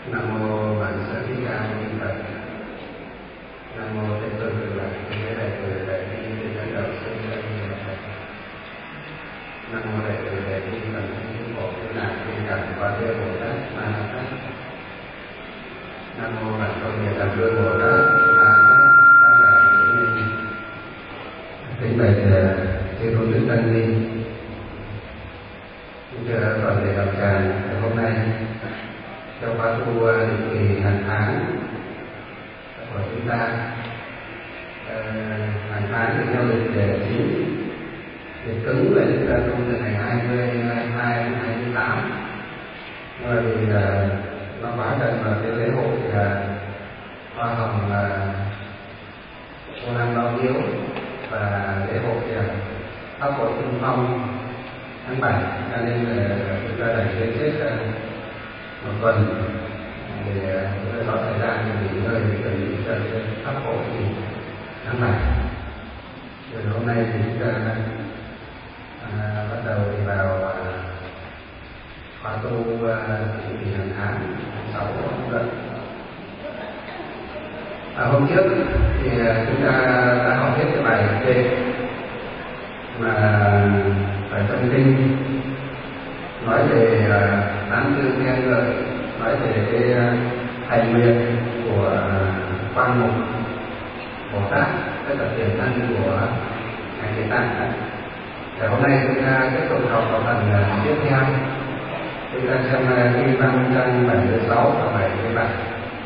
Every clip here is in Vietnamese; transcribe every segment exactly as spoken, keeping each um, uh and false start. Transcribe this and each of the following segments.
Nam mô Bản Sư Thích Ca Mâu Ni Phật. Nam mô Thế Tôn Cực Lạc Thế Giới Đại Từ Đại Bi Thế Giới Đạo Sinh Đại Bi Phật. Nam mô Đại Từ Đại Bi Phật Thích Phổ Thế Nạn Thiên Cảm Quá Thế Bồ Tát Ma Tát. Nam mô Bản Tôn Địa Tạng Vương Bồ Tát Ma Tát. Tất cả những ni kính bạch chư tôn đức tăng ni, thưa toàn thể đạo tràng, hôm nay trong khóa tu định kỳ hàng tháng của chúng ta, hàng tháng thì theo lịch chính, lịch cứng là chúng ta tu từ ngày hai mươi hai đến hai mươi tám, nhưng mà vì nó quá gần vào cái lễ hội hoa hồng cô Năm Báo Hiếu và lễ hội Pháp hội Xuân Phong tháng bảy, cho nên chúng ta đẩy lên chết một tuần để chúng ta có thời gian để nghỉ ngơi chuẩn bị cho Pháp hội tháng bảy. Rồi hôm nay thì chúng ta à, bắt đầu đi vào khóa tu định kỳ hàng tháng tháng sáu tuần. À, hôm trước thì chúng ta đã học hết cái bài trên mà phải trong kinh nói về tán dương khen ngợi, nói về cái hành nguyện của Quan Mục Bồ Tát, tức là tiền thân của ngài Địa Tạng. Và hôm nay chúng ta tiếp tục học vào phần tiếp theo. Chúng ta xem kinh văn trang bảy mươi sáu và bảy mươi bảy.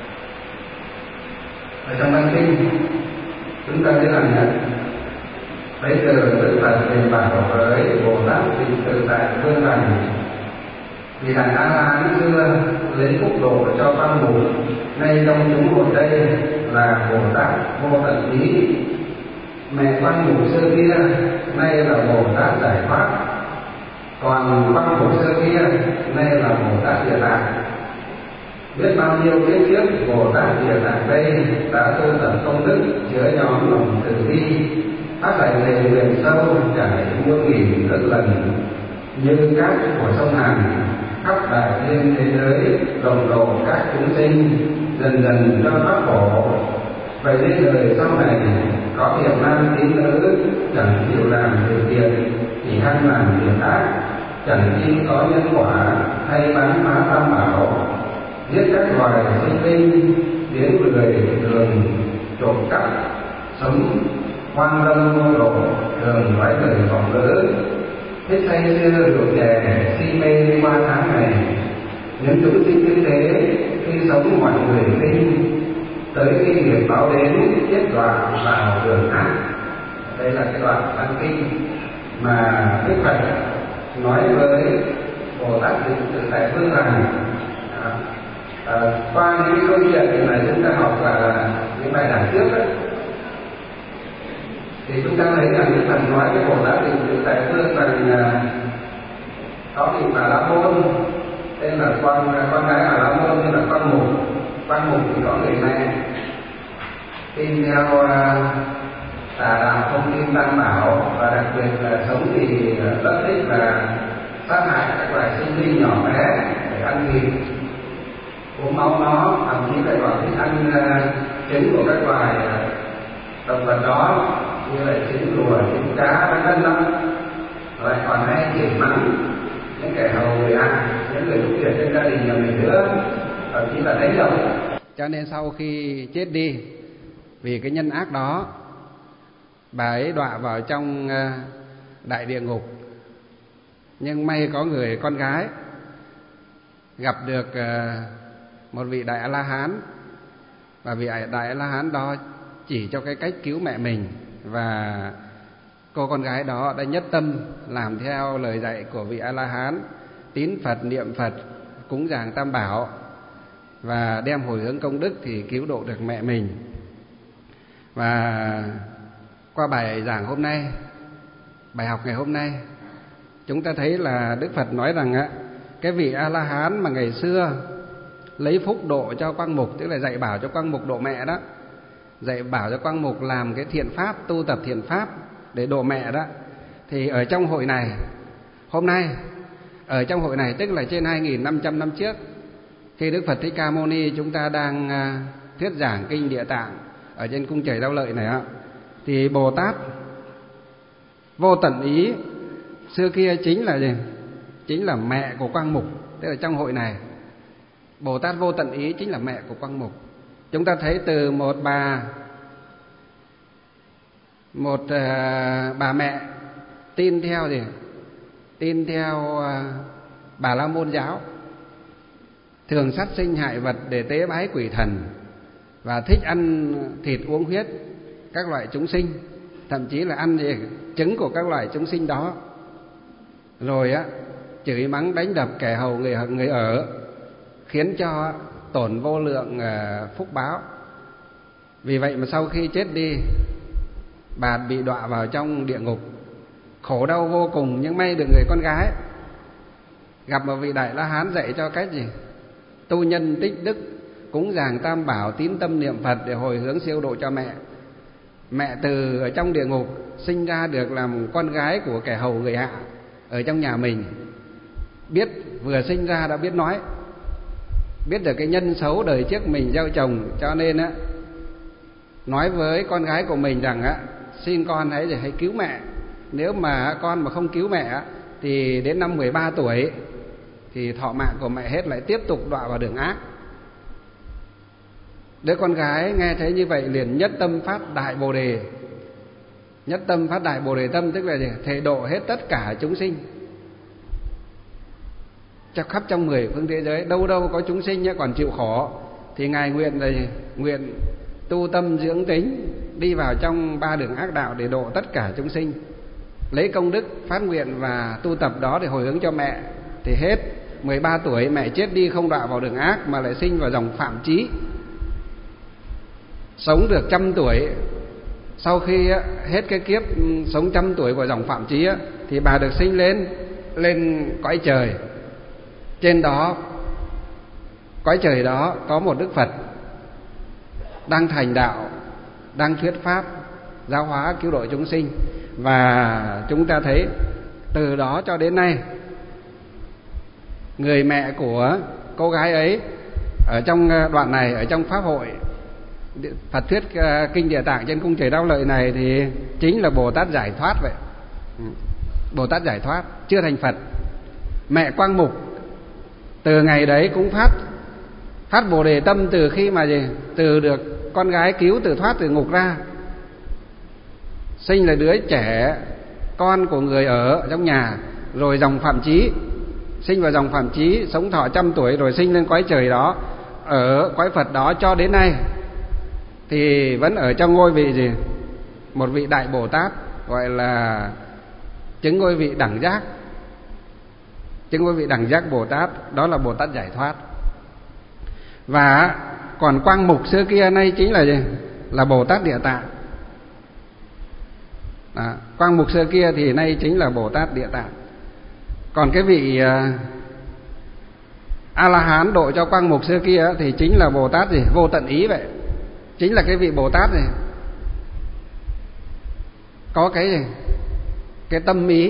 Ở trong văn kinh chúng ta thấy rằng bây giờ Đức Phật liền bảo với Bồ Tát Tịnh Tự Tại Vương rằng: vì Đại A La Hán xưa lấy phúc độ cho Quan Mục, nay trong chúng hội đây là Bồ Tát Vô Tận Ý. Mẹ Quan Mục xưa kia nay là Bồ Tát Giải Thoát, còn Quan Mục xưa kia nay là Bồ Tát Địa Tạng. Biết bao nhiêu kiếp trước Bồ Tát Địa Tạng đây đã tu tập công đức chứa nhóm lòng từ bi, phát đại thề nguyện sâu trải muôn nghìn ức lần, như cát của sông Hàn khắp đại thiên thế giới, rộng độ các chúng sinh dần dần cho thoát khổ. Vậy nên đời sau này có hiệp nam tín nữ chẳng chịu làm điều thiện, chỉ ham làm việc ác, chẳng tin có nhân quả, hay bắn phá tam bảo, giết các loài sinh linh, biến người thường trộm cắp, sống hoang dâm vô độ, thường nói lời vọng ngữ, thích say sưa rượu chè, si mê qua tháng ngày. Những chúng sinh như thế khi sống mọi người tin, tới khi nghiệp báo đến chết đoạn vào đường ác. Đây là cái đoạn văn kinh mà Đức Phật nói với Bồ Tát Tịnh Tự Tại Vương rằng à, à, qua những câu chuyện mà chúng ta học là những bài giảng trước ấy, thì chúng ta thấy rằng Đức Phật nói với Bồ Tát Tịnh Tự Tại Vương rằng à, có vị Bà La Môn tên là con con gái Bà La Môn tên là Quan Mục. Quan Mục thì có người mẹ tin theo uh, tà đạo không tin tam bảo, và đặc biệt là sống thì rất thích là sát hại các loài sinh linh nhỏ bé để ăn thịt, uống máu nó, thậm chí lại còn thích ăn uh, trứng của các loài uh, động vật đó, như là trứng rùa, trứng cá, vân vân đó. Lại còn hay chửi mắng những kẻ hầu người ăn, những người giúp việc trên gia đình nhà mình nữa, thậm chí là đánh đập. Cho nên sau khi chết đi vì cái nhân ác đó, bà ấy đọa vào trong đại địa ngục. Nhưng may có người con gái gặp được một vị Đại A La Hán, và vị Đại A La Hán đó chỉ cho cái cách cứu mẹ mình, và cô con gái đó đã nhất tâm làm theo lời dạy của vị A La Hán, tín Phật, niệm Phật, cúng dường tam bảo và đem hồi hướng công đức thì cứu độ được mẹ mình. Và qua bài giảng hôm nay, bài học ngày hôm nay, chúng ta thấy là Đức Phật nói rằng á, cái vị A La Hán mà ngày xưa lấy phúc độ cho Quan Mục, tức là dạy bảo cho Quan Mục độ mẹ đó, dạy bảo cho Quan Mục làm cái thiện pháp, tu tập thiện pháp để độ mẹ đó, thì ở trong hội này hôm nay, ở trong hội này tức là trên hai nghìn năm trăm năm trước, Khi Đức Phật Thích Ca Mâu Ni chúng ta đang thuyết giảng kinh Địa Tạng ở trên cung trời Đau Lợi này á, thì Bồ Tát Vô Tận Ý xưa kia chính là gì? Chính là mẹ của Quang Mục. Tức là trong hội này, Bồ Tát Vô Tận Ý chính là mẹ của Quang Mục. Chúng ta thấy từ một bà một uh, bà mẹ tin theo gì? Tin theo uh, Bà La Môn giáo, thường sát sinh hại vật để tế bái quỷ thần, và thích ăn thịt uống huyết các loại chúng sinh, thậm chí là ăn gì? Trứng của các loại chúng sinh đó. Rồi á, chửi mắng đánh đập kẻ hầu người người ở, khiến cho tổn vô lượng phúc báo. Vì vậy mà sau khi chết đi, bà bị đọa vào trong địa ngục, khổ đau vô cùng. Nhưng may được người con gái gặp một vị Đại La Hán dạy cho cách gì? Tu nhân tích đức, cúng dường tam bảo, tín tâm niệm Phật để hồi hướng siêu độ cho mẹ. Mẹ từ ở trong địa ngục sinh ra được làm con gái của kẻ hầu người hạ ở trong nhà mình, biết vừa sinh ra đã biết nói, biết được cái nhân xấu đời trước mình gieo trồng, cho nên á nói với con gái của mình rằng á, xin con hãy hãy cứu mẹ. Nếu mà con mà không cứu mẹ thì đến năm mười ba tuổi thì thọ mạng của mẹ hết, lại tiếp tục đọa vào đường ác. Đứa con gái nghe thấy như vậy liền nhất tâm phát đại Bồ đề. Nhất tâm phát đại Bồ đề tâm tức là gì? Thể độ hết tất cả chúng sinh cho khắp trong mười phương thế giới. Đâu đâu có chúng sinh còn chịu khổ thì ngài nguyện là gì? Nguyện tu tâm dưỡng tính, đi vào trong ba đường ác đạo để độ tất cả chúng sinh, lấy công đức phát nguyện và tu tập đó để hồi hướng cho mẹ. Thì hết mười ba tuổi mẹ chết đi, không đọa vào đường ác mà lại sinh vào dòng Phạm Chí, sống được trăm tuổi. Sau khi hết cái kiếp sống trăm tuổi của dòng Phạm Chí thì bà được sinh lên lên cõi trời. Trên đó, cõi trời đó có một Đức Phật đang thành đạo, đang thuyết pháp giáo hóa cứu độ chúng sinh. Và chúng ta thấy từ đó cho đến nay, người mẹ của cô gái ấy ở trong đoạn này, ở trong pháp hội Phật thuyết kinh Địa Tạng trên cung trời Đau Lợi này, thì chính là Bồ Tát Giải Thoát vậy. Bồ Tát Giải Thoát chưa thành Phật. Mẹ Quang Mục từ ngày đấy cũng phát phát Bồ đề tâm, từ khi mà gì? Từ được con gái cứu từ thoát từ ngục ra, sinh là đứa trẻ con của người ở trong nhà, rồi dòng Phạm Chí, sinh vào dòng Phạm Chí, sống thọ trăm tuổi, rồi sinh lên cõi trời đó, ở cõi Phật đó cho đến nay, thì vẫn ở trong ngôi vị gì? Một vị Đại Bồ Tát, gọi là chứng ngôi vị đẳng giác. Chứng ngôi vị đẳng giác Bồ Tát, đó là Bồ Tát Giải Thoát. Và còn Quang Mục xưa kia nay chính là gì? Là Bồ Tát Địa Tạng. Đó, Quang Mục xưa kia thì nay chính là Bồ Tát Địa Tạng. Còn cái vị uh, A-la-hán độ cho Quang Mục xưa kia thì chính là Bồ Tát gì? Vô Tận Ý vậy. Chính là cái vị Bồ Tát này có cái gì? Cái tâm ý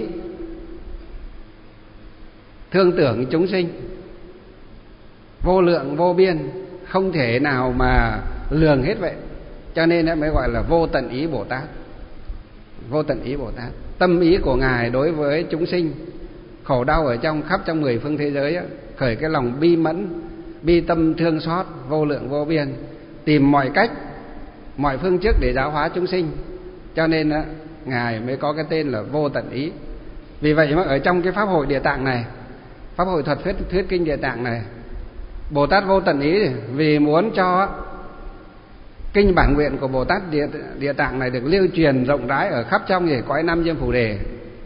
thương tưởng chúng sinh vô lượng vô biên, không thể nào mà lường hết vậy. Cho nên mới gọi là Vô Tận Ý Bồ Tát. Vô Tận Ý Bồ Tát, tâm ý của ngài đối với chúng sinh khổ đau ở trong khắp trong mười phương thế giới, khởi cái lòng bi mẫn, bi tâm thương xót vô lượng vô biên, tìm mọi cách, mọi phương trước để giáo hóa chúng sinh. Cho nên ngài mới có cái tên là Vô Tận Ý. Vì vậy mà ở trong cái pháp hội Địa Tạng này, pháp hội thuật thuyết thuyết kinh Địa Tạng này, Bồ Tát Vô Tận Ý vì muốn cho kinh bản nguyện của Bồ Tát Địa, Địa Tạng này được lưu truyền rộng rãi ở khắp trong gì cõi Nam Diêm Phù Đề,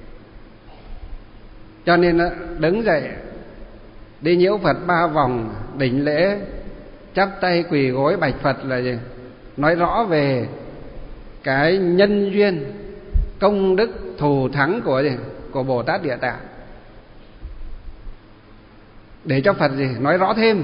cho nên đứng dậy đi nhiễu Phật ba vòng, đỉnh lễ, chắp tay quỳ gối bạch Phật là gì? Nói rõ về cái nhân duyên, công đức, thù thắng của gì? Của Bồ Tát Địa Tạng, để cho Phật gì? Nói rõ thêm.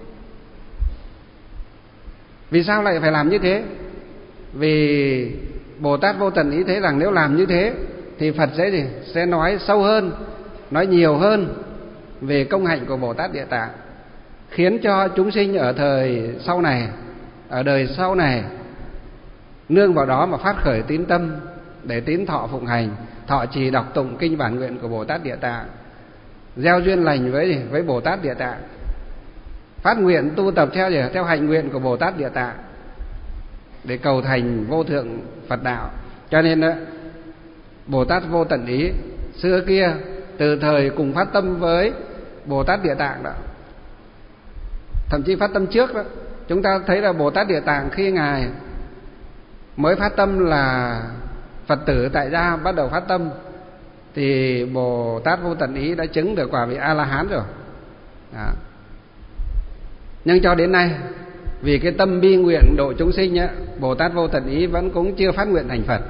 Vì sao lại phải làm như thế? Vì Bồ Tát Vô Tận Ý thấy rằng nếu làm như thế thì Phật sẽ gì? Sẽ nói sâu hơn, nói nhiều hơn về công hạnh của Bồ Tát Địa Tạng, khiến cho chúng sinh ở thời sau này, ở đời sau này nương vào đó mà phát khởi tín tâm để tín thọ phụng hành, thọ trì đọc tụng kinh bản nguyện của Bồ Tát Địa Tạng, gieo duyên lành với với Bồ Tát Địa Tạng, phát nguyện tu tập theo gì? Theo hạnh nguyện của Bồ Tát Địa Tạng để cầu thành vô thượng Phật đạo. Cho nên đó, Bồ Tát Vô Tận Ý xưa kia từ thời cùng phát tâm với Bồ Tát Địa Tạng đó, thậm chí phát tâm trước đó, chúng ta thấy là Bồ Tát Địa Tạng khi ngài mới phát tâm là Phật tử tại gia bắt đầu phát tâm thì Bồ Tát Vô Tận Ý đã chứng được quả vị A La Hán rồi. Đó. Nhưng cho đến nay vì cái tâm bi nguyện độ chúng sinh á, Bồ Tát Vô Tận Ý vẫn cũng chưa phát nguyện thành Phật.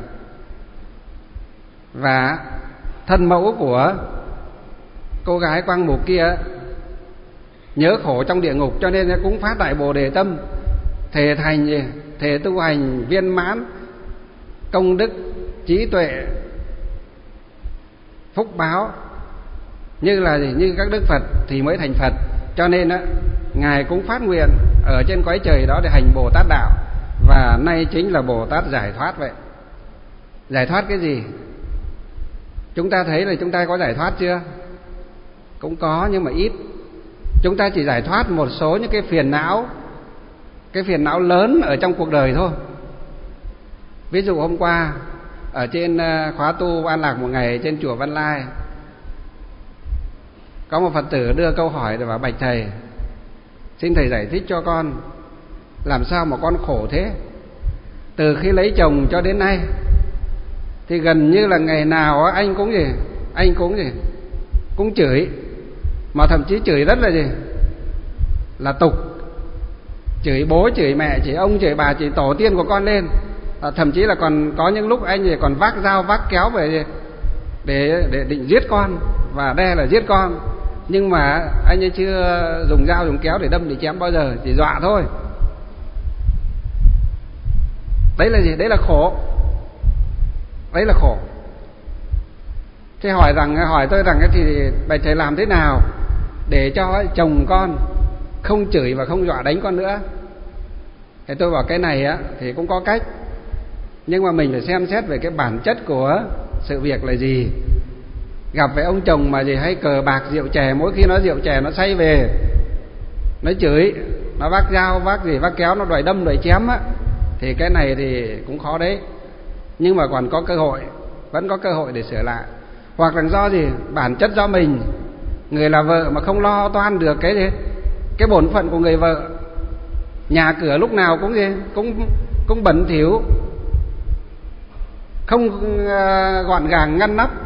Và thân mẫu của cô gái Quang Mục kia nhớ khổ trong địa ngục, cho nên cũng phát đại Bồ Đề tâm, thề thành gì? Thề tu hành viên mãn công đức trí tuệ phúc báo như là gì? Như các đức Phật thì mới thành Phật. Cho nên á, ngài cũng phát nguyện ở trên cõi trời đó để hành Bồ Tát đạo, và nay chính là Bồ Tát giải thoát vậy. Giải thoát cái gì? Chúng ta thấy là chúng ta có giải thoát chưa? Cũng có nhưng mà ít. Chúng ta chỉ giải thoát một số những cái phiền não, cái phiền não lớn ở trong cuộc đời thôi. Ví dụ hôm qua ở trên khóa tu An Lạc một ngày trên chùa Văn Lai, có một Phật tử đưa câu hỏi để bảo: bạch thầy, xin thầy giải thích cho con, làm sao mà con khổ thế? Từ khi lấy chồng cho đến nay thì gần như là ngày nào anh cũng gì? Anh cũng gì? Cũng chửi, mà thậm chí chửi rất là gì? Là tục. Chửi bố, chửi mẹ, chửi ông, chửi bà, chửi tổ tiên của con lên. À, thậm chí là còn có những lúc anh gì còn vác dao vác kéo về gì? Để để định giết con và đe là giết con. Nhưng mà anh ấy chưa dùng dao dùng kéo để đâm để chém bao giờ, chỉ dọa thôi. Đấy là gì? Đấy là khổ. Đấy là khổ. Thế hỏi rằng hỏi tôi rằng thì bạch thầy làm thế nào để cho chồng con không chửi và không dọa đánh con nữa? Thì tôi bảo cái này á thì cũng có cách, nhưng mà mình phải xem xét về cái bản chất của sự việc là gì. Gặp với ông chồng mà gì hay cờ bạc rượu chè, mỗi khi nó rượu chè nó say về nó chửi, nó vác dao vác gì vác kéo, nó đòi đâm đòi chém á, thì cái này thì cũng khó đấy. Nhưng mà còn có cơ hội, vẫn có cơ hội để sửa lại. Hoặc là do gì? Bản chất do mình, người là vợ mà không lo toan được cái gì? Cái bổn phận của người vợ. Nhà cửa lúc nào cũng gì? Cũng cũng bẩn thỉu, không uh, gọn gàng ngăn nắp.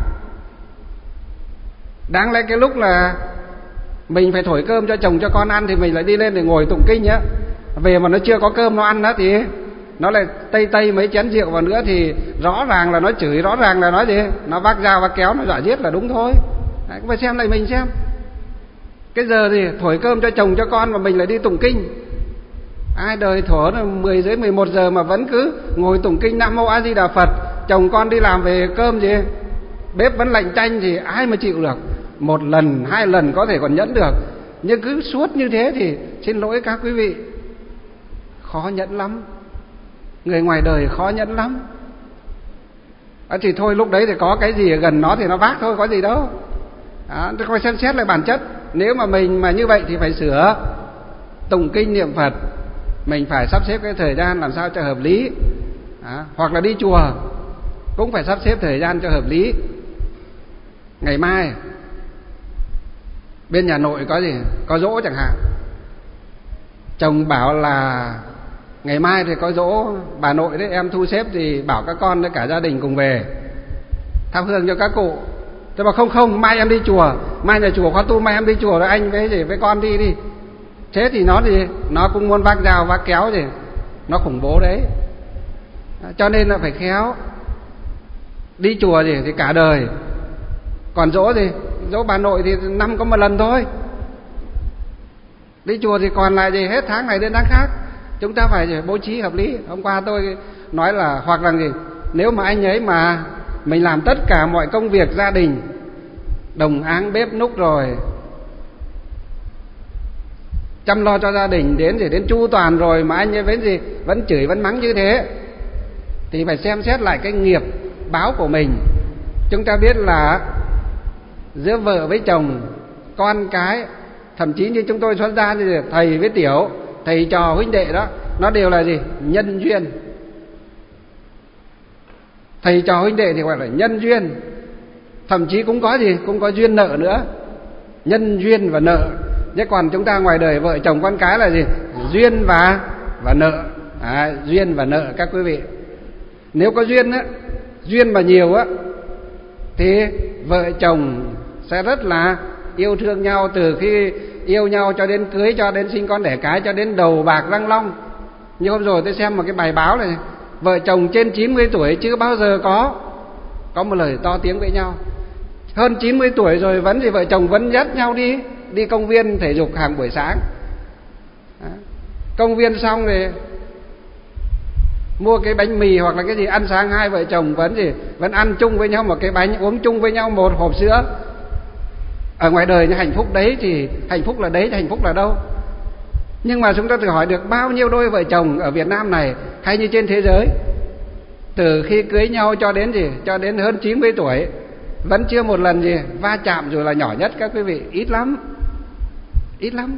Đáng lẽ cái lúc là mình phải thổi cơm cho chồng cho con ăn thì mình lại đi lên để ngồi tụng kinh nhá. Về mà nó chưa có cơm nó ăn đó thì nó lại tây tây mấy chén rượu vào nữa thì rõ ràng là nó chửi, rõ ràng là nói gì? Nó vác dao vác kéo, nó dọa giết là đúng thôi. Đấy, phải xem lại mình xem. Cái giờ thì thổi cơm cho chồng cho con mà mình lại đi tụng kinh. Ai đời thổ là mười dưới mười một giờ mà vẫn cứ ngồi tụng kinh Nam Mô A Di Đà Phật. Chồng con đi làm về cơm gì? Bếp vẫn lạnh tanh thì ai mà chịu được. Một lần, hai lần có thể còn nhẫn được, nhưng cứ suốt như thế thì xin lỗi các quý vị, khó nhẫn lắm. Người ngoài đời khó nhẫn lắm. À, thì thôi lúc đấy thì có cái gì ở gần nó thì nó vác thôi, có gì đâu. À, tôi coi xem xét lại bản chất. Nếu mà mình mà như vậy thì phải sửa. Tụng kinh niệm Phật mình phải sắp xếp cái thời gian làm sao cho hợp lý. À, hoặc là đi chùa cũng phải sắp xếp thời gian cho hợp lý. Ngày mai bên nhà nội có gì? Có giỗ chẳng hạn. Chồng bảo là ngày mai thì có giỗ bà nội đấy, em thu xếp thì bảo các con với cả gia đình cùng về thắp hương cho các cụ. Tôi bảo không không, mai em đi chùa, mai là chùa khóa tu, mai em đi chùa rồi anh với gì với con đi đi. Thế thì nó gì? Nó cũng muốn vác dao vác kéo gì, nó khủng bố đấy. Cho nên là phải khéo. Đi chùa gì thì cả đời. Còn dỗ gì? Dỗ bà nội thì năm có một lần thôi. Đi chùa thì còn lại gì? Hết tháng này đến tháng khác. Chúng ta phải bố trí hợp lý. Hôm qua tôi nói là hoặc là gì? Nếu mà anh ấy mà mình làm tất cả mọi công việc gia đình, đồng áng bếp núc rồi, chăm lo cho gia đình đến gì đến chu toàn rồi mà anh ấy vẫn gì vẫn chửi vẫn mắng như thế, thì phải xem xét lại cái nghiệp báo của mình. Chúng ta biết là giữa vợ với chồng, con cái, thậm chí như chúng tôi xuất gia thì thầy với tiểu, thầy trò huynh đệ đó, nó đều là gì? Nhân duyên. Thầy trò huynh đệ thì gọi là nhân duyên. Thậm chí cũng có gì? Cũng có duyên nợ nữa. Nhân duyên và nợ. Chứ còn chúng ta ngoài đời vợ chồng con cái là gì? Duyên và và nợ. À, duyên và nợ các quý vị. Nếu có duyên á, duyên mà nhiều á, thì vợ chồng sẽ rất là yêu thương nhau, từ khi yêu nhau cho đến cưới, cho đến sinh con đẻ cái, cho đến đầu bạc răng long. Như hôm rồi tôi xem một cái bài báo này, vợ chồng trên chín mươi tuổi chưa bao giờ có có một lời to tiếng với nhau. Hơn chín mươi tuổi rồi vẫn thì vợ chồng vẫn dắt nhau đi đi công viên thể dục hàng buổi sáng. Đó. Công viên xong thì mua cái bánh mì hoặc là cái gì ăn sáng, hai vợ chồng vẫn gì vẫn ăn chung với nhau một cái bánh, uống chung với nhau một hộp sữa. Ở ngoài đời như hạnh phúc đấy thì hạnh phúc là đấy, thì hạnh phúc là đâu? Nhưng mà chúng ta thử hỏi được bao nhiêu đôi vợ chồng ở Việt Nam này hay như trên thế giới, từ khi cưới nhau cho đến gì cho đến hơn chín mươi tuổi vẫn chưa một lần gì va chạm, rồi là nhỏ nhất các quý vị, ít lắm. Ít lắm.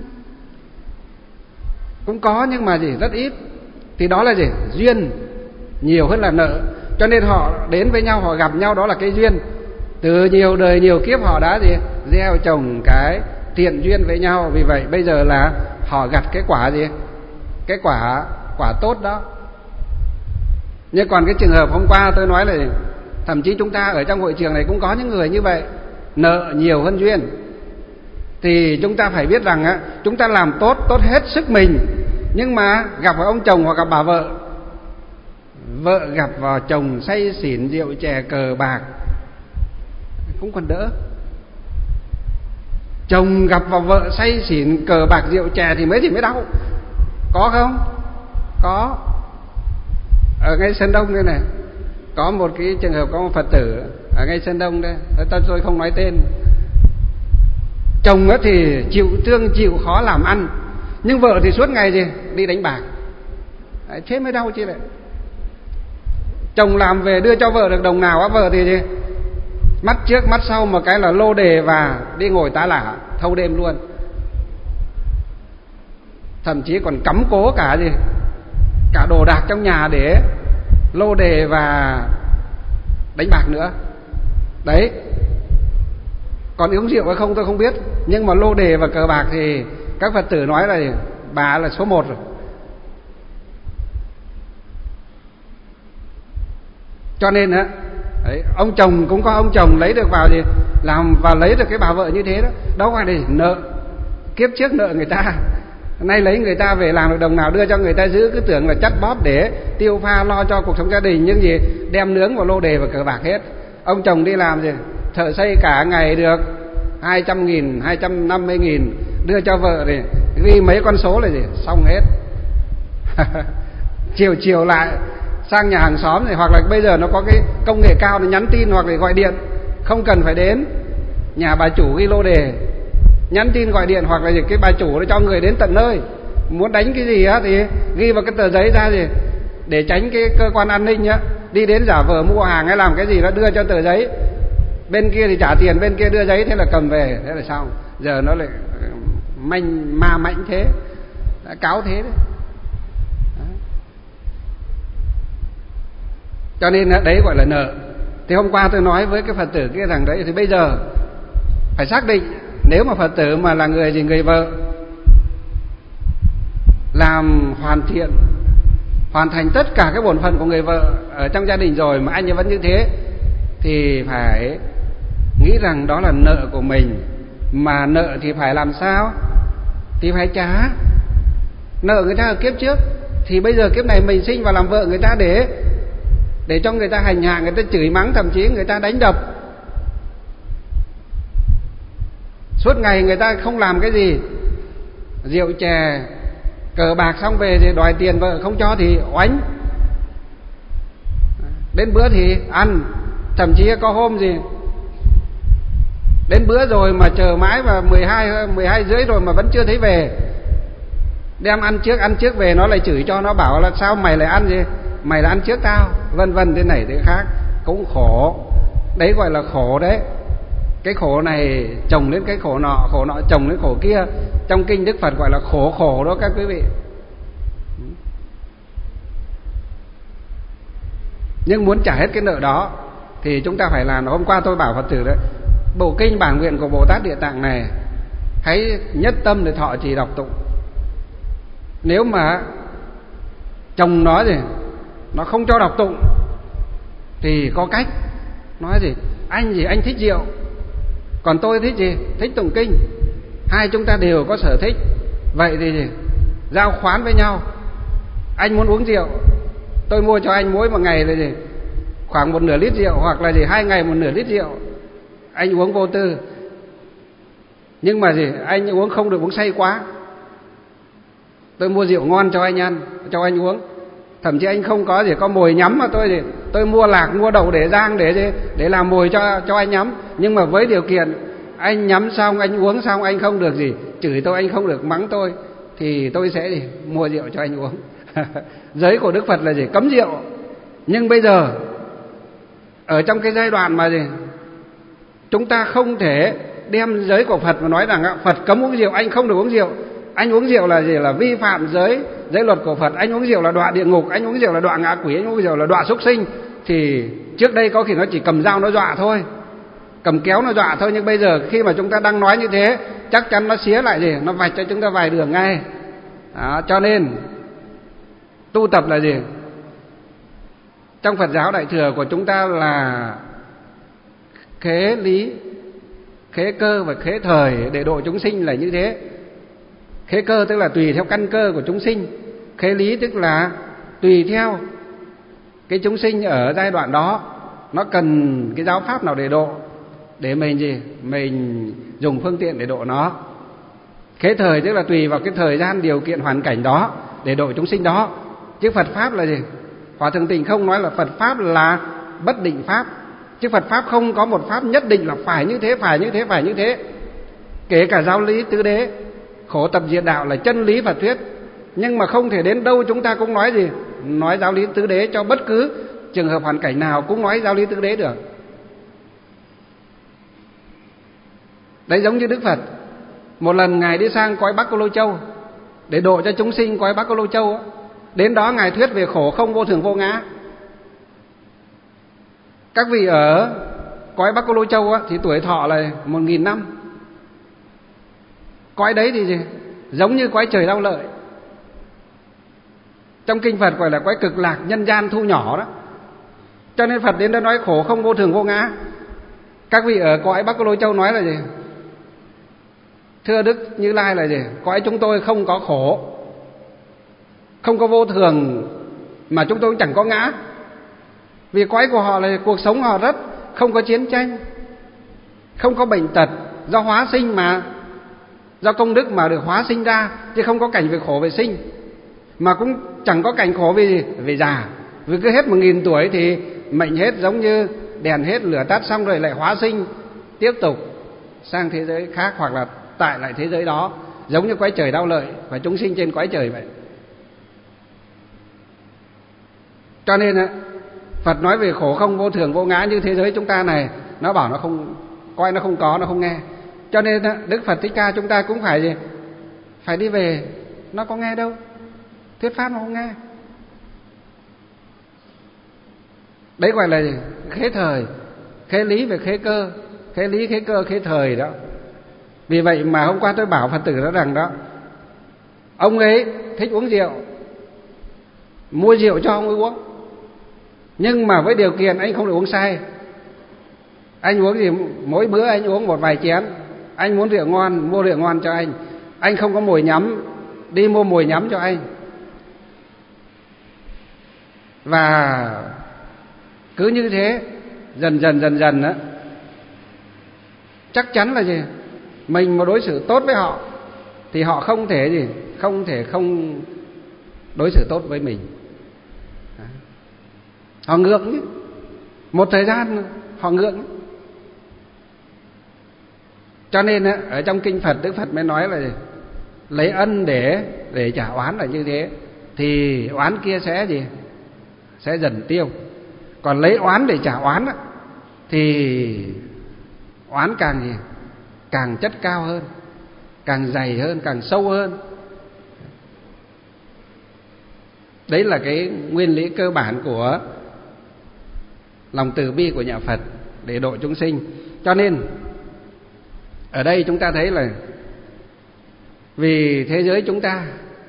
Cũng có nhưng mà gì rất ít. Thì đó là gì? Duyên nhiều hơn là nợ. Cho nên họ đến với nhau, họ gặp nhau, đó là cái duyên. Từ nhiều đời nhiều kiếp họ đã gì gieo trồng cái thiện duyên với nhau. Vì vậy bây giờ là họ gặt cái quả gì? Cái quả quả tốt đó. Nhưng còn cái trường hợp hôm qua tôi nói là thậm chí chúng ta ở trong hội trường này cũng có những người như vậy, nợ nhiều hơn duyên. Thì chúng ta phải biết rằng á, chúng ta làm tốt tốt hết sức mình, nhưng mà gặp vào ông chồng hoặc gặp bà vợ, vợ gặp vào chồng say xỉn rượu chè cờ bạc cũng còn đỡ. Chồng gặp vào vợ say xỉn cờ bạc rượu chè thì mấy thì mới đau. Có không? Có. Ở ngay Sơn Đông đây này, có một cái trường hợp, có một Phật tử ở ngay Sơn Đông đây, tôi không nói tên. Chồng thì chịu thương chịu khó làm ăn, nhưng vợ thì suốt ngày gì đi đánh bạc. Đấy, thế mới đau chứ lại. Chồng làm về đưa cho vợ được đồng nào á, vợ thì gì mắt trước mắt sau một cái là lô đề và đi ngồi tá lả thâu đêm luôn. Thậm chí còn cắm cố cả gì cả đồ đạc trong nhà để lô đề và đánh bạc nữa. Đấy. Còn uống rượu hay không tôi không biết, nhưng mà lô đề và cờ bạc thì các Phật tử nói là bà là số một rồi. Cho nên á, đấy, ông chồng cũng có ông chồng lấy được vào gì làm và lấy được cái bà vợ như thế đó. Đâu phải để nợ, kiếp trước nợ người ta, nay lấy người ta về làm được đồng nào đưa cho người ta giữ, cứ tưởng là chắt bóp để tiêu pha lo cho cuộc sống gia đình, nhưng gì đem nướng vào lô đề và cờ bạc hết. Ông chồng đi làm gì thợ xây cả ngày được hai trăm nghìn, hai trăm năm mươi nghìn, đưa cho vợ thì ghi mấy con số là gì xong hết. Chiều chiều lại sang nhà hàng xóm thì hoặc là bây giờ nó có cái công nghệ cao, nó nhắn tin hoặc là gọi điện, không cần phải đến nhà bà chủ ghi lô đề, nhắn tin gọi điện hoặc là gì cái bà chủ nó cho người đến tận nơi. Muốn đánh cái gì á thì ghi vào cái tờ giấy ra gì để tránh cái cơ quan an ninh á đi đến giả vờ mua hàng hay làm cái gì đó, đưa cho tờ giấy, bên kia thì trả tiền, bên kia đưa giấy, thế là cầm về, thế là xong. Giờ nó lại manh ma mạnh thế, đã cáo thế đấy. Đó. Cho nên đấy gọi là nợ. Thì hôm qua tôi nói với cái Phật tử kia rằng đấy, thì bây giờ phải xác định, nếu mà Phật tử mà là người gì người vợ làm hoàn thiện, hoàn thành tất cả cái bổn phận của người vợ ở trong gia đình rồi mà anh ấy vẫn như thế, thì phải nghĩ rằng đó là nợ của mình. Mà nợ thì phải làm sao? Thì phải trả. Nợ người ta ở kiếp trước, thì bây giờ kiếp này mình sinh vào làm vợ người ta để để cho người ta hành hạ, người ta chửi mắng, thậm chí người ta đánh đập. Suốt ngày người ta không làm cái gì, rượu chè cờ bạc xong về thì đòi tiền vợ không cho thì oánh. Đến bữa thì ăn, thậm chí có hôm gì đến bữa rồi mà chờ mãi và mười hai, mười hai rưỡi rồi mà vẫn chưa thấy về. Đem ăn trước, ăn trước về nó lại chửi cho, nó bảo là sao mày lại ăn gì, mày là ăn trước tao, vân vân thế này thế khác, cũng khổ. Đấy gọi là khổ đấy. Cái khổ này chồng lên cái khổ nọ, khổ nọ chồng lên khổ kia. Trong kinh Đức Phật gọi là khổ khổ đó các quý vị. Nhưng muốn trả hết cái nợ đó thì chúng ta phải làm. Hôm qua tôi bảo Phật tử đấy, bộ kinh bản nguyện của Bồ Tát Địa Tạng này hãy nhất tâm để thọ trì đọc tụng. Nếu mà chồng nói gì nó không cho đọc tụng thì có cách. Nói gì anh gì anh thích rượu, còn tôi thích gì, thích tụng kinh. Hai chúng ta đều có sở thích, vậy thì gì? Giao khoán với nhau. Anh muốn uống rượu, tôi mua cho anh mỗi một ngày là gì khoảng một nửa lít rượu, hoặc là gì hai ngày một nửa lít rượu. Anh uống vô tư, nhưng mà gì anh uống không được uống say quá. Tôi mua rượu ngon cho anh ăn, cho anh uống. Thậm chí anh không có gì có mồi nhắm mà tôi gì tôi mua lạc mua đậu để rang để gì để làm mồi cho cho anh nhắm. Nhưng mà với điều kiện anh nhắm xong, anh uống xong, anh không được gì chửi tôi, anh không được mắng tôi, thì tôi sẽ gì mua rượu cho anh uống. Giới của Đức Phật là gì cấm rượu. Nhưng bây giờ ở trong cái giai đoạn mà gì chúng ta không thể đem giới của Phật mà nói rằng Phật cấm uống rượu, anh không được uống rượu. Anh uống rượu là gì là vi phạm giới giới luật của Phật. Anh uống rượu là đọa địa ngục, anh uống rượu là đọa ngạ quỷ, anh uống rượu là đọa súc sinh. Thì trước đây có khi nó chỉ cầm dao nó dọa thôi, cầm kéo nó dọa thôi. Nhưng bây giờ khi mà chúng ta đang nói như thế, chắc chắn nó xía lại gì, nó vạch cho chúng ta vài đường ngay. Đó, cho nên tu tập là gì? Trong Phật giáo Đại Thừa của chúng ta là khế lý, khế cơ và khế thời để độ chúng sinh là như thế. Khế cơ tức là tùy theo căn cơ của chúng sinh. Khế lý tức là tùy theo cái chúng sinh ở giai đoạn đó nó cần cái giáo pháp nào để độ, để mình gì mình dùng phương tiện để độ nó. Khế thời tức là tùy vào cái thời gian điều kiện hoàn cảnh đó để độ chúng sinh đó. Chứ Phật pháp là gì? Hòa Thượng Tịnh không nói là Phật pháp là bất định pháp. Chứ Phật pháp không có một pháp nhất định là phải như thế, phải như thế, phải như thế. Kể cả giáo lý tứ đế, khổ tập diệt đạo là chân lý Phật thuyết. Nhưng mà không thể đến đâu chúng ta cũng nói gì nói giáo lý tứ đế cho bất cứ trường hợp hoàn cảnh nào cũng nói giáo lý tứ đế được. Đấy giống như Đức Phật, một lần Ngài đi sang cõi Bắc Cô Lô Châu để độ cho chúng sinh cõi Bắc Cô Lô Châu. Đến đó Ngài thuyết về khổ không vô thường vô ngã. Các vị ở cõi Bắc Cô Lô Châu thì tuổi thọ là một nghìn năm. Cõi đấy thì gì? Giống như cõi trời đau lợi. Trong kinh Phật gọi là cõi cực lạc nhân gian thu nhỏ đó. Cho nên Phật đến đó nói khổ không vô thường vô ngã. Các vị ở cõi Bắc Cô Lô Châu nói là gì? Thưa Đức Như Lai là gì? Cõi chúng tôi không có khổ, không có vô thường, mà chúng tôi cũng chẳng có ngã. Vì cõi của họ là cuộc sống họ rất không có chiến tranh, không có bệnh tật, do hóa sinh mà, do công đức mà được hóa sinh ra, chứ không có cảnh về khổ về sinh. Mà cũng chẳng có cảnh khổ vì gì? Về già. Vì cứ hết một nghìn tuổi thì mệnh hết, giống như đèn hết lửa tắt xong rồi lại hóa sinh tiếp tục sang thế giới khác, hoặc là tại lại thế giới đó, giống như cõi trời đau lợi và chúng sinh trên cõi trời vậy. Cho nên Phật nói về khổ không vô thường vô ngã như thế giới chúng ta này, nó bảo nó không, coi nó không có, nó không nghe. Cho nên Đức Phật Thích Ca chúng ta cũng phải gì? Phải đi về, nó có nghe đâu, thuyết pháp nó không nghe. Đấy gọi là gì? Khế thời, khế lý về khế cơ, khế lý, khế cơ, khế thời đó. Vì vậy mà hôm qua tôi bảo Phật tử đó rằng đó, ông ấy thích uống rượu, mua rượu cho ông ấy uống, nhưng mà với điều kiện anh không được uống say. Anh uống gì mỗi bữa anh uống một vài chén. Anh muốn rượu ngon, mua rượu ngon cho anh. Anh không có mồi nhắm, đi mua mồi nhắm cho anh. Và cứ như thế dần dần dần dần đó, chắc chắn là gì? Mình mà đối xử tốt với họ thì họ không thể gì, không thể không đối xử tốt với mình. Họ ngượng chứ. Một thời gian họ ngượng. Cho nên ở trong kinh Phật, Đức Phật mới nói là gì? Lấy ân để để trả oán là như thế, thì oán kia sẽ gì? Sẽ dần tiêu. Còn lấy oán để trả oán á, thì oán càng gì? Càng chất cao hơn, càng dày hơn, càng sâu hơn. Đấy là cái nguyên lý cơ bản của lòng từ bi của nhà Phật để độ chúng sinh. Cho nên ở đây chúng ta thấy là vì thế giới chúng ta,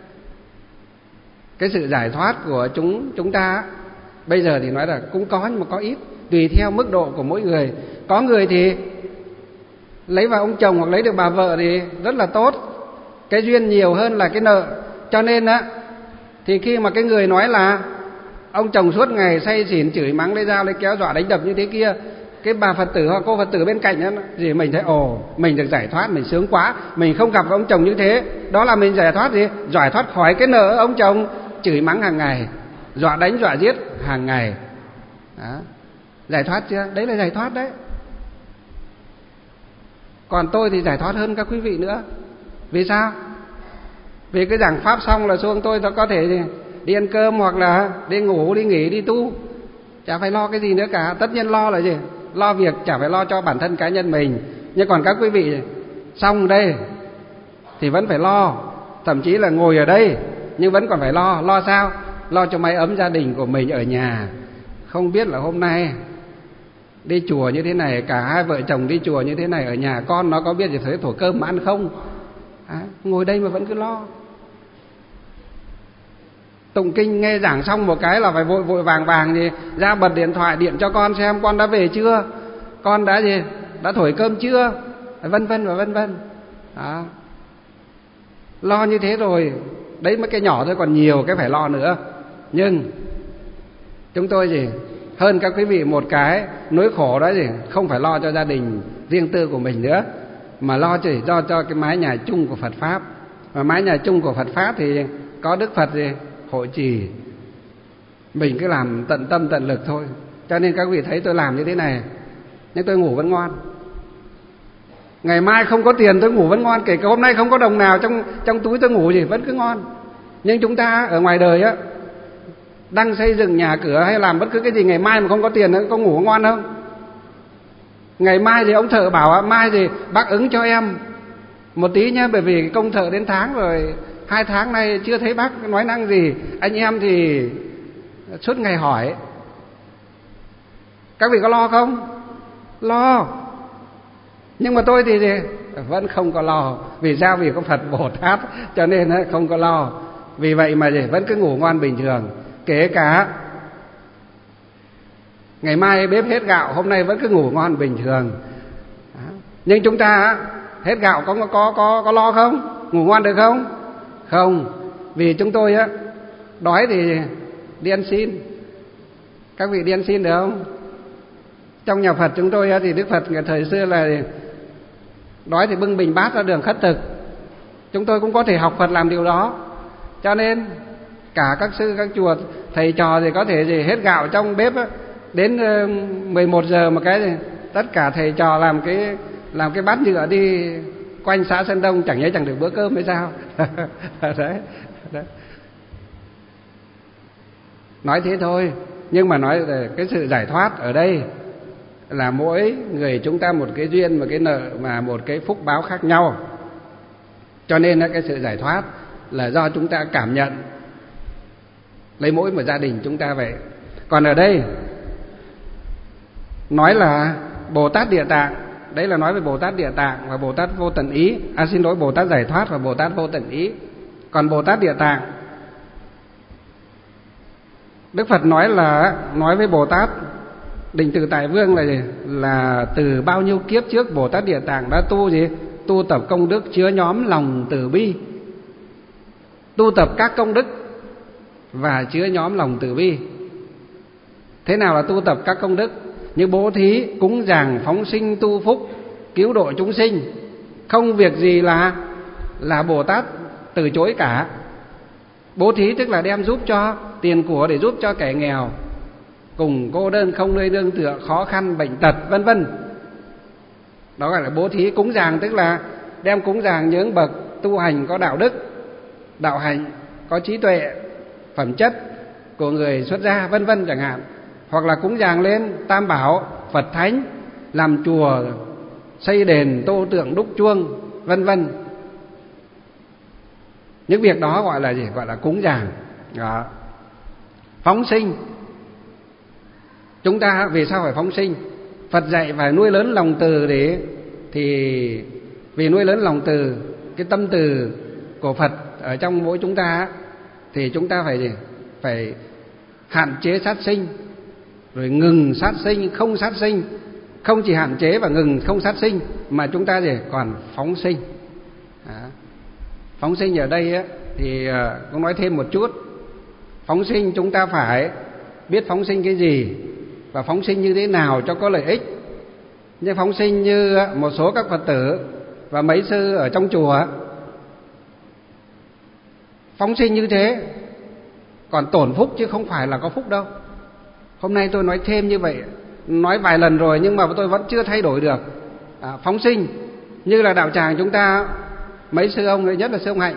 cái sự giải thoát của chúng chúng ta bây giờ thì nói là cũng có nhưng mà có ít, tùy theo mức độ của mỗi người. Có người thì lấy vào ông chồng hoặc lấy được bà vợ thì rất là tốt, cái duyên nhiều hơn là cái nợ. Cho nên á, thì khi mà cái người nói là ông chồng suốt ngày say xỉn chửi mắng lấy dao lấy kéo dọa đánh đập như thế kia, cái bà Phật tử hoặc cô Phật tử bên cạnh đó thì mình thấy ồ, mình được giải thoát, mình sướng quá, mình không gặp ông chồng như thế, đó là mình giải thoát gì? Giải thoát khỏi cái nợ ông chồng chửi mắng hàng ngày, dọa đánh dọa giết hàng ngày. Đó. Giải thoát chưa? Đấy là giải thoát đấy. Còn tôi thì giải thoát hơn các quý vị nữa. Vì sao? Vì cái giảng pháp xong là xuống tôi có thể đi ăn cơm hoặc là đi ngủ, đi nghỉ, đi tu, chả phải lo cái gì nữa cả. Tất nhiên lo là gì? Lo việc chả phải lo cho bản thân cá nhân mình. Nhưng còn các quý vị xong đây thì vẫn phải lo, thậm chí là ngồi ở đây nhưng vẫn còn phải lo. Lo sao? Lo cho mái ấm gia đình của mình ở nhà. Không biết là hôm nay đi chùa như thế này, cả hai vợ chồng đi chùa như thế này, ở nhà con nó có biết gì thế thổ cơm mà ăn không? À, ngồi đây mà vẫn cứ lo. Tụng kinh nghe giảng xong một cái là phải vội vội vàng vàng gì ra bật điện thoại điện cho con xem con đã về chưa, con đã gì đã thổi cơm chưa, vân vân và vân vân. Đó. Lo như thế rồi, đấy mới cái nhỏ thôi, còn nhiều cái phải lo nữa. Nhưng chúng tôi gì hơn các quý vị một cái nỗi khổ đó gì, không phải lo cho gia đình riêng tư của mình nữa, mà lo chỉ do cho cái mái nhà chung của Phật pháp. Và mái nhà chung của Phật pháp thì có Đức Phật gì hộ trì, mình cứ làm tận tâm tận lực thôi. Cho nên các vị thấy tôi làm như thế này, nhưng tôi ngủ vẫn ngon. Ngày mai không có tiền tôi ngủ vẫn ngon, kể cả hôm nay không có đồng nào trong trong túi tôi ngủ gì vẫn cứ ngon. Nhưng chúng ta ở ngoài đời á, đang xây dựng nhà cửa hay làm bất cứ cái gì, ngày mai mà không có tiền nữa có ngủ ngon không? Ngày mai thì ông thợ bảo mai thì bác ứng cho em một tí nhé, bởi vì công thợ đến tháng rồi, hai tháng nay chưa thấy bác nói năng gì. Anh em thì suốt ngày hỏi. Các vị có lo không? Lo. Nhưng mà tôi thì, thì vẫn không có lo. Vì sao? Vì có Phật Bồ Tát cho nên không có lo. Vì vậy mà vẫn cứ ngủ ngon bình thường. Kể cả ngày mai bếp hết gạo, hôm nay vẫn cứ ngủ ngon bình thường. Đó. Nhưng chúng ta hết gạo có có có có lo không? Ngủ ngon được không? Không. Vì chúng tôi á đói thì đi ăn xin. Các vị đi ăn xin được không? Trong nhà Phật chúng tôi á, thì Đức Phật ngày thời xưa là đói thì bưng bình bát ra đường khất thực. Chúng tôi cũng có thể học Phật làm điều đó. Cho nên cả các sư các chùa thầy trò thì có thể gì hết gạo trong bếp á, đến mười một giờ một cái thì tất cả thầy trò làm cái làm cái bát nhựa đi quanh xã Sơn Đông, chẳng nhẽ chẳng được bữa cơm hay sao? Đấy, đấy. Nói thế thôi, nhưng mà nói về cái sự giải thoát ở đây là mỗi người chúng ta một cái duyên, một cái nợ và một cái phúc báo khác nhau. Cho nên cái sự giải thoát là do chúng ta cảm nhận, lấy mỗi một gia đình chúng ta vậy. Còn ở đây nói là Bồ Tát Địa Tạng, đấy là nói về Bồ Tát Địa Tạng và Bồ Tát Vô Tận Ý. À xin lỗi, Bồ Tát Giải Thoát và Bồ Tát Vô Tận Ý. Còn Bồ Tát Địa Tạng, Đức Phật nói là nói với Bồ Tát Định Từ Tại Vương là gì? Là từ bao nhiêu kiếp trước Bồ Tát Địa Tạng đã tu gì? Tu tập công đức chứa nhóm lòng từ bi. Tu tập các công đức và chứa nhóm lòng từ bi. Thế nào là tu tập các công đức? Như bố thí, cúng dường, phóng sinh, tu phúc, cứu độ chúng sinh. Không việc gì là là Bồ Tát từ chối cả. Bố thí tức là đem giúp cho tiền của để giúp cho kẻ nghèo, cùng cô đơn không nơi nương tựa, khó khăn, bệnh tật, vân vân. Đó gọi là bố thí. Cúng dường tức là đem cúng dường những bậc tu hành có đạo đức. đạo hạnh, có trí tuệ, phẩm chất của người xuất gia vân vân chẳng hạn, hoặc là cúng dường lên Tam Bảo, Phật Thánh, làm chùa, xây đền, tô tượng, đúc chuông vân vân. Những việc đó gọi là gì? Gọi là cúng dường. Đó. Phóng sinh. Chúng ta vì sao phải phóng sinh? Phật dạy phải nuôi lớn lòng từ, để thì vì nuôi lớn lòng từ, cái tâm từ của Phật ở trong mỗi chúng ta, thì chúng ta phải gì? Phải hạn chế sát sinh, rồi ngừng sát sinh, không sát sinh. Không chỉ hạn chế và ngừng không sát sinh, mà chúng ta gì? Còn phóng sinh. Đó. Phóng sinh ở đây á, thì cũng nói thêm một chút. Phóng sinh chúng ta phải biết phóng sinh cái gì và phóng sinh như thế nào cho có lợi ích. Nhưng phóng sinh như một số các Phật tử và mấy sư ở trong chùa, phóng sinh như thế còn tổn phúc chứ không phải là có phúc đâu. Hôm nay tôi nói thêm như vậy, nói vài lần rồi nhưng mà tôi vẫn chưa thay đổi được. À, phóng sinh như là đạo tràng chúng ta, mấy sư ông, nhất là sư ông Hạnh,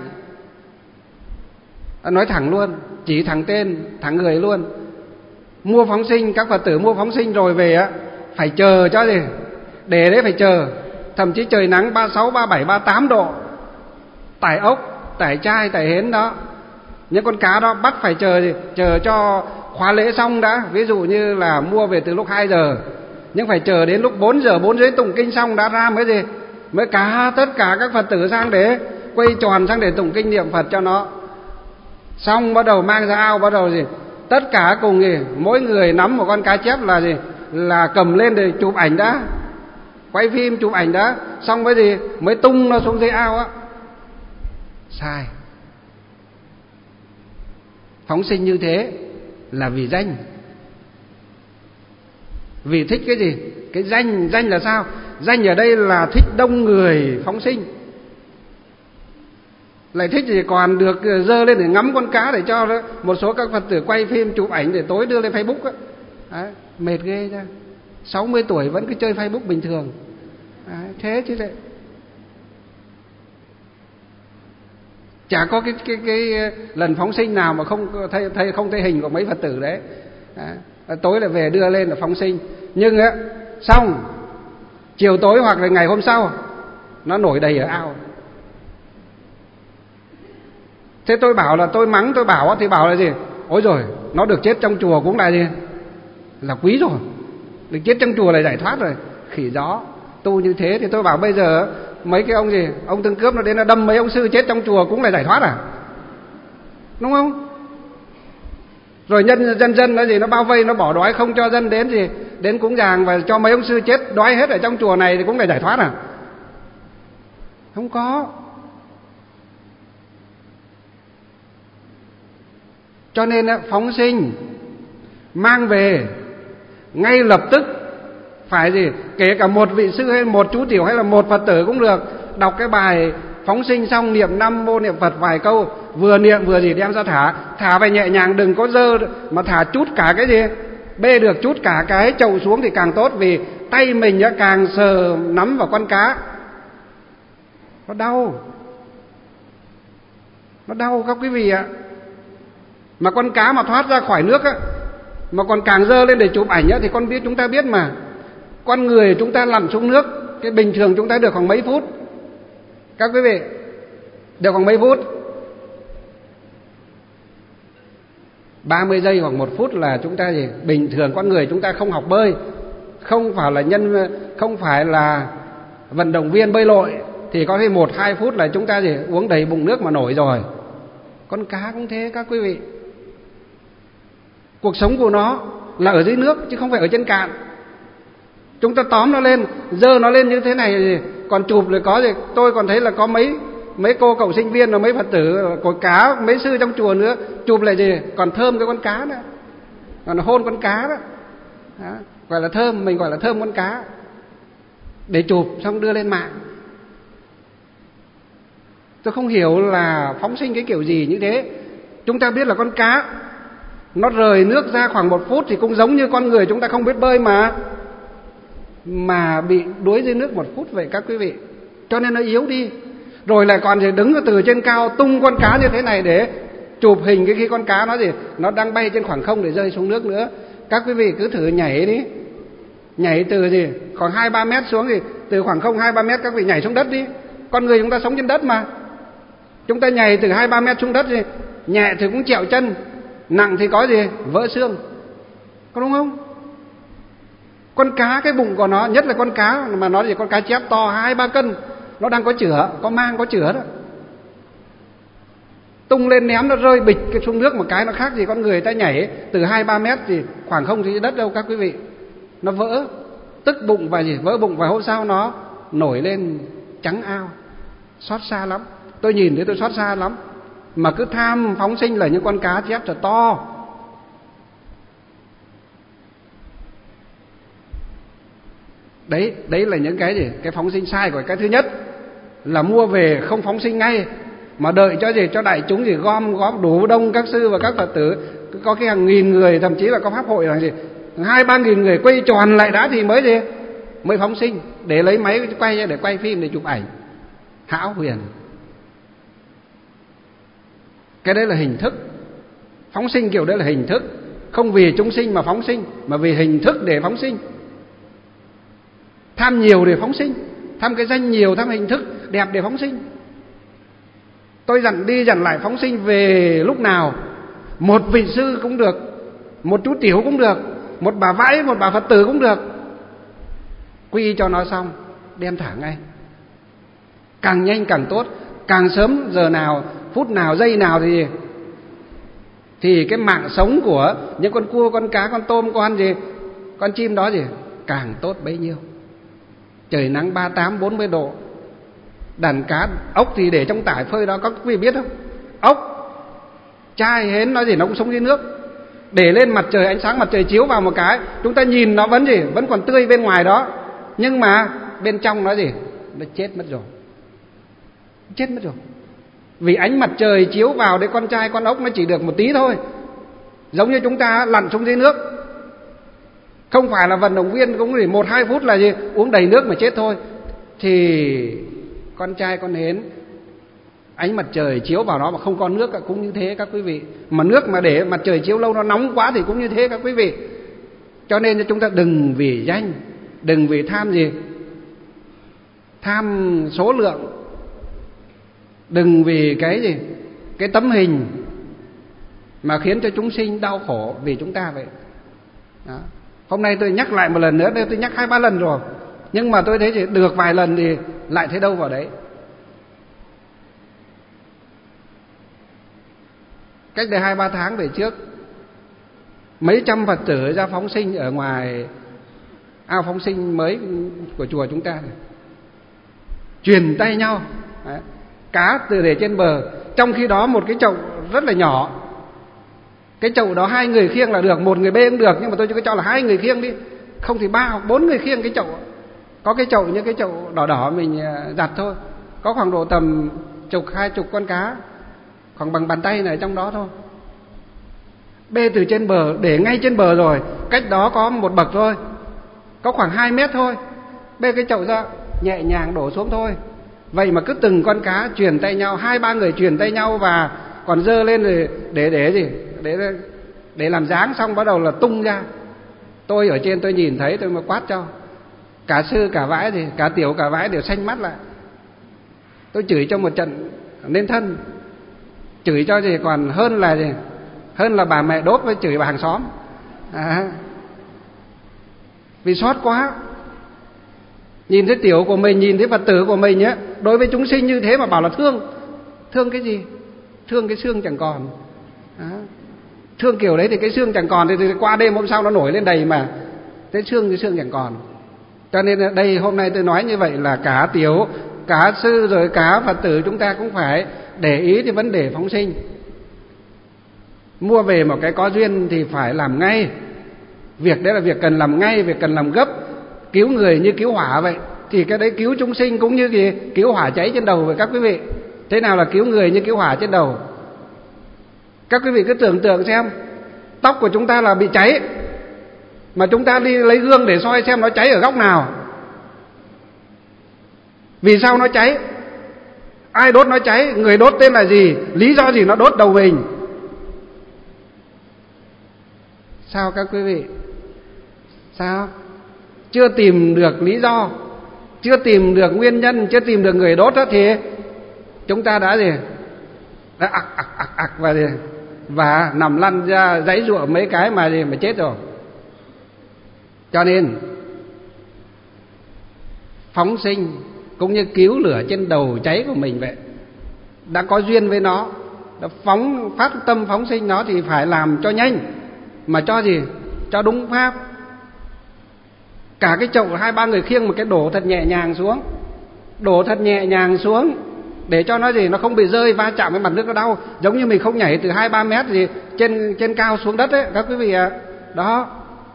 nói thẳng luôn, chỉ thẳng tên, thẳng người luôn. Mua phóng sinh, các Phật tử mua phóng sinh rồi về á, phải chờ cho gì? Để đấy phải chờ. Thậm chí trời nắng ba mươi sáu, ba mươi bảy, ba mươi tám độ, tải ốc, tải chai, tải hến đó, những con cá đó bắt phải chờ gì? Chờ cho khóa lễ xong đã. Ví dụ như là mua về từ lúc hai giờ, nhưng phải chờ đến lúc bốn giờ, bốn rưỡi tụng kinh xong đã ra mới gì? Mới cả tất cả các Phật tử sang để quay tròn sang để tụng kinh niệm Phật cho nó. Xong bắt đầu mang ra ao, bắt đầu gì? Tất cả cùng gì? Mỗi người nắm một con cá chép là gì? Là cầm lên để chụp ảnh đã, quay phim chụp ảnh đã, xong mới gì? Mới tung nó xuống dưới ao á. Sai. Phóng sinh như thế là vì danh. Vì thích cái gì? Cái danh. Danh là sao? Danh ở đây là thích đông người phóng sinh. Lại thích gì còn được dơ lên để ngắm con cá, để cho một số các Phật tử quay phim chụp ảnh để tối đưa lên Facebook á. Đấy, mệt ghê ra. sáu mươi tuổi vẫn cứ chơi Facebook bình thường. Đấy, thế chứ lại chả có cái cái cái lần phóng sinh nào mà không thấy, thấy không thấy hình của mấy Phật tử đấy. Đấy, tối lại về đưa lên là phóng sinh. Nhưng á, xong chiều tối hoặc là ngày hôm sau nó nổi đầy ở ao. Thế tôi bảo là tôi mắng, tôi bảo thì bảo là gì? Ôi rồi, nó được chết trong chùa cũng là gì? Là quý rồi. Được chết trong chùa là giải thoát rồi. Khỉ gió, tu như thế thì tôi bảo bây giờ mấy cái ông gì, ông Tương Cướp nó đến nó đâm mấy ông sư chết trong chùa cũng là giải thoát à? Đúng không? Rồi nhân dân dân nó gì, nó bao vây, nó bỏ đói không cho dân đến gì, đến cúng dường và cho mấy ông sư chết đói hết ở trong chùa này thì cũng là giải thoát à? Không có. Cho nên phóng sinh mang về ngay lập tức phải gì? Kể cả một vị sư hay một chú tiểu hay là một Phật tử cũng được, đọc cái bài phóng sinh xong niệm Nam Mô Niệm Phật vài câu, vừa niệm vừa gì đem ra thả. Thả về nhẹ nhàng, đừng có dơ mà thả chút cả cái gì, bê được chút cả cái chậu xuống thì càng tốt, vì tay mình càng sờ nắm vào con cá nó đau. Nó đau các quý vị ạ. Mà con cá mà thoát ra khỏi nước á, mà còn càng dơ lên để chụp ảnh á, thì con biết, chúng ta biết mà, con người chúng ta lặn xuống nước, cái bình thường chúng ta được khoảng mấy phút các quý vị? Được khoảng mấy phút? ba mươi giây hoặc một phút là chúng ta gì? Bình thường con người chúng ta không học bơi, không phải là nhân, không phải là vận động viên bơi lội, thì có thể một hai phút là chúng ta gì? Uống đầy bụng nước mà nổi rồi. Con cá cũng thế các quý vị. Cuộc sống của nó là ở dưới nước chứ không phải ở trên cạn. Chúng ta tóm nó lên, dơ nó lên như thế này, còn chụp rồi có gì? Tôi còn thấy là có mấy mấy cô cậu sinh viên và mấy Phật tử có cá, mấy sư trong chùa nữa, chụp lại gì? Còn thơm cái con cá nữa, còn hôn con cá đó. Đó, gọi là thơm, mình gọi là thơm con cá, để chụp xong đưa lên mạng. Tôi không hiểu là phóng sinh cái kiểu gì như thế. Chúng ta biết là con cá nó rời nước ra khoảng một phút thì cũng giống như con người chúng ta không biết bơi mà mà bị đuối dưới nước một phút vậy các quý vị. Cho nên nó yếu đi. Rồi lại còn thì đứng từ trên cao tung con cá như thế này để chụp hình cái khi con cá nó gì nó đang bay trên khoảng không để rơi xuống nước nữa. Các quý vị cứ thử nhảy đi, nhảy từ gì khoảng hai ba mét xuống, thì từ khoảng không hai ba mét các vị nhảy xuống đất đi. Con người chúng ta sống trên đất mà, chúng ta nhảy từ hai ba mét xuống đất thì nhẹ thì cũng trẹo chân, nặng thì có gì vỡ xương, có đúng không? Con cá cái bụng của nó, nhất là con cá mà nó gì con cá chép to hai ba cân, nó đang có chửa, có mang có chửa đó, tung lên ném nó rơi bịch cái xuống nước một cái nó khác gì con người ta nhảy từ hai ba mét thì khoảng không thì đất đâu các quý vị. Nó vỡ tức bụng và gì vỡ bụng, và hôm sau nó nổi lên trắng ao, xót xa lắm. Tôi nhìn thấy tôi xót xa lắm, mà cứ tham phóng sinh là những con cá chép thật to. Đấy, đấy là những cái gì cái phóng sinh sai của cái thứ nhất là mua về không phóng sinh ngay, mà đợi cho gì cho đại chúng gì gom góp đủ đông các sư và các Phật tử, có cái hàng nghìn người, thậm chí là có pháp hội là gì hai ba nghìn người quay tròn lại đã thì mới gì mới phóng sinh, để lấy máy quay ra để quay phim để chụp ảnh. Hão huyền. Cái đấy là hình thức. Phóng sinh kiểu đấy là hình thức, không vì chúng sinh mà phóng sinh, mà vì hình thức để phóng sinh. Tham nhiều để phóng sinh, tham cái danh nhiều, tham hình thức đẹp để phóng sinh. Tôi dặn đi dặn lại phóng sinh về lúc nào, một vị sư cũng được, một chú tiểu cũng được, một bà vãi, một bà Phật tử cũng được, quy cho nó xong đem thả ngay, càng nhanh càng tốt, càng sớm giờ nào, phút nào, giây nào thì thì cái mạng sống của những con cua, con cá, con tôm, con gì, con chim đó gì càng tốt bấy nhiêu. Trời nắng ba mươi tám bốn mươi độ, đàn cá ốc thì để trong tải phơi đó, các quý vị biết không? Ốc trai hến nó gì nó cũng sống dưới nước, để lên mặt trời, ánh sáng mặt trời chiếu vào một cái, chúng ta nhìn nó vẫn gì vẫn còn tươi bên ngoài đó, nhưng mà bên trong nó gì nó chết mất rồi, chết mất rồi. Vì ánh mặt trời chiếu vào đấy, con trai con ốc nó chỉ được một tí thôi, giống như chúng ta lặn xuống dưới nước, không phải là vận động viên cũng chỉ một hai phút là gì uống đầy nước mà chết thôi. Thì con trai con hến ánh mặt trời chiếu vào nó mà không có nước cũng như thế các quý vị. Mà nước mà để mặt trời chiếu lâu nó nóng quá thì cũng như thế các quý vị. Cho nên chúng ta đừng vì danh, đừng vì tham gì tham số lượng, đừng vì cái gì cái tấm hình mà khiến cho chúng sinh đau khổ vì chúng ta vậy đó. Hôm nay tôi nhắc lại một lần nữa, tôi nhắc hai ba lần rồi, nhưng mà tôi thấy thì được vài lần thì lại thấy đâu vào đấy. Cách đây hai ba tháng về trước, mấy trăm Phật tử ra phóng sinh ở ngoài ao phóng sinh mới của chùa chúng ta này, truyền tay nhau đấy, cá từ để trên bờ. Trong khi đó một cái chậu rất là nhỏ, cái chậu đó hai người khiêng là được, một người bê cũng được, nhưng mà tôi cho là hai người khiêng đi, không thì ba hoặc bốn người khiêng cái chậu. Có cái chậu như cái chậu đỏ đỏ mình giặt thôi, có khoảng độ tầm chục hai chục con cá, khoảng bằng bàn tay này trong đó thôi, bê từ trên bờ để ngay trên bờ rồi, cách đó có một bậc thôi, có khoảng hai mét thôi, bê cái chậu ra nhẹ nhàng đổ xuống thôi. Vậy mà cứ từng con cá truyền tay nhau, hai ba người truyền tay nhau, và còn dơ lên rồi để để gì để để làm dáng, xong bắt đầu là tung ra. Tôi ở trên tôi nhìn thấy tôi mới quát cho cả sư cả vãi thì cả tiểu cả vãi đều xanh mắt lại. Tôi chửi cho một trận nên thân, chửi cho gì còn hơn là gì hơn là bà mẹ đốt với chửi bà hàng xóm à, vì xót quá. Nhìn thấy tiểu của mình, nhìn thấy Phật tử của mình á, đối với chúng sinh như thế mà bảo là thương. Thương cái gì? Thương cái xương chẳng còn à, thương kiểu đấy thì cái xương chẳng còn thì, thì qua đêm hôm sau nó nổi lên đầy mà, cái xương cái xương chẳng còn. Cho nên đây hôm nay tôi nói như vậy là cả tiểu, cả sư rồi cả Phật tử chúng ta cũng phải để ý đến vấn đề phóng sinh. Mua về một cái có duyên thì phải làm ngay. Việc đấy là việc cần làm ngay, việc cần làm gấp. Cứu người như cứu hỏa vậy, thì cái đấy cứu chúng sinh cũng như gì cứu hỏa cháy trên đầu vậy các quý vị. Thế nào là cứu người như cứu hỏa trên đầu? Các quý vị cứ tưởng tượng xem, tóc của chúng ta là bị cháy, mà chúng ta đi lấy gương để soi xem nó cháy ở góc nào. Vì sao nó cháy? Ai đốt nó cháy, người đốt tên là gì, lý do gì nó đốt đầu mình. Sao các quý vị? Sao? Chưa tìm được lý do, chưa tìm được nguyên nhân, chưa tìm được người đốt đó, thì chúng ta đã gì? Đã ặc ặc ặc ặc và gì? Và nằm lăn ra giãy giụa mấy cái mà gì mà chết rồi. Cho nên phóng sinh cũng như cứu lửa trên đầu cháy của mình vậy. Đã có duyên với nó, đã phóng phát tâm phóng sinh nó thì phải làm cho nhanh, mà cho gì? Cho đúng pháp. Cả cái chậu hai ba người khiêng một cái đổ thật nhẹ nhàng xuống, đổ thật nhẹ nhàng xuống để cho nó gì, nó không bị rơi va chạm với mặt nước nó đau. Giống như mình không nhảy từ hai ba mét gì trên trên cao xuống đất ấy các quý vị ạ. À. Đó.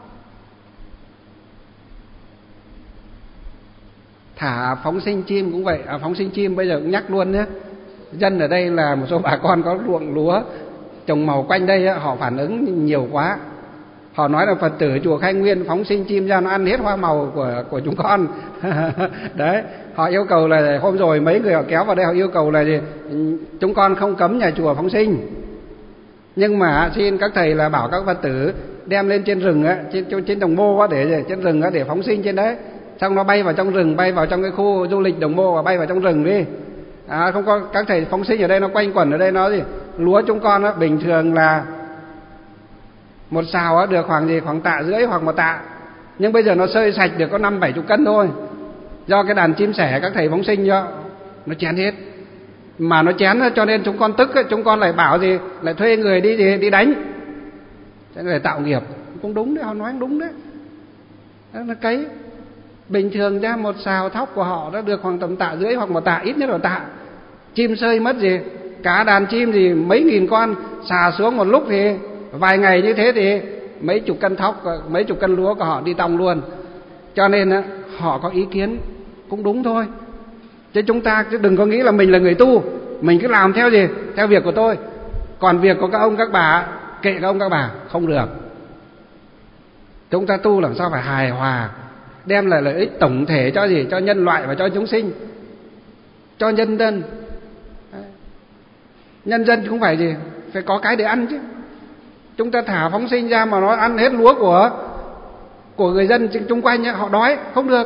Thả phóng sinh chim cũng vậy. À, phóng sinh chim bây giờ cũng nhắc luôn nhé. Dân ở đây là một số bà con có ruộng lúa trồng màu quanh đây ấy, họ phản ứng nhiều quá. Họ nói là Phật tử chùa Khai Nguyên phóng sinh chim ra nó ăn hết hoa màu của của chúng con. Đấy, họ yêu cầu là hôm rồi mấy người họ kéo vào đây họ yêu cầu là gì? Chúng con không cấm nhà chùa phóng sinh, nhưng mà xin các thầy là bảo các Phật tử đem lên trên rừng á, trên trên đồng mô á, để trên rừng á để phóng sinh trên đấy. Xong nó bay vào trong rừng, bay vào trong cái khu du lịch đồng mô và bay vào trong rừng đi. À, không có các thầy phóng sinh ở đây nó quanh quẩn ở đây nó gì? Lúa chúng con á bình thường là một sào á được khoảng gì, khoảng tạ rưỡi hoặc một tạ, nhưng bây giờ nó sơi sạch được có năm bảy chục cân thôi, do cái đàn chim sẻ các thầy phóng sinh cho nó chén hết. Mà nó chén cho nên chúng con tức ấy, chúng con lại bảo gì, lại thuê người đi gì đi đánh để tạo nghiệp. Cũng đúng đấy, họ nói đúng đấy. Đó là cấy bình thường ra một sào thóc của họ đã được khoảng tầm tạ rưỡi hoặc một tạ, ít nhất là tạ. Chim sơi mất gì, cả đàn chim gì mấy nghìn con xà xuống một lúc thì vài ngày như thế thì mấy chục cân thóc, mấy chục cân lúa của họ đi tong luôn. Cho nên á, họ có ý kiến cũng đúng thôi. Chứ chúng ta chứ đừng có nghĩ là mình là người tu, mình cứ làm theo gì, theo việc của tôi. Còn việc của các ông các bà, kệ các ông các bà, không được. Chúng ta tu làm sao phải hài hòa, đem lại lợi ích tổng thể cho gì, cho nhân loại và cho chúng sinh, cho nhân dân. Nhân dân cũng phải gì, phải có cái để ăn chứ. Chúng ta thả phóng sinh ra mà nó ăn hết lúa của của người dân chung quanh ấy, họ đói không được.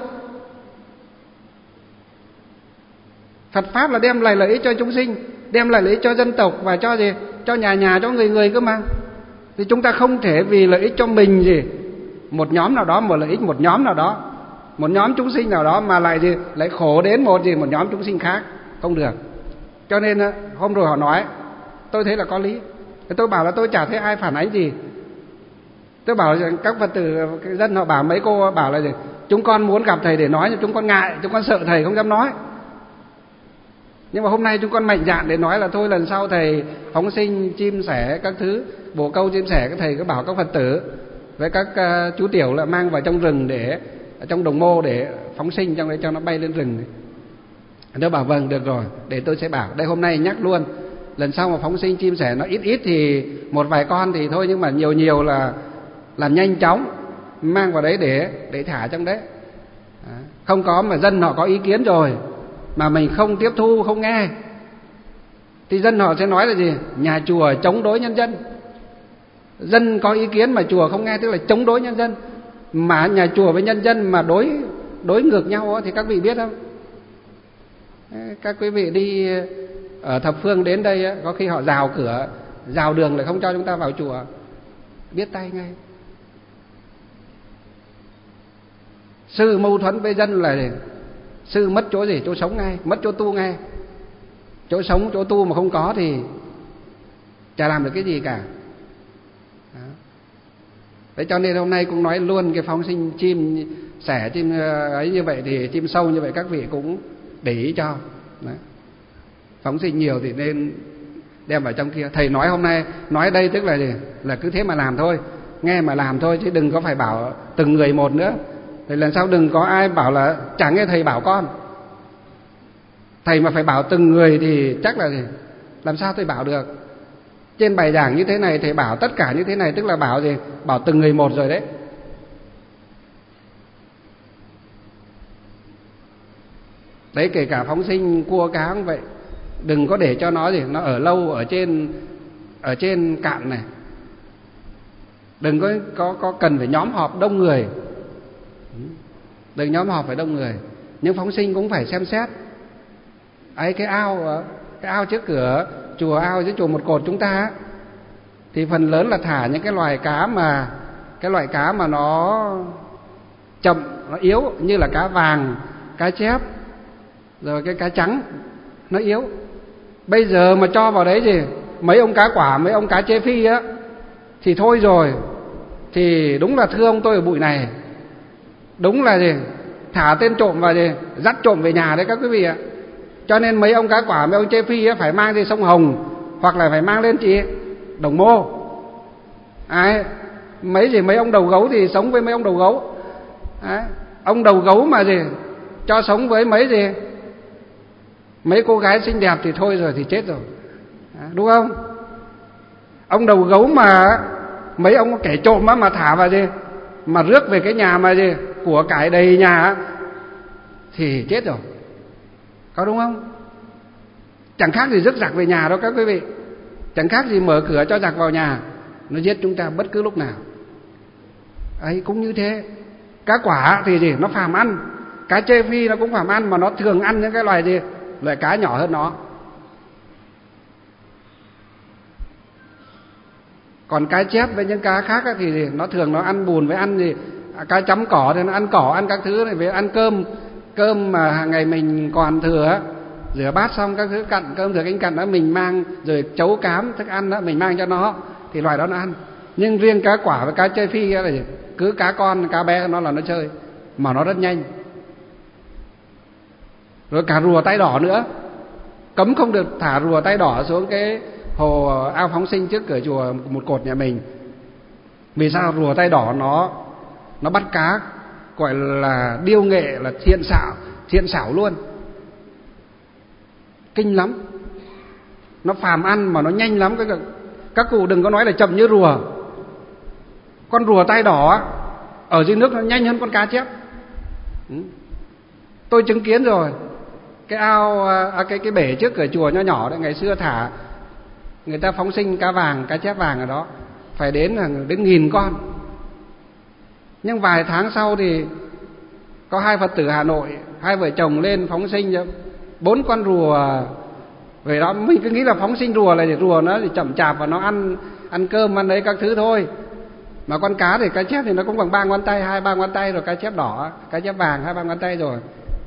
Phật pháp là đem lại lợi ích cho chúng sinh, đem lại lợi ích cho dân tộc và cho gì, cho nhà nhà, cho người người cơ mà. Thì chúng ta không thể vì lợi ích cho mình gì, một nhóm nào đó, một lợi ích một nhóm nào đó, một nhóm chúng sinh nào đó mà lại gì, lại khổ đến một gì một nhóm chúng sinh khác, không được. Cho nên hôm rồi họ nói, tôi thấy là có lý. Tôi bảo là tôi chả thấy ai phản ánh gì. Tôi bảo các Phật tử dân họ bảo, mấy cô bảo là gì, chúng con muốn gặp thầy để nói nhưng chúng con ngại, chúng con sợ thầy không dám nói. Nhưng mà hôm nay chúng con mạnh dạn để nói là thôi lần sau thầy phóng sinh chim sẻ các thứ, bồ câu chim sẻ, các thầy cứ bảo các Phật tử với các uh, chú tiểu là mang vào trong rừng, để trong đồng mô để phóng sinh trong đấy cho nó bay lên rừng. Tôi bảo vâng được rồi, để tôi sẽ bảo. Đây hôm nay nhắc luôn, lần sau mà phóng sinh chim sẻ nó ít ít thì một vài con thì thôi, nhưng mà nhiều nhiều là làm nhanh chóng mang vào đấy để để thả trong đấy. Không có mà dân họ có ý kiến rồi mà mình không tiếp thu, không nghe thì dân họ sẽ nói là gì, nhà chùa chống đối nhân dân. Dân có ý kiến mà chùa không nghe tức là chống đối nhân dân. Mà nhà chùa với nhân dân mà đối đối ngược nhau thì các vị biết không? Các quý vị đi ở thập phương đến đây có khi họ rào cửa, rào đường lại không cho chúng ta vào chùa, biết tay ngay. Sư mâu thuẫn với dân là gì? Sư mất chỗ gì? Chỗ sống ngay, mất chỗ tu ngay. Chỗ sống, chỗ tu mà không có thì chả làm được cái gì cả. Đó. Thế cho nên hôm nay cũng nói luôn cái phóng sinh chim sẻ, chim ấy như vậy thì chim sâu như vậy các vị cũng để ý cho. Đó. Phóng sinh nhiều thì nên đem vào trong kia. Thầy nói hôm nay, nói đây tức là gì? Là cứ thế mà làm thôi, nghe mà làm thôi, chứ đừng có phải bảo từng người một nữa. Thì lần sau đừng có ai bảo là chẳng nghe thầy bảo con. Thầy mà phải bảo từng người thì chắc là gì? Làm sao thầy bảo được? Trên bài giảng như thế này thầy bảo tất cả như thế này, tức là bảo gì? Bảo từng người một rồi đấy. Đấy, kể cả phóng sinh cua cá cũng vậy. đừng có để cho nó gì nó ở lâu ở trên ở trên cạn này. Đừng có có có cần phải nhóm họp đông người. Đừng nhóm họp phải đông người. Nhưng phóng sinh cũng phải xem xét. Ấy cái ao cái ao trước cửa chùa, ao dưới chùa Một Cột chúng ta thì phần lớn là thả những cái loài cá mà cái loại cá mà nó chậm, nó yếu, như là cá vàng, cá chép, rồi cái cá trắng nó yếu. Bây giờ mà cho vào đấy gì mấy ông cá quả, mấy ông cá chê phi á thì thôi rồi. Thì đúng là thưa ông tôi ở bụi này, đúng là gì thả tên trộm vào gì dắt trộm về nhà đấy các quý vị ạ. Cho nên mấy ông cá quả, mấy ông chê phi á phải mang đi sông Hồng, hoặc là phải mang lên chị Đồng Mô. Đấy, mấy gì mấy ông đầu gấu thì sống với mấy ông đầu gấu. Đấy, ông đầu gấu mà gì cho sống với mấy gì mấy cô gái xinh đẹp thì thôi rồi, thì chết rồi. Đấy, đúng không? Ông đầu gấu mà mấy ông kẻ trộm á mà thả vào gì mà rước về cái nhà mà gì của cải đầy nhà á thì chết rồi. Có đúng không? Chẳng khác gì rước giặc về nhà đâu các quý vị. Chẳng khác gì mở cửa cho giặc vào nhà, nó giết chúng ta bất cứ lúc nào. Ấy cũng như thế. Cá quả thì gì nó phàm ăn, cá chê phi nó cũng phàm ăn, mà nó thường ăn những cái loài gì loài cá nhỏ hơn nó. Còn cá chép với những cá khác thì gì? Nó thường nó ăn bùn với ăn gì cá chấm cỏ thì nó ăn cỏ, ăn các thứ này, với ăn cơm cơm mà hàng ngày mình còn thừa, rửa bát xong các thứ cặn cơm thừa canh cặn đó mình mang, rồi chấu cám thức ăn đó mình mang cho nó, thì loài đó nó ăn. Nhưng riêng cá quả với cá chê phi là gì? Cứ cá con cá bé nó là nó chơi, mà nó rất nhanh. Rồi cả rùa tay đỏ nữa, cấm không được thả rùa tay đỏ xuống cái hồ ao phóng sinh trước cửa chùa Một Cột nhà mình. Vì sao? Rùa tay đỏ nó nó bắt cá gọi là điêu nghệ, là thiện xảo, thiện xảo luôn, kinh lắm. Nó phàm ăn mà nó nhanh lắm. Các, các cụ đừng có nói là chậm như rùa. Con rùa tay đỏ ở dưới nước nó nhanh hơn con cá chép. Tôi chứng kiến rồi. Cái ao à, cái cái bể trước cửa chùa nho nhỏ đấy, ngày xưa thả người ta phóng sinh cá vàng, cá chép vàng ở đó phải đến đến nghìn con. Nhưng vài tháng sau thì có hai Phật tử Hà Nội, hai vợ chồng lên phóng sinh bốn con rùa về đó. Mình cứ nghĩ là phóng sinh rùa là rùa nó thì chậm chạp và nó ăn ăn cơm ăn đấy các thứ thôi. Mà con cá thì cá chép thì nó cũng bằng ba ngón tay, hai ba ngón tay rồi. Cá chép đỏ, cá chép vàng hai ba ngón tay rồi.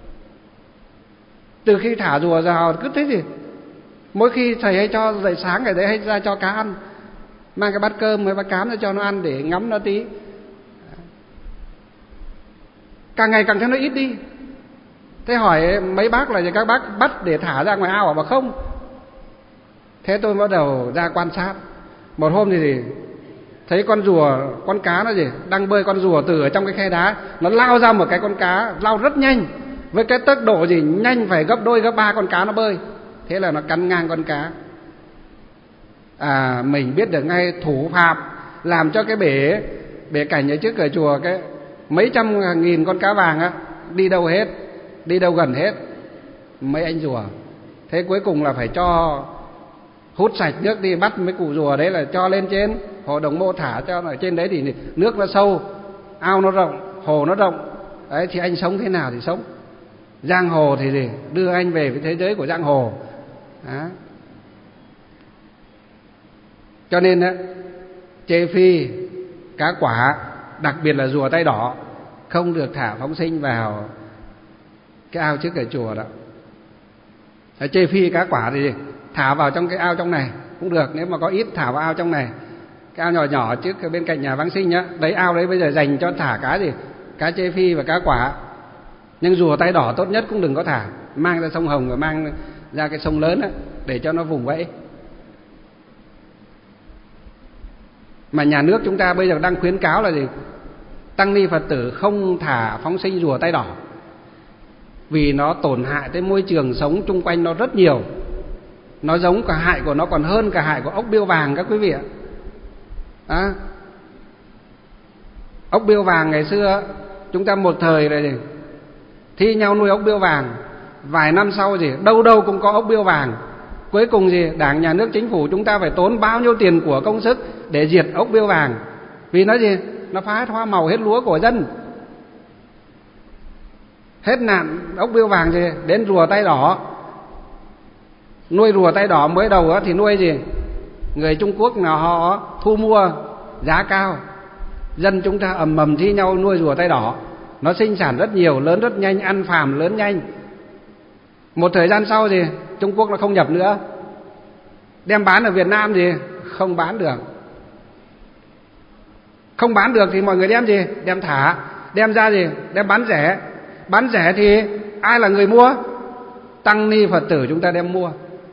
Từ khi thả rùa vào cứ thế gì, mỗi khi thầy hay cho dậy sáng ngày đấy hay ra cho cá ăn, mang cái bát cơm với bát cám ra cho nó ăn để ngắm nó tí. Càng ngày càng thấy nó ít đi. Thế hỏi mấy bác là các bác bắt để thả ra ngoài ao à? Mà không. Thế tôi bắt đầu ra quan sát. Một hôm thì gì thấy con rùa, con cá nó gì đang bơi, con rùa từ ở trong cái khe đá nó lao ra một cái con cá, lao rất nhanh, với cái tốc độ gì nhanh phải gấp đôi gấp ba con cá nó bơi. Thế là nó cắn ngang con cá. À, mình biết được ngay thủ phạm làm cho cái bể bể cảnh ở trước cửa chùa cái mấy trăm nghìn con cá vàng á đi đâu hết, đi đâu gần hết mấy anh rùa. Thế cuối cùng là phải cho hút sạch nước đi, bắt mấy cụ rùa đấy là cho lên trên hồ Đồng Mô thả cho. Ở trên đấy thì nước nó sâu, ao nó rộng, hồ nó rộng đấy, thì anh sống thế nào thì sống. Giang hồ thì gì đưa anh về với thế giới của giang hồ đó. Cho nên á, chê phi, cá quả, đặc biệt là rùa tay đỏ không được thả phóng sinh vào cái ao trước cửa chùa đó. Chê phi cá quả thì gì? Thả vào trong cái ao trong này cũng được, nếu mà có ít thả vào ao trong này. Cái ao nhỏ nhỏ trước bên cạnh nhà Vãng Sinh nhá, đấy ao đấy bây giờ dành cho thả cá gì? Cá chê phi và cá quả. Nhưng rùa tay đỏ tốt nhất cũng đừng có thả, mang ra sông Hồng và mang ra cái sông lớn á, để cho nó vùng vẫy. Mà nhà nước chúng ta bây giờ đang khuyến cáo là gì? Tăng ni Phật tử không thả phóng sinh rùa tay đỏ, vì nó tổn hại tới môi trường sống chung quanh nó rất nhiều. Nó giống cả hại của nó còn hơn cả hại của ốc biêu vàng các quý vị ạ. À, ốc biêu vàng ngày xưa chúng ta một thời là gì? Thi nhau nuôi ốc biêu vàng, vài năm sau gì đâu đâu cũng có ốc biêu vàng. Cuối cùng gì? Đảng, nhà nước, chính phủ chúng ta phải tốn bao nhiêu tiền của công sức để diệt ốc bươu vàng. Vì nó gì? Nó phá hết hoa màu, hết lúa của dân. Hết nạn ốc bươu vàng gì? Đến rùa tay đỏ. Nuôi rùa tay đỏ mới đầu thì nuôi gì? Người Trung Quốc nào họ thu mua giá cao, dân chúng ta ầm ầm thi nhau nuôi rùa tay đỏ. Nó sinh sản rất nhiều, lớn rất nhanh, ăn phàm lớn nhanh. Một thời gian sau thì Trung Quốc nó không nhập nữa, đem bán ở Việt Nam thì không bán được. Không bán được thì mọi người đem gì? Đem thả, đem ra gì? Đem bán rẻ. Bán rẻ thì ai là người mua? Tăng ni Phật tử chúng ta đem mua.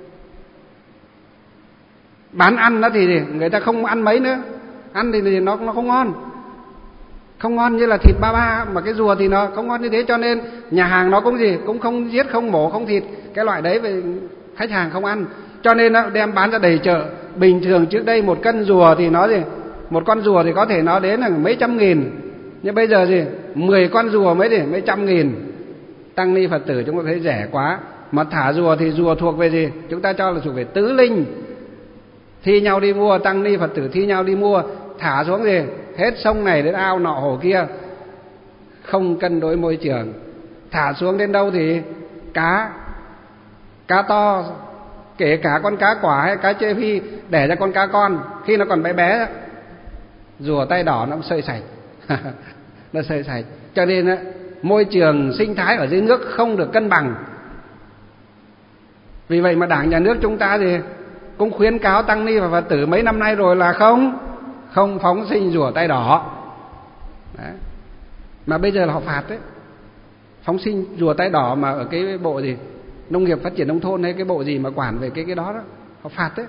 Bán ăn đó thì người ta không ăn mấy nữa. Ăn thì nó nó không ngon. Không ngon như là thịt ba ba, mà cái rùa thì nó không ngon như thế, cho nên nhà hàng nó cũng gì? Cũng không giết, không mổ, không thịt cái loại đấy, về khách hàng không ăn. Cho nên nó đem bán ra đầy chợ. Bình thường trước đây một cân rùa thì nó gì? Một con rùa thì có thể nó đến là mấy trăm nghìn. Nhưng bây giờ gì? Mười con rùa mới thì mấy trăm nghìn. Tăng ni Phật tử chúng ta thấy rẻ quá. Mà thả rùa thì rùa thuộc về gì? Chúng ta cho là thuộc về tứ linh. Thi nhau đi mua, tăng ni Phật tử thi nhau đi mua. Thả xuống gì? Hết sông này đến ao nọ hồ kia. Không cân đối môi trường. Thả xuống đến đâu thì cá Cá to, kể cả con cá quả hay cá chê phi, đẻ ra con cá con, khi nó còn bé bé, rùa tay đỏ nó sơi sạch. Nó sơi sạch. Cho nên môi trường sinh thái ở dưới nước không được cân bằng. Vì vậy mà Đảng, nhà nước chúng ta thì cũng khuyến cáo tăng ni và Phật tử mấy năm nay rồi là không Không phóng sinh rùa tay đỏ. Đấy. Mà bây giờ là họ phạt đấy. Phóng sinh rùa tay đỏ mà ở cái bộ gì? Nông nghiệp phát triển nông thôn hay cái bộ gì mà quản về cái cái đó đó, họ phạt đấy.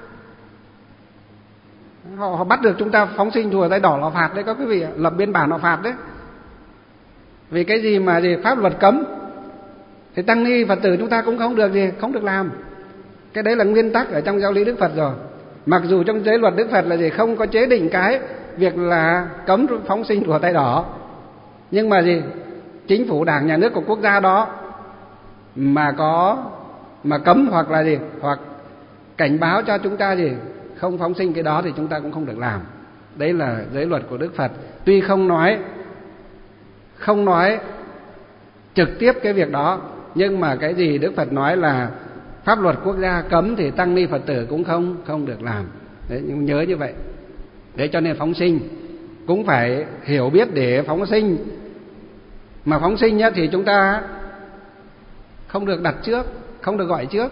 Họ, họ bắt được chúng ta phóng sinh rùa tay đỏ là phạt đấy các quý vị, lập biên bản họ phạt đấy. Vì cái gì mà gì pháp luật cấm thì tăng ni Phật tử chúng ta cũng không được gì, không được làm. Cái đấy là nguyên tắc ở trong giáo lý Đức Phật rồi. Mặc dù trong giới luật Đức Phật là gì không có chế định cái việc là cấm phóng sinh rùa tay đỏ, nhưng mà gì chính phủ, Đảng, nhà nước của quốc gia đó mà có mà cấm hoặc là gì hoặc cảnh báo cho chúng ta gì không phóng sinh cái đó thì chúng ta cũng không được làm. Đấy là giới luật của Đức Phật. Tuy không nói không nói trực tiếp cái việc đó, nhưng mà cái gì Đức Phật nói là pháp luật quốc gia cấm thì tăng ni Phật tử cũng không không được làm. Đấy, nhớ như vậy. Đấy, cho nên phóng sinh cũng phải hiểu biết để phóng sinh. Mà phóng sinh nhá, thì chúng ta không được đặt trước, không được gọi trước.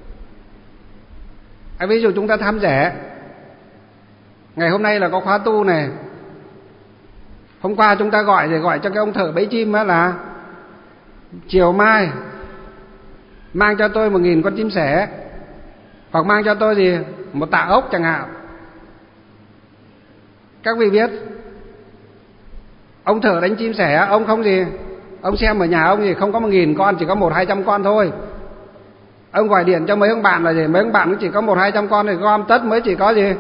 À, ví dụ chúng ta tham rẻ, ngày hôm nay là có khóa tu này, hôm qua chúng ta gọi rồi gọi cho cái ông thợ bẫy chim á là chiều mai mang cho tôi một nghìn con chim sẻ, hoặc mang cho tôi gì một tạ ốc chẳng hạn. Các vị biết ông thợ đánh chim sẻ, ông không gì, ông xem ở nhà ông gì không có một nghìn con, chỉ có một hai trăm con thôi. Ông gọi điện cho mấy ông bạn là gì, mấy ông bạn cũng chỉ có một hai trăm con, thì gom tất mới chỉ có gì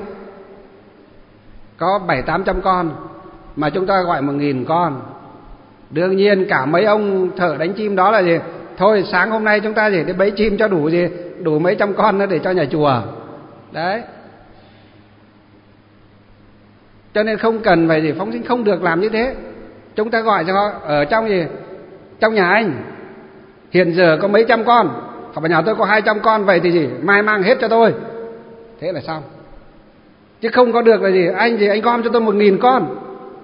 có bảy tám trăm con, mà chúng ta gọi một nghìn con. Đương nhiên cả mấy ông thợ đánh chim đó là gì, thôi sáng hôm nay chúng ta gì để bẫy chim cho đủ gì đủ mấy trăm con nữa để cho nhà chùa. Đấy, cho nên không cần phải gì phóng sinh, không được làm như thế. Chúng ta gọi cho họ ở trong gì trong nhà anh hiện giờ có mấy trăm con, hoặc nhà tôi có hai trăm con, vậy thì gì mai mang hết cho tôi, thế là xong. Chứ không có được là gì anh gì anh gom cho tôi một nghìn con.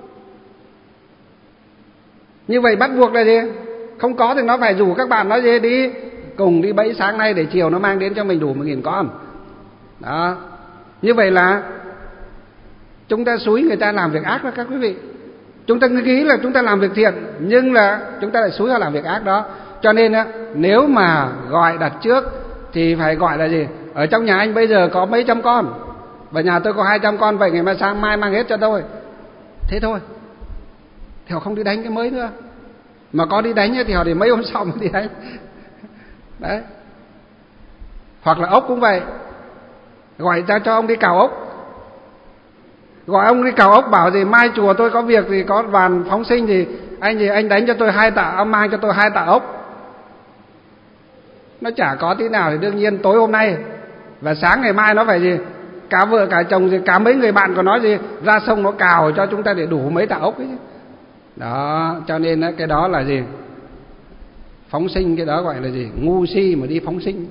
Như vậy bắt buộc là gì không có thì nó phải rủ các bạn nói gì đi cùng đi bẫy sáng nay để chiều nó mang đến cho mình đủ một nghìn con. Đó, như vậy là chúng ta xúi người ta làm việc ác đó các quý vị. Chúng ta nghĩ là chúng ta làm việc thiện, nhưng là chúng ta lại xúi họ làm việc ác đó. Cho nên á, nếu mà gọi đặt trước thì phải gọi là gì, ở trong nhà anh bây giờ có mấy trăm con và nhà tôi có hai trăm con, vậy ngày mai sáng mai mang hết cho tôi. Thế thôi, thì họ không đi đánh cái mới nữa. Mà có đi đánh thì họ để mấy hôm sau mới đi đánh. Đấy. Hoặc là ốc cũng vậy, gọi ra cho ông đi cào ốc, gọi ông đi cào ốc, bảo gì mai chùa tôi có việc thì có đoàn phóng sinh thì anh gì anh đánh cho tôi hai tạ, ông mang cho tôi hai tạ ốc. Nó chả có tí nào. Thì đương nhiên tối hôm nay Và sáng ngày mai nó phải gì? Cả vợ cả chồng gì, cả mấy người bạn của nó gì ra sông nó cào cho chúng ta để đủ mấy tạ ốc ấy. Đó, cho nên cái đó là gì? Phóng sinh, cái đó gọi là gì? Ngu si mà đi phóng sinh.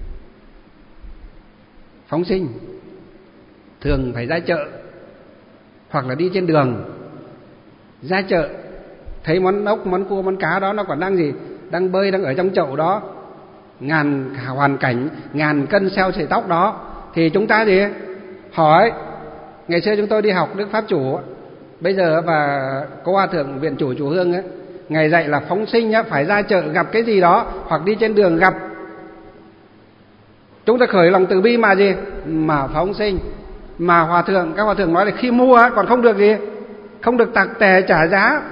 Phóng sinh thường phải ra chợ hoặc là đi trên đường. Ra chợ thấy món ốc, món cua, món cá đó nó còn đang gì? Đang bơi, đang ở trong chậu đó. Ngàn hoàn cảnh, ngàn cân xeo sợi tóc đó. Thì chúng ta gì? Hỏi. Ngày xưa chúng tôi đi học Đức Pháp Chủ, bây giờ và cô Hòa Thượng Viện Chủ Chùa Hương ấy, Ngài dạy là phóng sinh á, phải ra chợ gặp cái gì đó hoặc đi trên đường gặp. Chúng ta khởi lòng từ bi mà gì? Mà phóng sinh. Mà Hòa Thượng, các Hòa Thượng nói là khi mua á, còn không được gì? Không được tặc tè trả giá.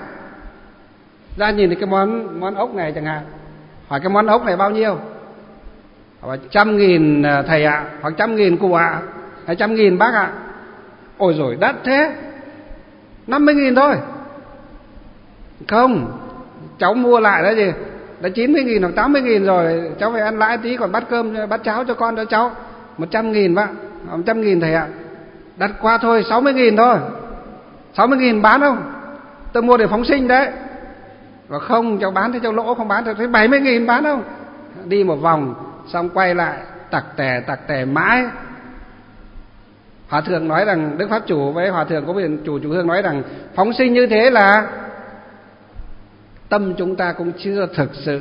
Ra nhìn thấy cái món món ốc này chẳng hạn, hỏi cái món ốc này bao nhiêu? Hỏi trăm nghìn thầy ạ, à, hoặc trăm nghìn cụ ạ, à, hay trăm nghìn bác ạ. À. Ôi rồi đắt thế, năm mươi nghìn thôi. Không, cháu mua lại đó gì? Đã chín mươi nghìn hoặc tám mươi nghìn rồi, cháu phải ăn lãi tí, còn bắt cơm, bắt cháo cho con cho cháu. Một trăm nghìn bác, một trăm nghìn thầy ạ. À. Đắt quá thôi, sáu mươi nghìn thôi. Sáu mươi nghìn bán không? Tôi mua để phóng sinh đấy. Và không, cháu bán thì cháu lỗ, không bán thì thấy bảy mươi nghìn bán không? Đi một vòng, xong quay lại, tặc tè, tặc tè mãi. Hòa Thượng nói rằng, Đức Pháp Chủ với Hòa Thượng có Viện Chủ Chùa Hương nói rằng, phóng sinh như thế là tâm chúng ta cũng chưa thực sự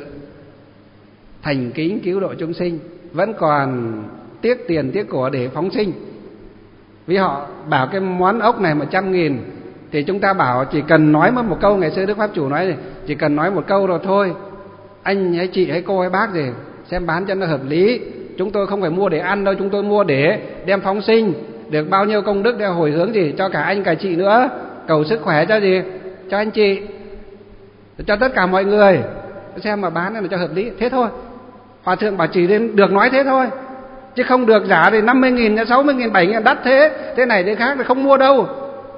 thành kính cứu độ chúng sinh, vẫn còn tiếc tiền tiếc của để phóng sinh. Vì họ bảo cái món ốc này một trăm nghìn, thì chúng ta bảo chỉ cần nói một câu. Ngày xưa Đức Pháp Chủ nói chỉ cần nói một câu rồi thôi, anh hay chị hay cô hay bác gì xem bán cho nó hợp lý. Chúng tôi không phải mua để ăn đâu, chúng tôi mua để đem phóng sinh, được bao nhiêu công đức để hồi hướng gì cho cả anh cả chị nữa, cầu sức khỏe cho gì cho anh chị, cho tất cả mọi người, xem mà bán là cho hợp lý. Thế thôi. Hòa Thượng bảo chỉ đến được nói thế thôi, chứ không được giả thì năm mươi nghìn, sáu mươi nghìn, bảy mươi nghìn đắt thế, thế này thế khác thì không mua đâu.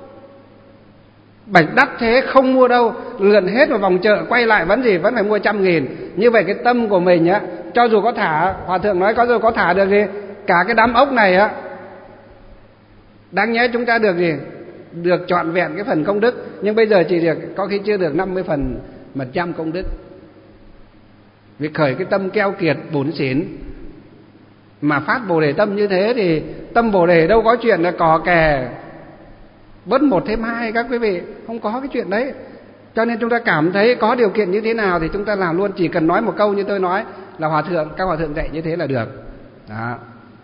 Bạch đắt thế không mua đâu, lượn hết một vòng chợ quay lại vẫn gì, vẫn phải mua trăm nghìn. Như vậy cái tâm của mình á, cho dù có thả, Hòa Thượng nói có dù có thả được gì, cả cái đám ốc này á, đáng nhẽ chúng ta được gì, được trọn vẹn cái phần công đức, nhưng bây giờ chỉ được có khi chưa được năm mươi phần một trăm công đức. Vì khởi cái tâm keo kiệt bủn xỉn mà phát bồ đề tâm như thế thì tâm bồ đề đâu có chuyện là cò kè bớt một thêm hai các quý vị, không có cái chuyện đấy. Cho nên chúng ta cảm thấy có điều kiện như thế nào thì chúng ta làm luôn, chỉ cần nói một câu như tôi nói là Hòa Thượng, các Hòa Thượng dạy như thế là được. Đó.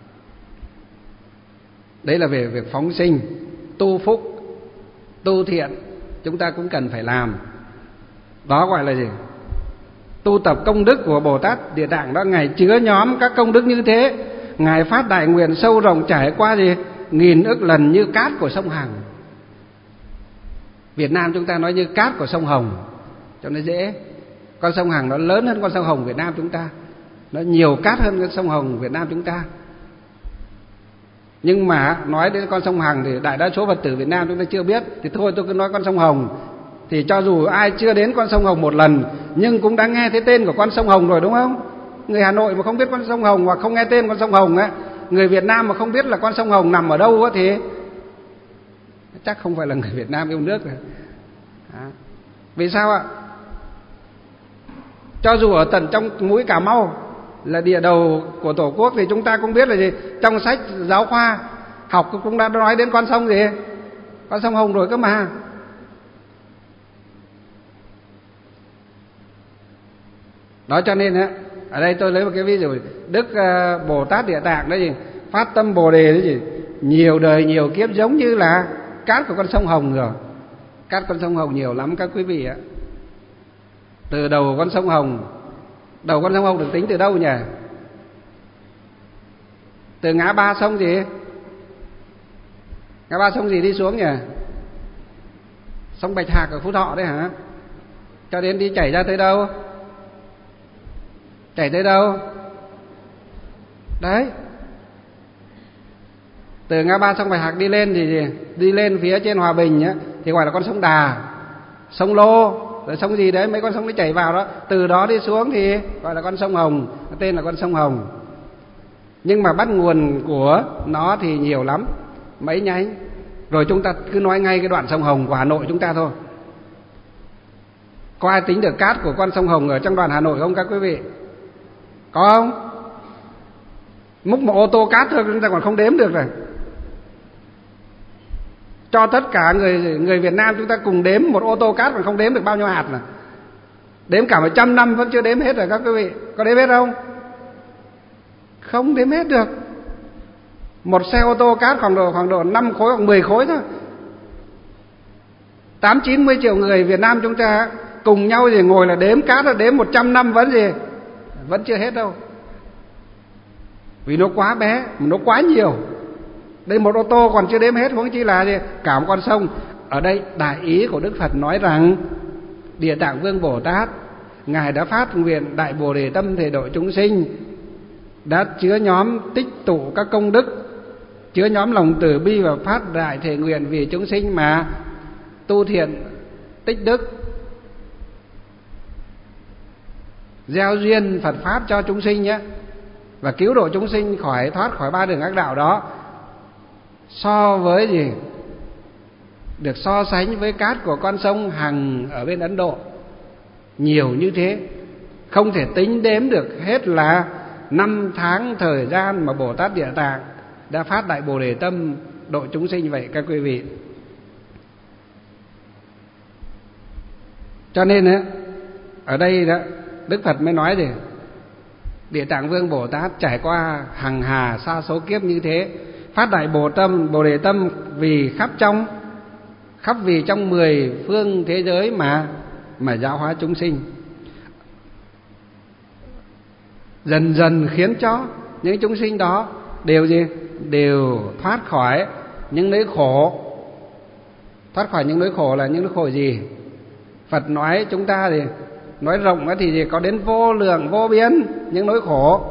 Đấy là về việc phóng sinh, tu phúc, tu thiện, chúng ta cũng cần phải làm. Đó gọi là gì? Tu tập công đức của Bồ Tát Địa Tạng đó. Ngài chứa nhóm các công đức như thế, Ngài phát đại nguyện sâu rộng trải qua gì? Nghìn ức lần như cát của sông Hằng. Việt Nam chúng ta nói như cát của sông Hồng cho nó dễ. Con sông Hằng nó lớn hơn con sông Hồng Việt Nam chúng ta, nó nhiều cát hơn con sông Hồng Việt Nam chúng ta. Nhưng mà nói đến con sông Hằng thì đại đa số Phật tử Việt Nam chúng ta chưa biết, thì thôi tôi cứ nói con sông Hồng. Thì cho dù ai chưa đến con sông Hồng một lần nhưng cũng đã nghe thấy tên của con sông Hồng rồi, đúng không? Người Hà Nội mà không biết con sông Hồng hoặc không nghe tên con sông Hồng á, người Việt Nam mà không biết là con sông Hồng nằm ở đâu á thì chắc không phải là người Việt Nam yêu nước rồi. À. Vì sao ạ? Cho dù ở tận trong mũi Cà Mau là địa đầu của Tổ quốc thì chúng ta cũng biết là gì? Trong sách giáo khoa học cũng đã nói đến con sông gì? Con sông Hồng rồi cơ mà. Đó cho nên á, ở đây tôi lấy một cái ví dụ, Đức uh, Bồ Tát Địa Tạng đó gì? Phát tâm Bồ đề đấy gì? Nhiều đời nhiều kiếp giống như là cát của con sông Hồng rồi. Cát con sông Hồng nhiều lắm các quý vị ạ. Từ đầu con sông Hồng, đầu con sông Hồng được tính từ đâu nhỉ? Từ ngã ba sông gì? Ngã ba sông gì đi xuống nhỉ? Sông Bạch Hạc ở Phú Thọ đấy hả? Cho đến đi chảy ra tới đâu? Chảy tới đâu? Đấy. Từ ngã ba sông Bạch Hạc đi lên thì gì? Đi lên phía trên Hòa Bình á, thì gọi là con sông Đà, sông Lô, rồi sông gì đấy, mấy con sông nó chảy vào đó. Từ đó đi xuống thì gọi là con sông Hồng, tên là con sông Hồng. Nhưng mà bắt nguồn của nó thì nhiều lắm, mấy nhánh. Rồi chúng ta cứ nói ngay cái đoạn sông Hồng của Hà Nội chúng ta thôi. Có ai tính được cát của con sông Hồng ở trong đoạn Hà Nội không các quý vị? Có không? Múc một ô tô cát thôi chúng ta còn không đếm được rồi. Cho tất cả người người Việt Nam chúng ta cùng đếm một ô tô cát còn không đếm được bao nhiêu hạt là. Đếm cả một trăm năm vẫn chưa đếm hết rồi các quý vị. Có đếm hết không? Không đếm hết được. Một xe ô tô cát khoảng độ khoảng độ năm khối hoặc mười khối thôi. Tám chín mươi triệu người Việt Nam chúng ta cùng nhau thì ngồi là đếm cát là đếm một trăm năm vẫn gì? Vẫn chưa hết đâu. Vì nó quá bé, nó quá nhiều. Đây một ô tô còn chưa đếm hết, huống chi là gì? Cả một con sông. Ở đây đại ý của Đức Phật nói rằng Địa Tạng Vương Bồ Tát, Ngài đã phát nguyện đại Bồ Đề tâm thể độ chúng sinh, đã chứa nhóm tích tụ các công đức, chứa nhóm lòng từ bi và phát đại thể nguyện vì chúng sinh mà tu thiện tích đức, gieo duyên Phật pháp cho chúng sinh nhé, và cứu độ chúng sinh khỏi thoát khỏi ba đường ác đạo đó. So với gì? Được so sánh với cát của con sông Hằng ở bên Ấn Độ, nhiều như thế, không thể tính đếm được hết là năm tháng thời gian mà Bồ Tát Địa Tạng đã phát đại Bồ Đề tâm độ chúng sinh vậy các quý vị. Cho nên á, ở đây đó Đức Phật mới nói gì? Địa Tạng Vương Bồ Tát trải qua hằng hà sa số kiếp như thế, phát đại Bồ tâm Bồ Đề tâm vì khắp trong khắp vì trong mười phương thế giới mà mà giáo hóa chúng sinh, dần dần khiến cho những chúng sinh đó đều gì? Đều thoát khỏi những nỗi khổ. Thoát khỏi những nỗi khổ là những nỗi khổ gì? Phật nói chúng ta thì nói rộng thì gì? Có đến vô lượng vô biên những nỗi khổ.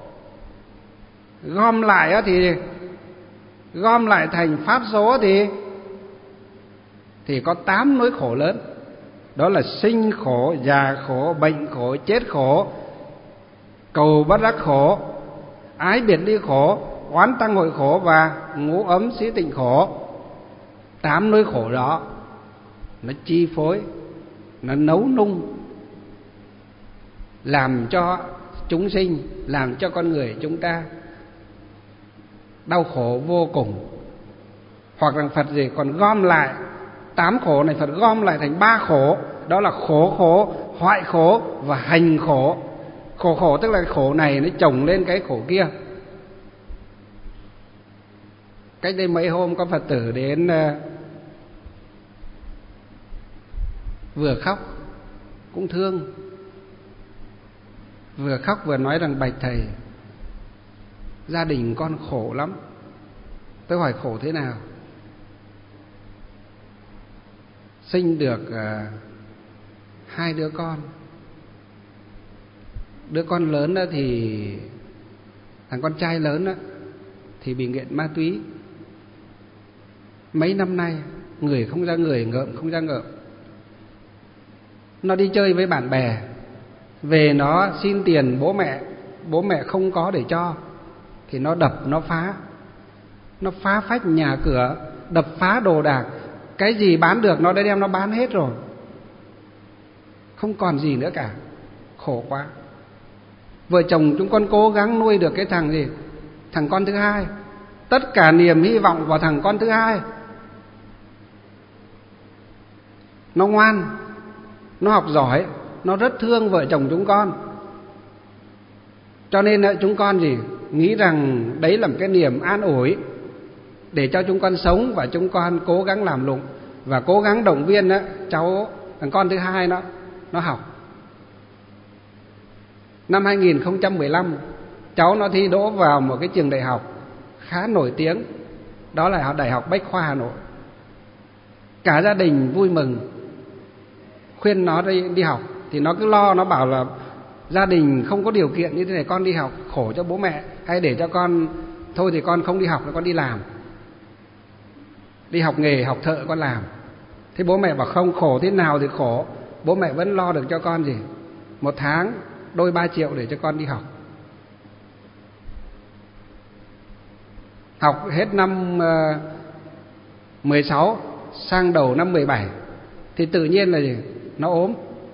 Gom lại thì gom lại thành pháp số thì thì có tám nỗi khổ lớn. Đó là sinh khổ, già khổ, bệnh khổ, chết khổ, cầu bất đắc khổ, ái biệt ly khổ, oán tăng hội khổ và ngũ ấm xí tịnh khổ. Tám nỗi khổ đó nó chi phối, nó nấu nung, làm cho chúng sinh, làm cho con người chúng ta đau khổ vô cùng. Hoặc rằng Phật gì còn gom lại tám khổ này, Phật gom lại thành ba khổ. Đó là khổ khổ, hoại khổ và hành khổ. Khổ khổ tức là khổ này nó chồng lên cái khổ kia. Cách đây mấy hôm có Phật tử đến, uh, vừa khóc cũng thương, vừa khóc vừa nói rằng bạch thầy, gia đình con khổ lắm. Tôi hỏi khổ thế nào? Sinh được uh, hai đứa con. Đứa con lớn đó thì thằng con trai lớn đó thì bị nghiện ma túy. Mấy năm nay người không ra người, ngợm không ra ngợm. Nó đi chơi với bạn bè, về nó xin tiền bố mẹ, bố mẹ không có để cho thì nó đập, nó phá. Nó phá phách nhà cửa, đập phá đồ đạc. Cái gì bán được nó đã đem nó bán hết rồi, không còn gì nữa cả. Khổ quá. Vợ chồng chúng con cố gắng nuôi được cái thằng gì? Thằng con thứ hai. Tất cả niềm hy vọng vào thằng con thứ hai. Nó ngoan, nó học giỏi, nó rất thương vợ chồng chúng con. Cho nên chúng con gì? Nghĩ rằng đấy là một cái niềm an ủi để cho chúng con sống, và chúng con cố gắng làm lụng và cố gắng động viên đó, cháu thằng con thứ hai nó nó học. Năm hai nghìn không trăm mười lăm cháu nó thi đỗ vào một cái trường đại học khá nổi tiếng, đó là Đại học Bách khoa Hà Nội. Cả gia đình vui mừng, khuyên nó đi, đi học thì nó cứ lo, nó bảo là gia đình không có điều kiện như thế này, con đi học khổ cho bố mẹ, hay để cho con thôi thì con không đi học, con đi làm, đi học nghề, học thợ con làm. Thế bố mẹ bảo không, khổ thế nào thì khổ, bố mẹ vẫn lo được cho con gì một tháng đôi ba triệu để cho con đi học. học hết năm uh, mười sáu sang đầu năm mười bảy thì tự nhiên là gì? Nó ốm.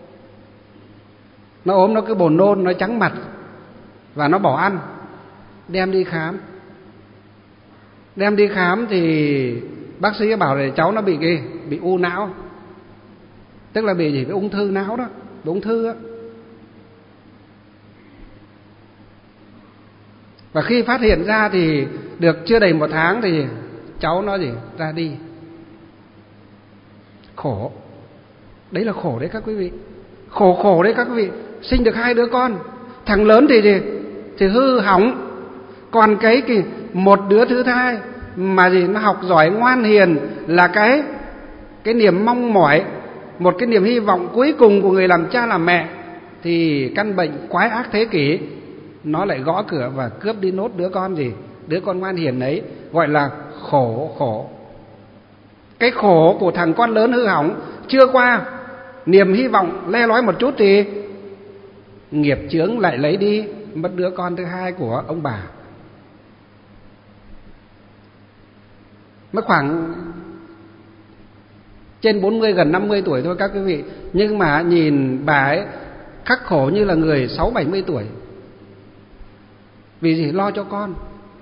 Nó ốm, nó cứ buồn nôn, nó trắng mặt và nó bỏ ăn. Đem đi khám. Đem đi khám thì bác sĩ bảo là cháu nó bị cái bị u não. Tức là bị gì? Bị ung thư não đó, bị ung thư á. Và khi phát hiện ra thì được chưa đầy một tháng thì cháu nó gì? Ra đi. Khổ. Đấy là khổ đấy các quý vị. Khổ khổ đấy các quý vị. Sinh được hai đứa con, thằng lớn thì gì? Thì hư hỏng. Còn cái kỳ một đứa thứ hai mà gì nó học giỏi ngoan hiền là cái cái niềm mong mỏi, một cái niềm hy vọng cuối cùng của người làm cha làm mẹ, thì căn bệnh quái ác thế kỷ nó lại gõ cửa và cướp đi nốt đứa con gì? Đứa con ngoan hiền ấy, gọi là khổ khổ. Cái khổ của thằng con lớn hư hỏng chưa qua, niềm hy vọng le lói một chút thì nghiệp chướng lại lấy đi mất đứa con thứ hai của ông bà. Mới khoảng trên bốn mươi gần năm mươi tuổi thôi các quý vị, nhưng mà nhìn bà ấy khắc khổ như là người sáu bảy mươi tuổi. Vì gì? Lo cho con.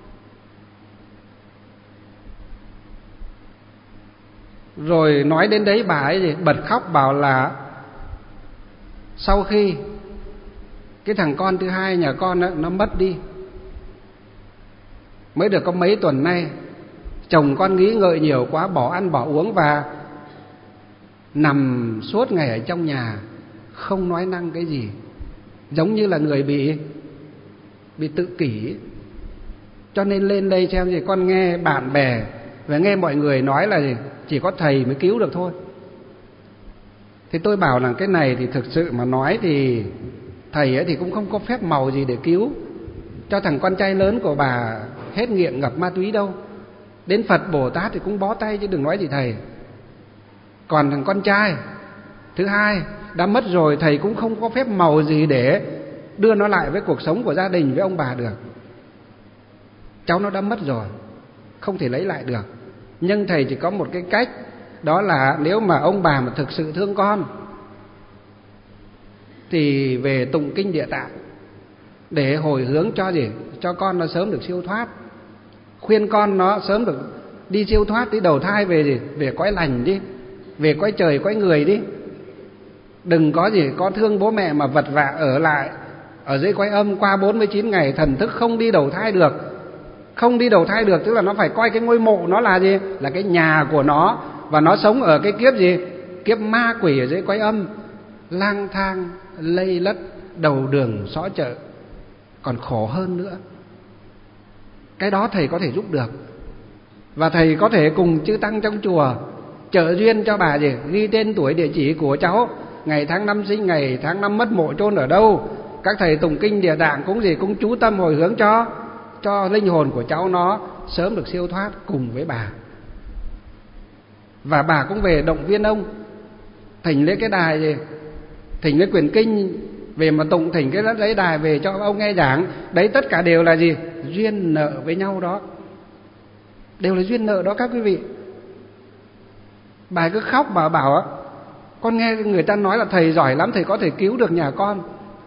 Rồi nói đến đấy bà ấy gì bật khóc, bảo là sau khi cái thằng con thứ hai nhà con đó, nó mất đi, mới được có mấy tuần nay, chồng con nghĩ ngợi nhiều quá, bỏ ăn bỏ uống và nằm suốt ngày ở trong nhà, không nói năng cái gì, giống như là người bị bị tự kỷ. Cho nên lên đây xem gì, con nghe bạn bè và nghe mọi người nói là gì, chỉ có thầy mới cứu được thôi. Thì tôi bảo là cái này thì thực sự mà nói thì thầy ấy thì cũng không có phép màu gì để cứu cho thằng con trai lớn của bà hết nghiện ngập ma túy đâu. Đến Phật Bồ Tát thì cũng bó tay chứ đừng nói gì thầy. Còn thằng con trai thứ hai đã mất rồi, thầy cũng không có phép màu gì để đưa nó lại với cuộc sống của gia đình, với ông bà được. Cháu nó đã mất rồi, không thể lấy lại được. Nhưng thầy chỉ có một cái cách, đó là nếu mà ông bà mà thực sự thương con thì về tụng kinh Địa Tạng để hồi hướng cho gì? Cho con nó sớm được siêu thoát. Khuyên con nó sớm được đi siêu thoát, đi đầu thai về gì? Về cõi lành đi, về cõi trời cõi người đi. Đừng có gì có thương bố mẹ mà vật vã ở lại ở dưới cõi âm qua bốn mươi chín ngày thần thức không đi đầu thai được. Không đi đầu thai được tức là nó phải coi cái ngôi mộ nó là gì? Là cái nhà của nó. Và nó sống ở cái kiếp gì? Kiếp ma quỷ ở dưới cõi âm, lang thang lây lất đầu đường xó chợ, còn khổ hơn nữa. Cái đó thầy có thể giúp được. Và thầy có thể cùng chư tăng trong chùa trợ duyên cho bà gì? Ghi tên tuổi địa chỉ của cháu, ngày tháng năm sinh, ngày tháng năm mất, mộ chôn ở đâu. Các thầy tụng kinh Địa Tạng cũng gì? Cũng chú tâm hồi hướng cho cho linh hồn của cháu nó sớm được siêu thoát cùng với bà. Và bà cũng về động viên ông, thỉnh lấy cái đài gì? Thỉnh lấy quyển kinh về mà tụng, thỉnh cái lấy đài về cho ông nghe giảng. Đấy tất cả đều là gì? Duyên nợ với nhau đó. Đều là duyên nợ đó các quý vị. Bà cứ khóc bà bảo con nghe người ta nói là thầy giỏi lắm, thầy có thể cứu được nhà con.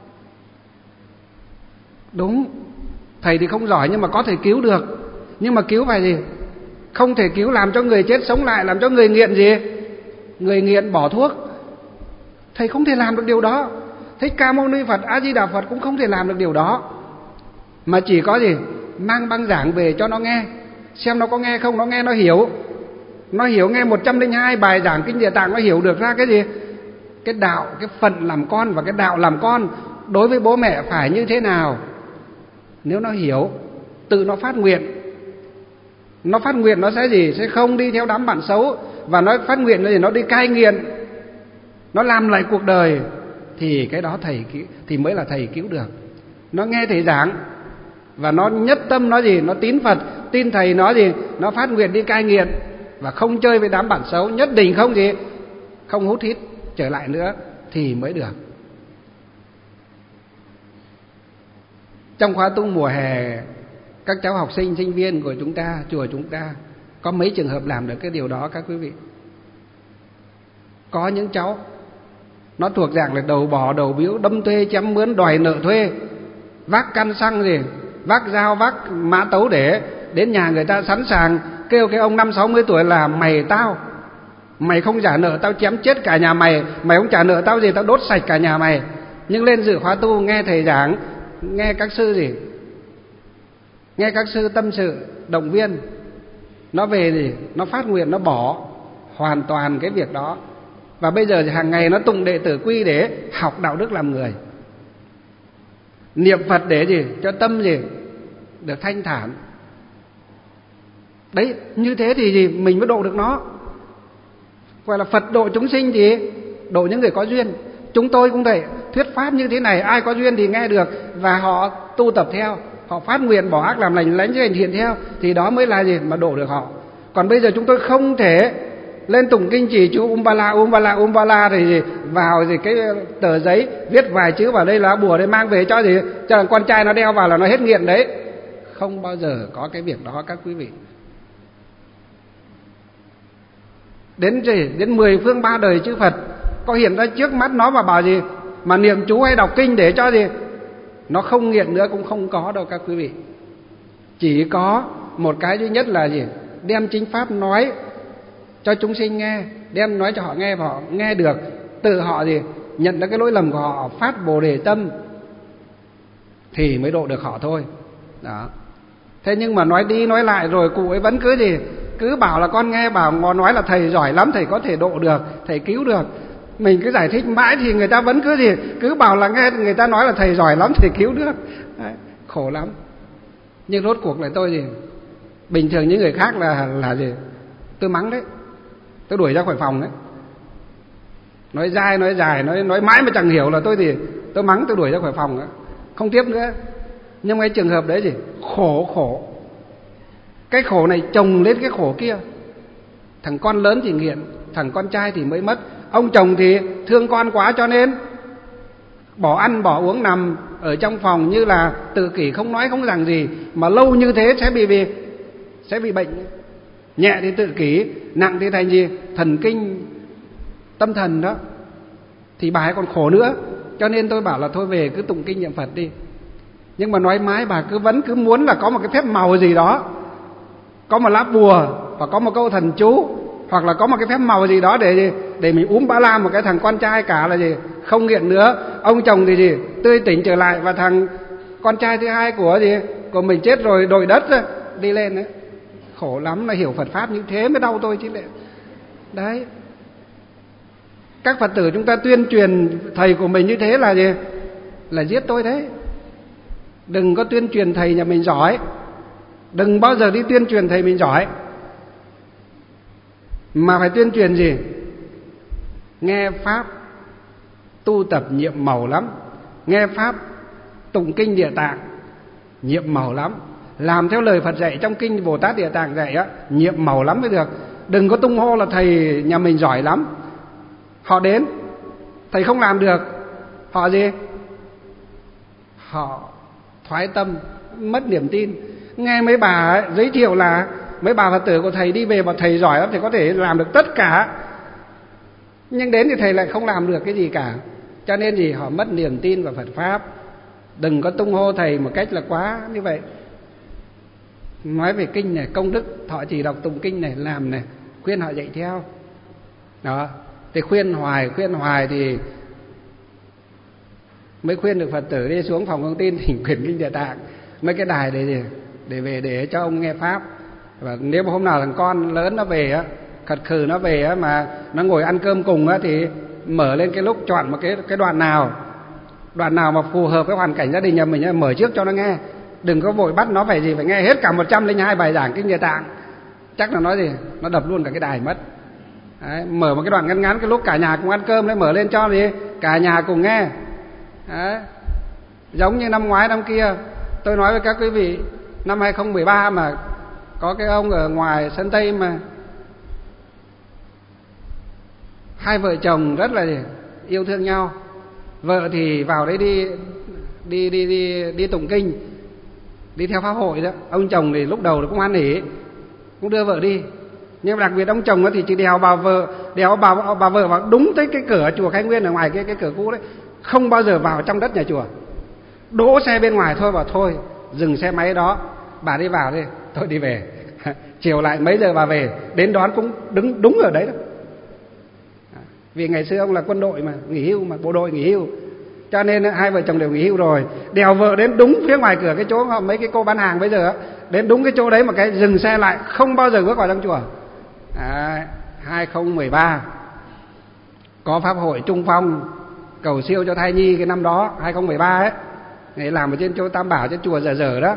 Đúng, thầy thì không giỏi nhưng mà có thể cứu được. Nhưng mà cứu phải gì? Không thể cứu làm cho người chết sống lại, làm cho người nghiện gì? Người nghiện bỏ thuốc. Thầy không thể làm được điều đó. Thích Ca Mâu Ni Phật, A Di Đà Phật cũng không thể làm được điều đó. Mà chỉ có gì? Mang băng giảng về cho nó nghe, xem nó có nghe không, nó nghe nó hiểu. Nó hiểu nghe một trăm lẻ hai bài giảng kinh Địa Tạng, nó hiểu được ra cái gì? Cái đạo, cái phận làm con và cái đạo làm con đối với bố mẹ phải như thế nào. Nếu nó hiểu, tự nó phát nguyện. Nó phát nguyện nó sẽ gì? Sẽ không đi theo đám bạn xấu. Và nó phát nguyện là gì? Nó đi cai nghiện, nó làm lại cuộc đời. Thì cái đó thầy thì mới là thầy cứu được. Nó nghe thầy giảng và nó nhất tâm, nó gì? Nó tín Phật, tin thầy, nó gì? Nó phát nguyện đi cai nghiện và không chơi với đám bạn xấu, nhất định không gì? Không hút hít trở lại nữa thì mới được. Trong khóa tu mùa hè các cháu học sinh, sinh viên của chúng ta, chùa chúng ta, có mấy trường hợp làm được cái điều đó các quý vị. Có những cháu nó thuộc dạng là đầu bò đầu biếu, đâm thuê chém mướn, đòi nợ thuê, vác căn xăng gì, vác dao, vác mã tấu để đến nhà người ta sẵn sàng kêu cái ông năm sáu mươi tuổi là mày tao, mày không trả nợ tao chém chết cả nhà mày, mày không trả nợ tao gì tao đốt sạch cả nhà mày. Nhưng lên dự khóa tu nghe thầy giảng, nghe các sư gì, nghe các sư tâm sự động viên, nó về gì, nó phát nguyện, nó bỏ hoàn toàn cái việc đó. Và bây giờ hàng ngày nó tụng đệ tử quy để học đạo đức làm người, niệm Phật để gì, cho tâm gì được thanh thản. Đấy, như thế thì gì mình mới độ được nó. Gọi là Phật độ chúng sinh thì độ những người có duyên. Chúng tôi cũng vậy, thuyết pháp như thế này, ai có duyên thì nghe được và họ tu tập theo, họ phát nguyện bỏ ác làm lành, lánh hành thiện theo, thì đó mới là gì mà độ được họ. Còn bây giờ chúng tôi không thể lên tụng kinh chỉ chú umbala umbala umbala thì gì vào gì cái tờ giấy viết vài chữ vào đây là bùa, đây mang về cho gì cho thằng con trai nó đeo vào là nó hết nghiện đấy. Không bao giờ có cái việc đó các quý vị. Đến gì đến mười phương ba đời chư Phật có hiện ra trước mắt nó và bảo gì mà niệm chú hay đọc kinh để cho gì nó không nghiện nữa cũng không có đâu các quý vị. Chỉ có một cái duy nhất là gì, đem chính pháp nói cho chúng sinh nghe, đem nói cho họ nghe và họ nghe được, tự họ gì nhận ra cái lỗi lầm của họ, phát bồ đề tâm thì mới độ được họ thôi. Đó. Thế nhưng mà nói đi nói lại rồi cụ ấy vẫn cứ gì cứ bảo là con nghe, bảo nói là thầy giỏi lắm, thầy có thể độ được, thầy cứu được. Mình cứ giải thích mãi thì người ta vẫn cứ gì cứ bảo là nghe người ta nói là thầy giỏi lắm, thầy cứu được. Đấy, khổ lắm. Nhưng rốt cuộc lại tôi gì bình thường những người khác là là gì tôi mắng đấy, tôi đuổi ra khỏi phòng đấy. Nói dai nói dài nói nói mãi mà chẳng hiểu là tôi thì tôi mắng, tôi đuổi ra khỏi phòng đấy, không tiếp nữa. Nhưng cái trường hợp đấy gì khổ khổ, cái khổ này chồng lên cái khổ kia. Thằng con lớn thì nghiện, thằng con trai thì mới mất. Ông chồng thì thương con quá cho nên bỏ ăn bỏ uống nằm ở trong phòng như là tự kỷ, không nói không rằng gì, mà lâu như thế sẽ bị bị sẽ bị bệnh. Nhẹ thì tự kỷ, nặng thì thành gì thần kinh tâm thần đó, thì bà ấy còn khổ nữa. Cho nên tôi bảo là thôi về cứ tụng kinh niệm Phật đi. Nhưng mà nói mãi bà cứ vẫn cứ muốn là có một cái phép màu gì đó, có một lá bùa và có một câu thần chú, hoặc là có một cái phép màu gì đó để để mình úm ba la một cái thằng con trai cả là gì không nghiện nữa, ông chồng thì gì tươi tỉnh trở lại, và thằng con trai thứ hai của gì của mình chết rồi đổi đất đi lên đấy. Khổ lắm, là hiểu Phật pháp như thế mới đau tôi chứ lệ. Đấy, các Phật tử chúng ta tuyên truyền thầy của mình như thế là gì là giết tôi đấy. Đừng có tuyên truyền thầy nhà mình giỏi, đừng bao giờ đi tuyên truyền thầy mình giỏi, mà phải tuyên truyền gì nghe pháp tu tập nhiệm màu lắm, nghe pháp tụng kinh Địa Tạng nhiệm màu lắm, làm theo lời Phật dạy trong kinh Bồ Tát Địa Tạng dạy á, nhiệm màu lắm mới được. Đừng có tung hô là thầy nhà mình giỏi lắm. Họ đến thầy không làm được, họ gì họ thoái tâm, mất niềm tin. Nghe mấy bà ấy, giới thiệu là mấy bà Phật tử của thầy đi về mà thầy giỏi lắm, thầy có thể làm được tất cả, nhưng đến thì thầy lại không làm được cái gì cả. Cho nên gì họ mất niềm tin vào Phật pháp. Đừng có tung hô thầy một cách là quá như vậy. Nói về kinh này, công đức họ chỉ đọc tụng kinh này, làm này, khuyên họ dạy theo. Đó, thì khuyên hoài khuyên hoài thì mới khuyên được Phật tử đi xuống phòng thông tin thỉnh quyển kinh Địa Tạng, mấy cái đài để gì để về để cho ông nghe pháp. Và nếu mà hôm nào thằng con lớn nó về á, khật khừ nó về á, mà nó ngồi ăn cơm cùng á, thì mở lên cái lúc chọn một cái cái đoạn nào đoạn nào mà phù hợp với hoàn cảnh gia đình nhà mình, mở trước cho nó nghe. Đừng có vội bắt nó phải gì phải nghe hết cả một trăm lẻ hai bài giảng kinh Địa Tạng, chắc là nó gì nó đập luôn cả cái đài mất. Đấy, mở một cái đoạn ngắn ngắn cái lúc cả nhà cùng ăn cơm đấy, mở lên cho gì cả nhà cùng nghe. Đấy, giống như năm ngoái năm kia tôi nói với các quý vị, năm hai không một ba mà có cái ông ở ngoài sân Tây mà hai vợ chồng rất là yêu thương nhau. Vợ thì vào đấy đi đi đi đi đi tụng kinh, đi theo pháp hội đó. Ông chồng thì lúc đầu cũng hoan hỉ, cũng đưa vợ đi, nhưng mà đặc biệt ông chồng thì chỉ đèo bà vợ đèo bà, bà vợ vào đúng tới cái cửa chùa Khai Nguyên ở ngoài cái cái cửa cũ đấy, không bao giờ vào trong đất nhà chùa, đỗ xe bên ngoài thôi. Bảo thôi dừng xe máy đó, bà đi vào đi, tôi đi về. Chiều lại mấy giờ bà về, đến đón cũng đứng đúng ở đấy đó. Vì ngày xưa ông là quân đội mà, nghỉ hưu mà, bộ đội nghỉ hưu, cho nên hai vợ chồng đều nghỉ hưu rồi, đèo vợ đến đúng phía ngoài cửa cái chỗ mấy cái cô bán hàng bây giờ, đến đúng cái chỗ đấy mà cái dừng xe lại, không bao giờ bước vào trong chùa. À, hai không một ba có pháp hội Trung Phong cầu siêu cho thai nhi cái năm đó, hai không một ba ấy, ngày làm ở trên chỗ Tam Bảo, trên chùa Dở Dở đó.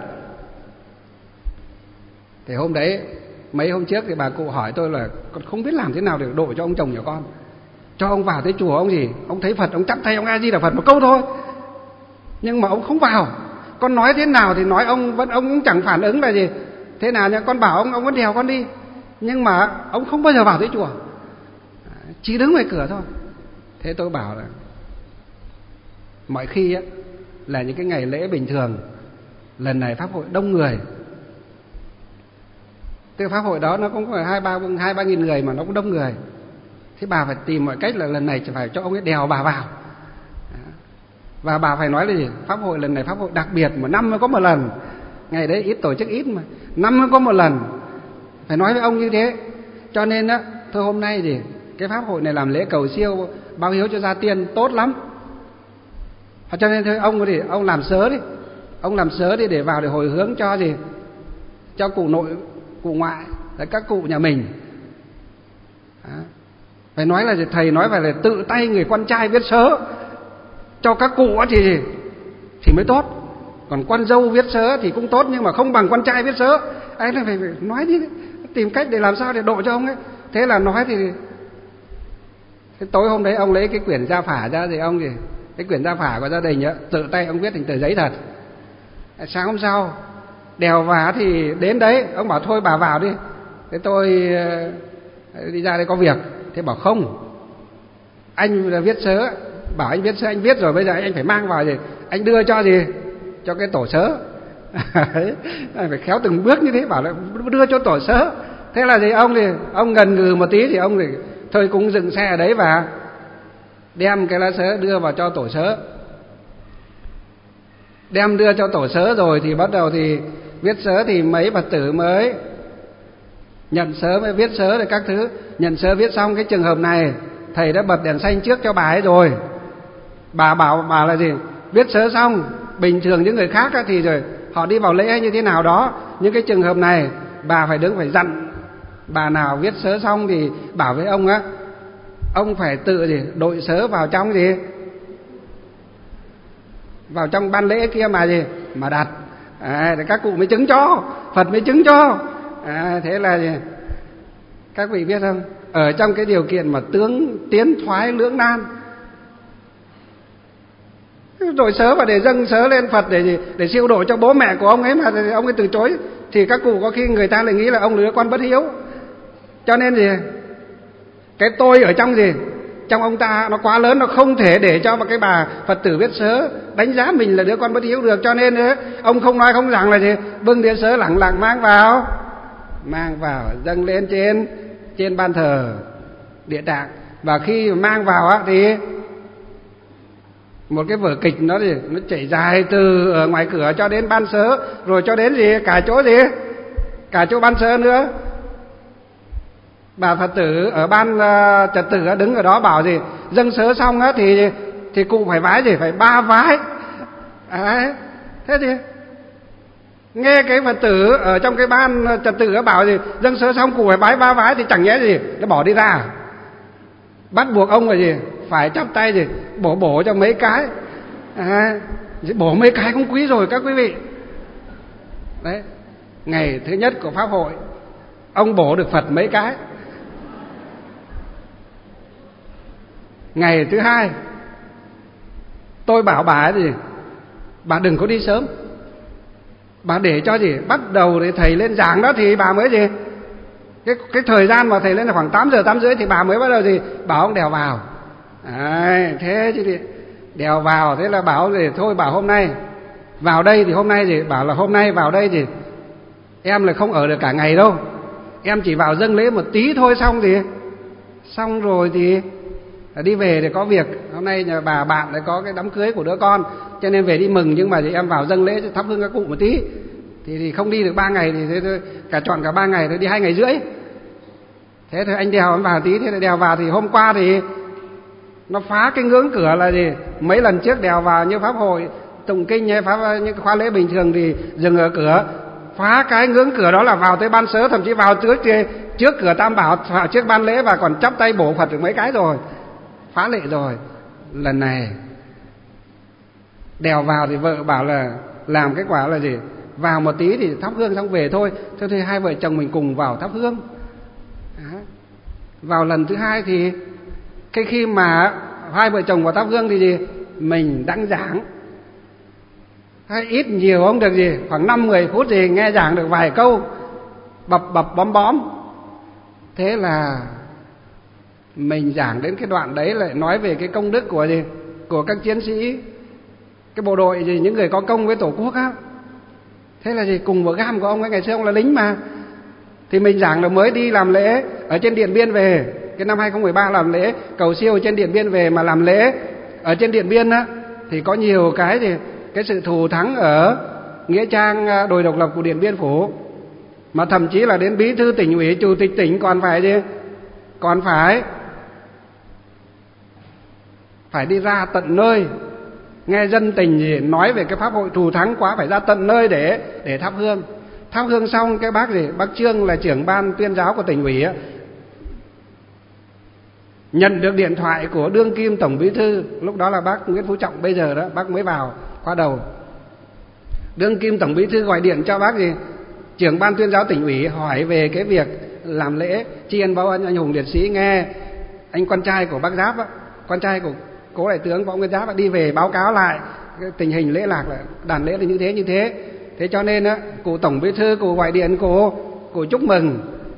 Thì hôm đấy, mấy hôm trước thì bà cụ hỏi tôi là con không biết làm thế nào để độ cho ông chồng nhà con, cho ông vào tới chùa ông gì, ông thấy Phật ông chắp tay ông A Di Đà Phật một câu thôi, nhưng mà ông không vào. Con nói thế nào thì nói, ông vẫn ông cũng chẳng phản ứng là gì thế nào nhá. Con bảo ông ông vẫn đèo con đi, nhưng mà ông không bao giờ vào tới chùa, chỉ đứng ngoài cửa thôi. Thế tôi bảo là mọi khi á, là những cái ngày lễ bình thường, lần này pháp hội đông người, tức pháp hội đó nó cũng phải hai ba hai ba nghìn người mà nó cũng đông người. Thế bà phải tìm mọi cách là lần này phải cho ông ấy đèo bà vào. Và bà phải nói là gì? Pháp hội lần này pháp hội đặc biệt, một năm mới có một lần. Ngày đấy ít tổ chức ít mà, năm mới có một lần, phải nói với ông như thế. Cho nên á, thôi hôm nay thì cái pháp hội này làm lễ cầu siêu báo hiếu cho gia tiên tốt lắm. Cho nên thôi ông thì ông làm sớ đi, ông làm sớ đi để vào để hồi hướng cho gì, cho cụ nội, cụ ngoại, các cụ nhà mình. Đó. Phải nói là thầy nói phải là tự tay người con trai viết sớ cho các cụ thì thì mới tốt. Còn con dâu viết sớ thì cũng tốt, nhưng mà không bằng con trai viết sớ. Ấy là phải, phải nói đi, tìm cách để làm sao để độ cho ông ấy. Thế là nói thì cái tối hôm đấy ông lấy cái quyển gia phả ra thì ông gì, cái quyển gia phả của gia đình á, tự tay ông viết thành tờ giấy thật. Sáng hôm sau đèo vả thì đến đấy, ông bảo thôi bà vào đi, thế tôi đi ra đây có việc. Thế bảo không, anh là viết sớ, bảo anh viết sớ anh viết rồi, bây giờ anh phải mang vào gì, anh đưa cho gì, cho cái tổ sớ. Phải khéo từng bước như thế, bảo là đưa cho tổ sớ. Thế là gì, ông thì ông ngần ngừ một tí thì ông thì thôi cũng dừng xe ở đấy và đem cái lá sớ đưa vào cho tổ sớ. Đem đưa cho tổ sớ rồi thì bắt đầu thì viết sớ, thì mấy Phật tử mới nhận sớ, mới viết sớ rồi các thứ. Nhận sớ viết xong, cái trường hợp này thầy đã bật đèn xanh trước cho bà ấy rồi. Bà bảo bà là gì, viết sớ xong, bình thường những người khác thì rồi họ đi vào lễ hay như thế nào đó, nhưng cái trường hợp này bà phải đứng phải dặn bà nào viết sớ xong thì bảo với ông á, ông phải tự gì đội sớ vào trong gì, vào trong ban lễ kia mà gì mà đặt. À, các cụ mới chứng cho, Phật mới chứng cho. À, thế là gì, các vị biết không, ở trong cái điều kiện mà tướng tiến thoái lưỡng nan, đội sớ và để dâng sớ lên Phật để gì, để siêu độ cho bố mẹ của ông ấy mà ông ấy từ chối, thì các cụ có khi người ta lại nghĩ là ông là đứa con bất hiếu. Cho nên gì, cái tôi ở trong gì, trong ông ta nó quá lớn, nó không thể để cho một cái bà Phật tử viết sớ đánh giá mình là đứa con bất hiếu được. Cho nên ấy, ông không nói không rằng là gì, bưng đĩa sớ lẳng lặng mang vào, mang vào dâng lên trên trên ban thờ Địa Tạng. Và khi mang vào á thì một cái vở kịch nó gì, nó chảy dài từ ở ngoài cửa cho đến ban sớ, rồi cho đến gì cả chỗ gì, cả chỗ ban sớ nữa. Bà Phật tử ở ban uh, trật tự đứng ở đó bảo gì, dâng sớ xong á thì thì cụ phải vái gì, phải ba vái. À, thế thì nghe cái Phật tử ở trong cái ban trật tự bảo gì, dâng sớ xong cụ phải bái ba vái, thì chẳng nhẽ gì nó bỏ đi ra, bắt buộc ông là gì phải chắp tay gì bổ bổ cho mấy cái. À, bổ mấy cái cũng quý rồi các quý vị. Đấy, ngày thứ nhất của pháp hội ông bổ được Phật mấy cái. Ngày thứ hai tôi bảo bà ấy gì, bà đừng có đi sớm, bà để cho gì bắt đầu để thầy lên giảng đó thì bà mới gì, cái cái thời gian mà thầy lên là khoảng tám giờ tám rưỡi thì bà mới bắt đầu gì bảo ông đèo vào. À, thế chứ thì đèo vào, thế là bảo gì thôi, bảo hôm nay Vào đây thì hôm nay thì bảo là hôm nay vào đây thì em lại không ở được cả ngày đâu, em chỉ vào dâng lễ một tí thôi, xong thì xong rồi thì đi về để có việc. Hôm nay nhà bà bạn lại có cái đám cưới của đứa con, cho nên về đi mừng, nhưng mà thì em vào dâng lễ thắp hương các cụ một tí, thì, thì không đi được ba ngày, thì thế thôi, cả chọn cả ba ngày, thôi đi hai ngày rưỡi. Thế thôi anh đèo em vào tí, thế là đèo vào thì hôm qua thì nó phá cái ngưỡng cửa là gì? Mấy lần trước đèo vào như pháp hội tụng kinh hay pháp những khóa lễ bình thường thì dừng ở cửa, phá cái ngưỡng cửa đó là vào tới ban sớ, thậm chí vào trước trước cửa Tam Bảo, vào trước ban lễ và còn chắp tay bổ Phật được mấy cái rồi, phá lệ rồi. Lần này đèo vào thì vợ bảo là làm kết quả là gì? Vào một tí thì thắp hương xong về thôi. Thế thì hai vợ chồng mình cùng vào thắp hương. Đó. Vào lần thứ hai thì cái khi mà hai vợ chồng vào thắp hương thì gì? Mình đang giảng. Hay ít nhiều không được gì, khoảng năm mười phút gì nghe giảng được vài câu bập bập bóm bóm. Thế là mình giảng đến cái đoạn đấy lại nói về cái công đức của gì? Của các chiến sĩ, cái bộ đội gì, những người có công với Tổ quốc á. Thế là gì? Cùng với gam của ông ấy, ngày xưa ông là lính mà. Thì mình giảng là mới đi làm lễ ở trên Điện Biên về, cái năm hai không một ba làm lễ cầu siêu trên Điện Biên về, mà làm lễ ở trên Điện Biên á thì có nhiều cái gì, cái sự thù thắng ở nghĩa trang đồi độc lập của Điện Biên Phủ, mà thậm chí là đến bí thư tỉnh ủy, chủ tịch tỉnh còn phải gì, còn phải phải đi ra tận nơi nghe dân tình gì nói về cái pháp hội thù thắng quá, phải ra tận nơi để để thắp hương. Thắp hương xong cái bác gì, bác Trương là trưởng ban tuyên giáo của tỉnh ủy á, nhận được điện thoại của đương kim tổng bí thư, lúc đó là bác Nguyễn Phú Trọng bây giờ đó, bác mới vào khóa đầu. Đương kim tổng bí thư gọi điện cho bác gì, trưởng ban tuyên giáo tỉnh ủy, hỏi về cái việc làm lễ tri ân báo ân anh hùng liệt sĩ. Nghe anh con trai của bác Giáp á, con trai của cố đại tướng Võ Nguyên Giáp đi về báo cáo lại cái tình hình lễ lạc là đàn lễ là như thế như thế. Thế cho nên á, cụ tổng bí thư cụ gọi điện cụ cụ chúc mừng.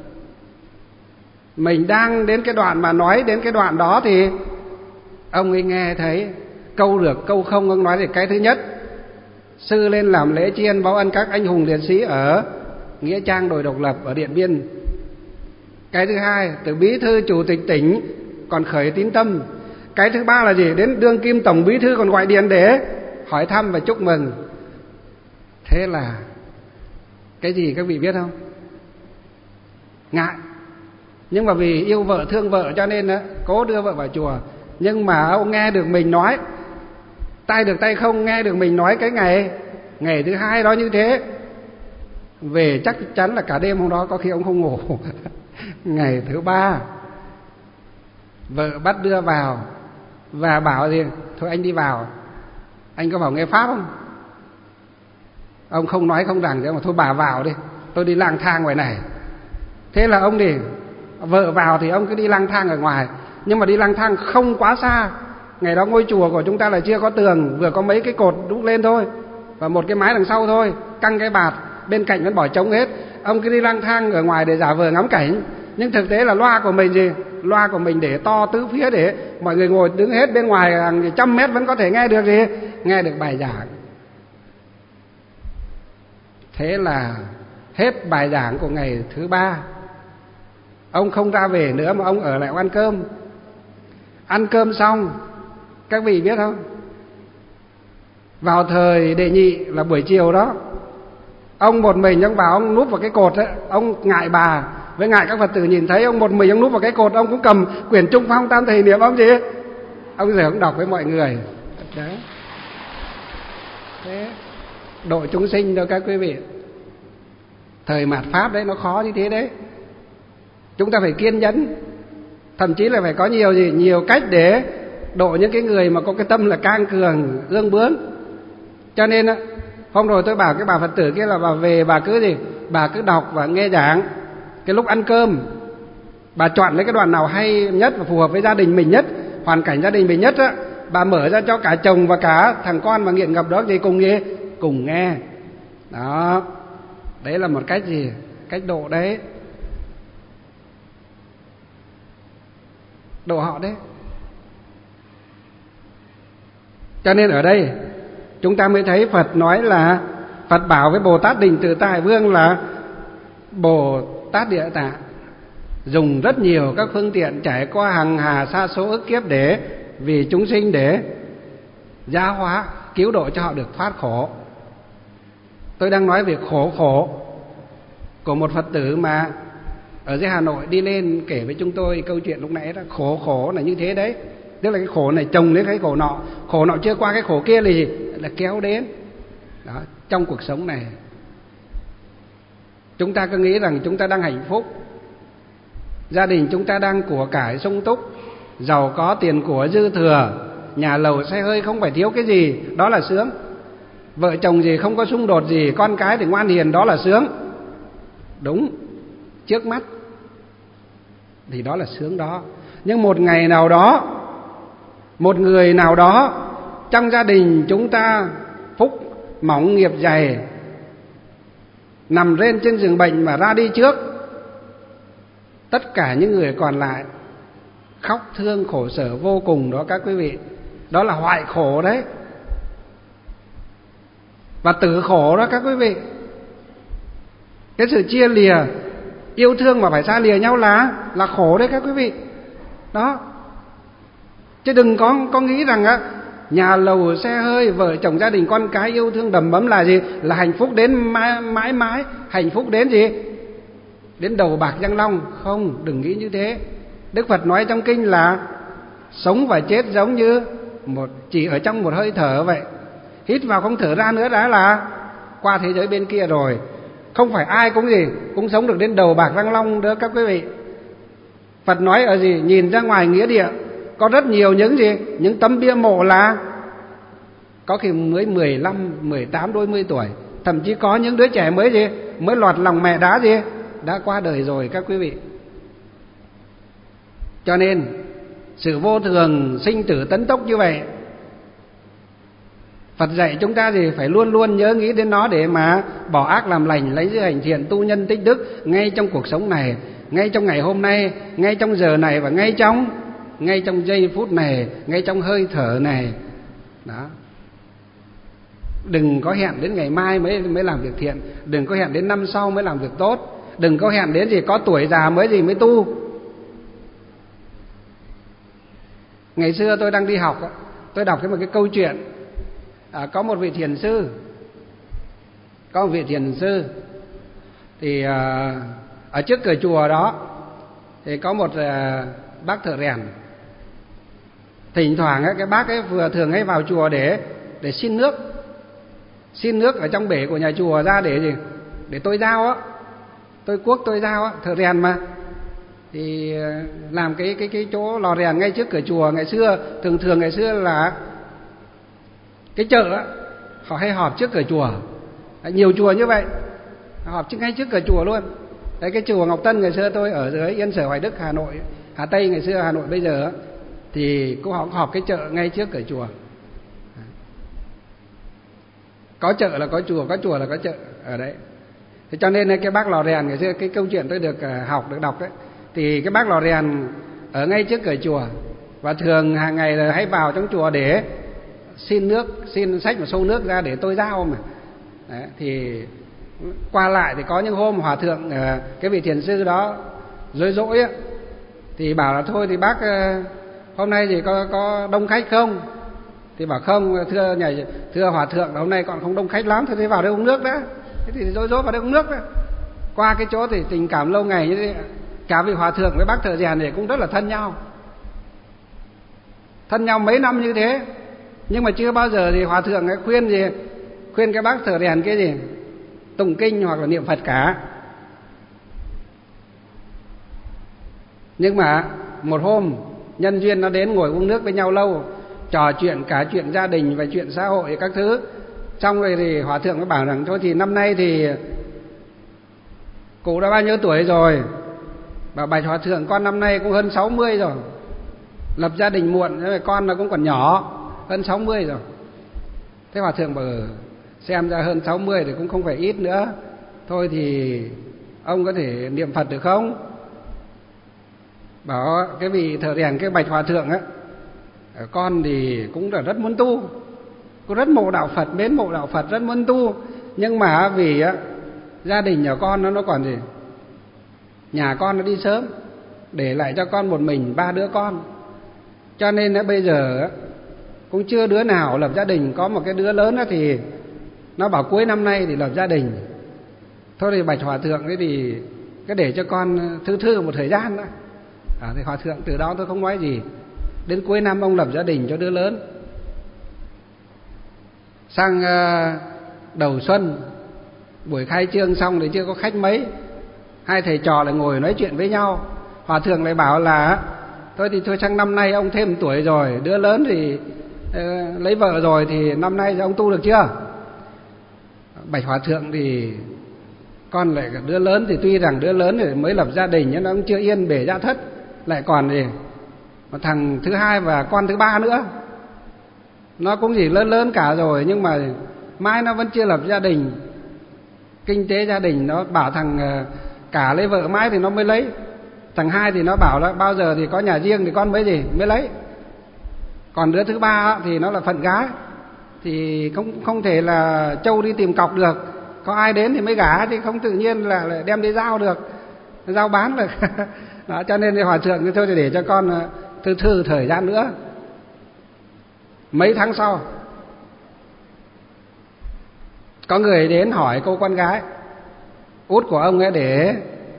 Mình đang đến cái đoạn mà nói đến cái đoạn đó thì ông ấy nghe thấy câu được câu không. Ông nói thì cái thứ nhất, sư lên làm lễ tri ân báo ân các anh hùng liệt sĩ ở nghĩa trang đồi độc lập ở Điện Biên. Cái thứ hai, từ bí thư chủ tịch tỉnh còn khởi tín tâm. Cái thứ ba là gì? Đến đương kim tổng bí thư còn gọi điện để hỏi thăm và chúc mừng. Thế là cái gì các vị biết không? Ngại. Nhưng mà vì yêu vợ thương vợ cho nên cố đưa vợ vào chùa. Nhưng mà ông nghe được mình nói, tay được tay không, nghe được mình nói cái ngày ngày thứ hai đó như thế, về chắc chắn là cả đêm hôm đó có khi ông không ngủ. Ngày thứ ba vợ bắt đưa vào và bảo gì, thôi anh đi vào, anh có vào nghe pháp không? Ông không nói không rằng, mà thôi bà vào đi, tôi đi lang thang ngoài này. Thế là ông thì vợ vào thì ông cứ đi lang thang ở ngoài, nhưng mà đi lang thang không quá xa. Ngày đó ngôi chùa của chúng ta là chưa có tường, vừa có mấy cái cột đúc lên thôi và một cái mái đằng sau thôi, căng cái bạt, bên cạnh vẫn bỏ trống hết. Ông cứ đi lang thang ở ngoài để giả vờ ngắm cảnh, nhưng thực tế là loa của mình gì, loa của mình để to tứ phía để mọi người ngồi đứng hết bên ngoài hàng trăm mét vẫn có thể nghe được gì, nghe được bài giảng. Thế là hết bài giảng của ngày thứ ba, ông không ra về nữa mà ông ở lại ăn cơm. Ăn cơm xong, các vị biết không, vào thời đệ nhị là buổi chiều đó, ông một mình ông vào, ông núp vào cái cột ấy, ông ngại bà với ngại các Phật tử nhìn thấy, ông một mình ông núp vào cái cột, ông cũng cầm quyển Trung Phong Tam Thầy Niệm, ông gì ông rồi ông đọc với mọi người. Đấy. Thế độ chúng sinh đâu các quý vị. Thời mạt Pháp đấy, nó khó như thế đấy. Chúng ta phải kiên nhẫn, thậm chí là phải có nhiều gì, nhiều cách để độ những cái người mà có cái tâm là can cường, ương bướng. Cho nên á, hôm rồi tôi bảo cái bà Phật tử kia là bà về bà cứ gì, bà cứ đọc và nghe giảng. Cái lúc ăn cơm, bà chọn lấy cái đoạn nào hay nhất và phù hợp với gia đình mình nhất, hoàn cảnh gia đình mình nhất á, bà mở ra cho cả chồng và cả thằng con mà nghiện ngập đó gì cùng nghe, cùng nghe. Đó, đấy là một cách gì, cách độ đấy, độ họ đấy. Cho nên ở đây chúng ta mới thấy Phật nói là Phật bảo với Bồ Tát Đình Từ Tại Vương là Bồ Tát Địa Tạng dùng rất nhiều các phương tiện trải qua hằng hà sa số ức kiếp để vì chúng sinh để giáo hóa, cứu độ cho họ được thoát khổ. Tôi đang nói về khổ khổ của một Phật tử mà ở dưới Hà Nội đi lên kể với chúng tôi câu chuyện lúc nãy đó. Khổ khổ là như thế đấy, tức là cái khổ này chồng đến cái khổ nọ, khổ nọ chưa qua cái khổ kia là gì? Là kéo đến đó. Trong cuộc sống này chúng ta cứ nghĩ rằng chúng ta đang hạnh phúc, gia đình chúng ta đang của cải sung túc, giàu có tiền của dư thừa, nhà lầu xe hơi không phải thiếu cái gì, đó là sướng. Vợ chồng gì không có xung đột gì, con cái thì ngoan hiền, đó là sướng. Đúng, trước mắt thì đó là sướng đó. Nhưng một ngày nào đó, một người nào đó trong gia đình chúng ta phúc mỏng nghiệp dày, nằm rên trên giường bệnh mà ra đi trước, tất cả những người còn lại khóc thương khổ sở vô cùng đó các quý vị. Đó là hoại khổ đấy, và tử khổ đó các quý vị. Cái sự chia lìa yêu thương mà phải xa lìa nhau là là khổ đấy các quý vị. Đó. Chứ đừng có có nghĩ rằng á nhà lầu xe hơi, vợ chồng gia đình con cái yêu thương đầm ấm là gì? Là hạnh phúc đến mãi mãi, mãi. Hạnh phúc đến gì? Đến đầu bạc răng long. Không, đừng nghĩ như thế. Đức Phật nói trong kinh là sống và chết giống như một chỉ ở trong một hơi thở vậy. Hít vào không thở ra nữa đã là qua thế giới bên kia rồi. Không phải ai cũng gì cũng sống được đến đầu bạc răng long nữa các quý vị. Phật nói ở gì? Nhìn ra ngoài nghĩa địa có rất nhiều những gì? Những tấm bia mộ là có khi mới mười lăm, mười tám, đôi mươi tuổi. Thậm chí có những đứa trẻ mới gì? Mới lọt lòng mẹ đã gì? Đã qua đời rồi các quý vị. Cho nên sự vô thường sinh tử tấn tốc như vậy, Phật dạy chúng ta gì? Phải luôn luôn nhớ nghĩ đến nó để mà bỏ ác làm lành, lấy dư hành thiện, tu nhân tích đức ngay trong cuộc sống này, ngay trong ngày hôm nay, ngay trong giờ này, và ngay trong ngay trong giây phút này, ngay trong hơi thở này. Đó. Đừng có hẹn đến ngày mai mới mới làm việc thiện, đừng có hẹn đến năm sau mới làm việc tốt, đừng có hẹn đến gì có tuổi già mới gì mới tu. Ngày xưa tôi đang đi học, tôi đọc cái một cái câu chuyện. À, có một vị thiền sư, có một vị thiền sư thì à, ở trước cửa chùa đó thì có một à, bác thợ rèn. Thỉnh thoảng ấy, cái bác ấy vừa thường hay vào chùa để để xin nước, xin nước ở trong bể của nhà chùa ra để gì? Để tôi dao á, tôi cuốc tôi dao á, thợ rèn mà. Thì làm cái cái cái chỗ lò rèn ngay trước cửa chùa. Ngày xưa thường thường ngày xưa là cái chợ á, họ hay họp trước cửa chùa. Nhiều chùa như vậy, họp ngay trước cửa chùa luôn. Đấy, cái chùa Ngọc Tân ngày xưa tôi ở dưới Yên Sở Hoài Đức Hà Nội, Hà Tây ngày xưa Hà Nội bây giờ á, thì cũng họp, họp cái chợ ngay trước cửa chùa. Có chợ là có chùa, có chùa là có chợ ở đấy. Thế cho nên cái bác lò rèn ngày xưa, cái câu chuyện tôi được học được đọc đấy, thì cái bác lò rèn ở ngay trước cửa chùa, và thường hàng ngày là hay vào trong chùa để xin nước, xin xách một xô nước ra để tôi dao mà. Đấy, thì qua lại thì có những hôm hòa thượng cái vị thiền sư đó rối rỗi á, thì bảo là thôi thì bác hôm nay thì có có đông khách không? Thì bảo không, thưa nhà thưa hòa thượng, hôm nay còn không đông khách lắm, thôi thì vào đây uống nước đã. Thế thì rối rối vào đây uống nước đó. Qua cái chỗ thì tình cảm lâu ngày như thế, cả vị hòa thượng với bác thợ rèn này cũng rất là thân nhau, thân nhau mấy năm như thế, nhưng mà chưa bao giờ thì hòa thượng ấy khuyên gì, khuyên cái bác thợ rèn cái gì tụng kinh hoặc là niệm Phật cả. Nhưng mà một hôm nhân duyên nó đến, ngồi uống nước với nhau lâu, trò chuyện cả chuyện gia đình và chuyện xã hội các thứ, xong rồi thì hòa thượng mới bảo rằng thôi thì năm nay thì cụ đã bao nhiêu tuổi rồi? Bảo bạch hòa thượng, con năm nay cũng hơn sáu mươi rồi, lập gia đình muộn, con nó cũng còn nhỏ, hơn sáu mươi rồi. Thế hòa thượng bảo xem ra hơn sáu mươi thì cũng không phải ít nữa, thôi thì ông có thể niệm Phật được không? Bảo cái vị thợ rèn, cái bạch hòa thượng á, con thì cũng là rất muốn tu, cô rất mộ đạo Phật, mến mộ đạo Phật, rất muốn tu, nhưng mà vì á gia đình nhà con nó nó còn gì, nhà con nó đi sớm, để lại cho con một mình ba đứa con, cho nên á bây giờ cũng chưa đứa nào lập gia đình. Có một cái đứa lớn thì nó bảo cuối năm nay thì lập gia đình. Thôi thì bạch hòa thượng ấy thì cái để cho con thư thư một thời gian đó. À, thì hòa thượng từ đó tôi không nói gì. Đến cuối năm ông lập gia đình cho đứa lớn. Sang uh, đầu xuân, buổi khai trương xong thì chưa có khách mấy, hai thầy trò lại ngồi nói chuyện với nhau. Hòa thượng lại bảo là thôi thì thôi sang năm nay ông thêm tuổi rồi, đứa lớn thì uh, lấy vợ rồi, thì năm nay thì ông tu được chưa? Bạch hòa thượng thì con lại đứa lớn thì tuy rằng đứa lớn thì mới lập gia đình nhưng nó cũng chưa yên bề gia thất, lại còn gì một thằng thứ hai và con thứ ba nữa, nó cũng chỉ lớn lớn cả rồi nhưng mà mai nó vẫn chưa lập gia đình. Kinh tế gia đình nó bảo thằng cả lấy vợ mãi thì nó mới lấy, thằng hai thì nó bảo là bao giờ thì có nhà riêng thì con mới gì mới lấy. Còn đứa thứ ba thì nó là phận gái, thì không không thể là trâu đi tìm cọc được, có ai đến thì mới gả, chứ không tự nhiên là, là đem đi giao được, giao bán được. Đó, cho nên thì hòa thượng thì thôi thì để cho con thư thư thời gian nữa. Mấy tháng sau có người đến hỏi cô con gái út của ông ấy để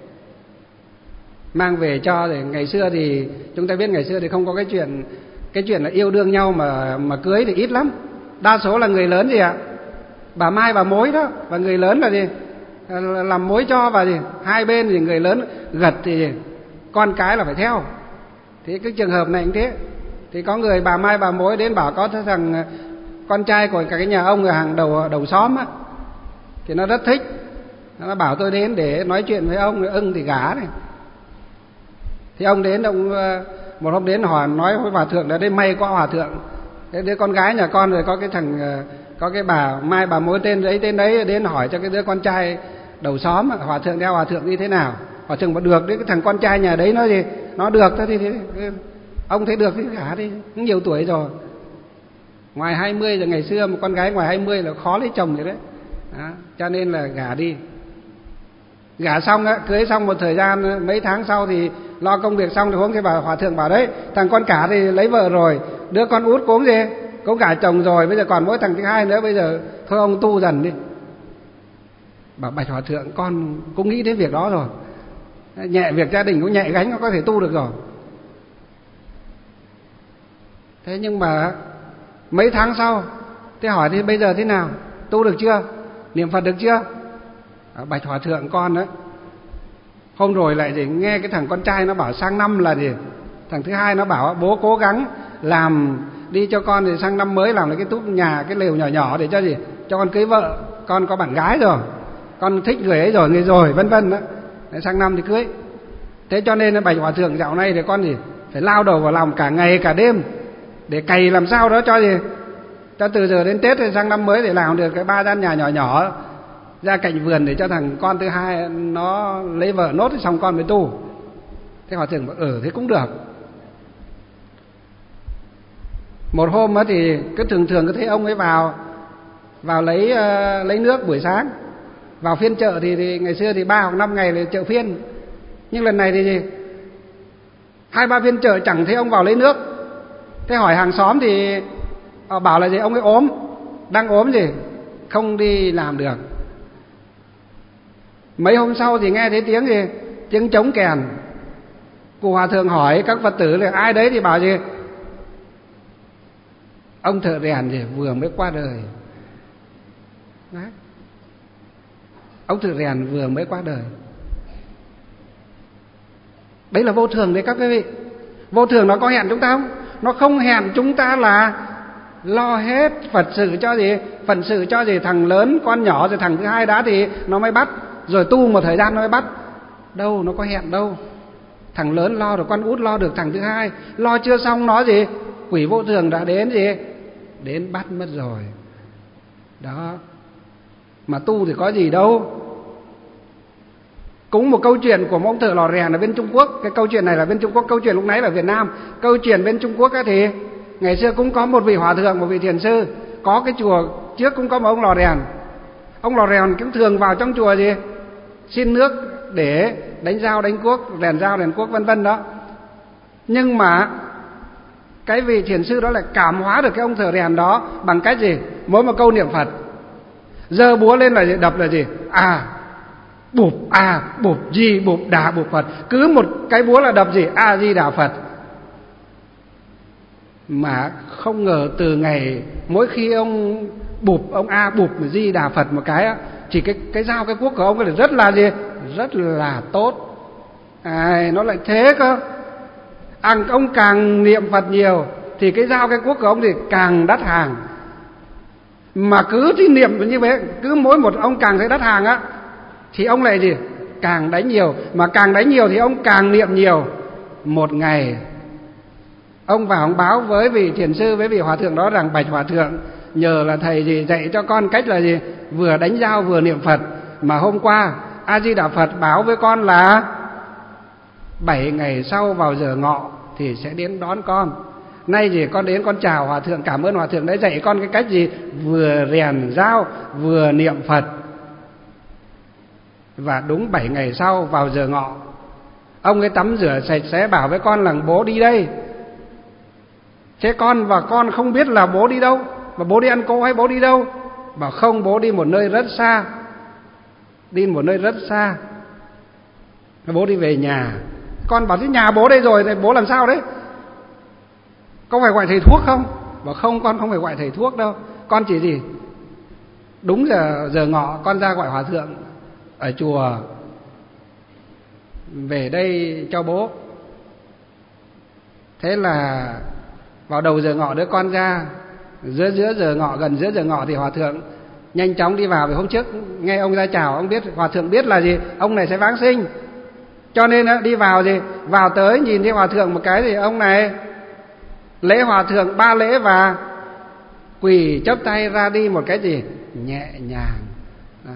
mang về cho. Thì ngày xưa thì chúng ta biết ngày xưa thì không có cái chuyện cái chuyện là yêu đương nhau mà mà cưới thì ít lắm. Đa số là người lớn gì ạ, bà mai bà mối đó, và người lớn là gì làm mối cho, và gì hai bên thì người lớn gật thì con cái là phải theo. Thì cái trường hợp này cũng thế. Thì có người bà mai bà mối đến bảo có thằng con trai của cả cái nhà ông ở hàng đầu đầu xóm á, thì nó rất thích, nó bảo tôi đến để nói chuyện với ông, ưng thì gả này. Thì ông đến, ông một hôm đến hỏi nói với hòa thượng là đây may quá hòa thượng, cái đứa con gái nhà con rồi có cái thằng có cái bà mai bà mối tên đấy tên đấy đến hỏi cho cái đứa con trai đầu xóm. Hòa thượng theo hòa thượng như thế nào? Hòa thượng bảo được đấy, cái thằng con trai nhà đấy nó gì nó được thôi thì thế. Ông thấy được thì gả đi, cũng nhiều tuổi rồi, ngoài hai mươi rồi. Ngày xưa một con gái ngoài hai mươi là khó lấy chồng rồi đấy. Đó, cho nên là gả đi. Gả xong á, cưới xong một thời gian mấy tháng sau thì lo công việc xong thì hôm cái bà hòa thượng bảo đấy, thằng con cả thì lấy vợ rồi, đứa con út cũng gì cũng gả chồng rồi, bây giờ còn mỗi thằng thứ hai nữa, bây giờ thôi ông tu dần đi. Bảo bạch hòa thượng con cũng nghĩ đến việc đó rồi, nhẹ việc gia đình cũng nhẹ gánh, nó có thể tu được rồi. Thế nhưng mà mấy tháng sau thế hỏi thì bây giờ thế nào, tu được chưa, niệm Phật được chưa? Bạch hòa thượng con đó hôm rồi lại gì nghe cái thằng con trai nó bảo sang năm là gì, thằng thứ hai nó bảo bố cố gắng làm đi cho con, thì sang năm mới làm cái túp nhà cái lều nhỏ nhỏ để cho gì cho con cưới vợ, con có bạn gái rồi, con thích người ấy rồi, người rồi vân vân đó, sang năm thì cưới. Thế cho nên bạch hòa thượng dạo này thì con gì phải lao đầu vào làm cả ngày cả đêm để cày làm sao đó cho gì cho từ giờ đến Tết thì sang năm mới để làm được cái ba gian nhà nhỏ nhỏ ra cạnh vườn để cho thằng con thứ hai nó lấy vợ nốt thì xong con mới tu. Thế hòa thượng bảo ừ thế cũng được. Một hôm đó thì cứ thường thường cứ thấy ông ấy vào vào lấy uh, lấy nước buổi sáng, vào phiên chợ thì, thì ngày xưa thì ba hoặc năm ngày là chợ phiên, nhưng lần này thì gì hai ba phiên chợ chẳng thấy ông vào lấy nước. Thế hỏi hàng xóm thì họ bảo là gì ông ấy ốm, đang ốm gì không đi làm được. Mấy hôm sau thì nghe thấy tiếng gì tiếng trống kèn. Cụ hòa thượng hỏi các Phật tử là ai đấy thì bảo gì ông thợ rèn gì vừa mới qua đời. Đấy. Ông thợ rèn vừa mới qua đời. Đấy là vô thường đấy các quý vị. Vô thường nó có hẹn chúng ta không? Nó không hẹn chúng ta là lo hết Phật sự cho gì, Phật sự cho gì thằng lớn con nhỏ rồi thằng thứ hai đã thì nó mới bắt, rồi tu một thời gian nó mới bắt. Đâu, nó có hẹn đâu. Thằng lớn lo rồi con út lo được thằng thứ hai, lo chưa xong nó gì quỷ vô thường đã đến gì đến bắt mất rồi. Đó. Mà tu thì có gì đâu. Cũng một câu chuyện của một ông thợ lò rèn ở bên Trung Quốc. Cái câu chuyện này là bên Trung Quốc, câu chuyện lúc nãy là Việt Nam. Câu chuyện bên Trung Quốc thì ngày xưa cũng có một vị hòa thượng, một vị thiền sư, có cái chùa trước cũng có một ông lò rèn. Ông lò rèn cũng thường vào trong chùa gì xin nước để đánh dao đánh cuốc, rèn dao rèn cuốc vân vân đó. Nhưng mà cái vị thiền sư đó lại cảm hóa được cái ông thợ rèn đó bằng cách gì? Mỗi một câu niệm Phật, giơ búa lên là gì? Đập là gì? À bụp, à bụp, di bụp, đà bụp Phật. Cứ một cái búa là đập gì? A Di Đà Phật. Mà không ngờ từ ngày mỗi khi ông bụp, ông a bụp Di Đà Phật một cái á, thì cái cái dao cái cuốc của ông ấy rất là gì? Rất là tốt. À, nó lại thế cơ. À, ông càng niệm Phật nhiều thì cái dao cái cuốc của ông thì càng đắt hàng. Mà cứ thì niệm như vậy, cứ mỗi một ông càng thấy đắt hàng á, thì ông lại gì? Càng đánh nhiều. Mà càng đánh nhiều thì ông càng niệm nhiều. Một ngày ông vào ông báo với vị thiền sư, với vị hòa thượng đó rằng: bạch hòa thượng, nhờ là thầy gì dạy cho con cách là gì? Vừa đánh dao vừa niệm Phật. Mà hôm qua A Di Đà Phật báo với con là bảy ngày sau vào giờ ngọ thì sẽ đến đón con. Nay thì con đến con chào hòa thượng, cảm ơn hòa thượng đã dạy con cái cách gì? Vừa rèn dao vừa niệm Phật. Và đúng bảy ngày sau vào giờ ngọ, ông ấy tắm rửa sạch sẽ bảo với con là: bố đi đây. Thế con và con không biết là bố đi đâu, mà bố đi ăn cỗ hay bố đi đâu? Bảo không, bố đi một nơi rất xa. Đi một nơi rất xa. Bố đi về nhà. Con bảo: thế nhà bố đây rồi thì bố làm sao đấy? Có phải gọi thầy thuốc không? Bảo không, con không phải gọi thầy thuốc đâu. Con chỉ gì? Đúng giờ giờ ngọ con ra gọi hòa thượng ở chùa về đây cho bố. Thế là vào đầu giờ ngọ đứa con ra, giữa giữa giờ ngọ, gần giữa giờ ngọ thì hòa thượng nhanh chóng đi vào. Vì hôm trước nghe ông ra chào, ông biết, hòa thượng biết là gì? Ông này sẽ vãng sinh. Cho nên đi vào gì? Vào tới nhìn thấy hòa thượng một cái thì ông này lễ hòa thượng ba lễ và quỳ chắp tay ra đi một cái gì? Nhẹ nhàng. Đó.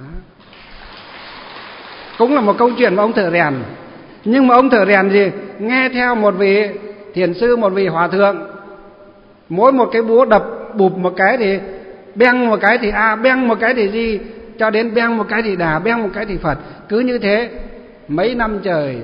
Cũng là một câu chuyện mà ông thợ rèn. Nhưng mà ông thợ rèn gì? Nghe theo một vị thiền sư, một vị hòa thượng. Mỗi một cái búa đập bụp một cái thì beng một cái thì a, beng một cái thì di, cho đến beng một cái thì đà, beng một cái thì Phật. Cứ như thế mấy năm trời,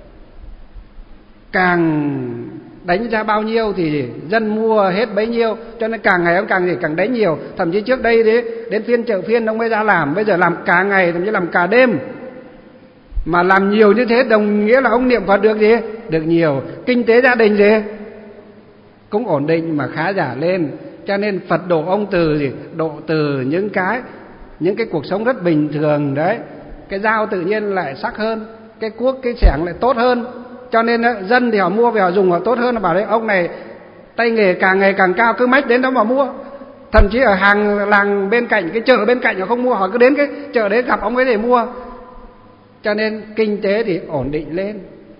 càng đánh ra bao nhiêu thì dân mua hết bấy nhiêu. Cho nên càng ngày ông càng gì càng đánh nhiều. Thậm chí trước đây đấy, đến phiên chợ phiên ông mới ra làm. Bây giờ làm cả ngày, thậm chí làm cả đêm. Mà làm nhiều như thế đồng nghĩa là ông niệm Phật được gì? Được nhiều. Kinh tế gia đình gì? Cũng ổn định mà khá giả lên. Cho nên Phật độ ông từ gì? Độ từ những cái Những cái cuộc sống rất bình thường đấy. Cái dao tự nhiên lại sắc hơn, cái cuốc, cái xẻng lại tốt hơn. Cho nên dân thì họ mua về họ dùng họ tốt hơn. Họ bảo đấy, ông này tay nghề càng ngày càng cao, cứ mách đến đó mà mua. Thậm chí ở hàng làng bên cạnh, cái chợ bên cạnh họ không mua, họ cứ đến cái chợ đấy gặp ông ấy để mua. Cho nên kinh tế thì ổn định lên.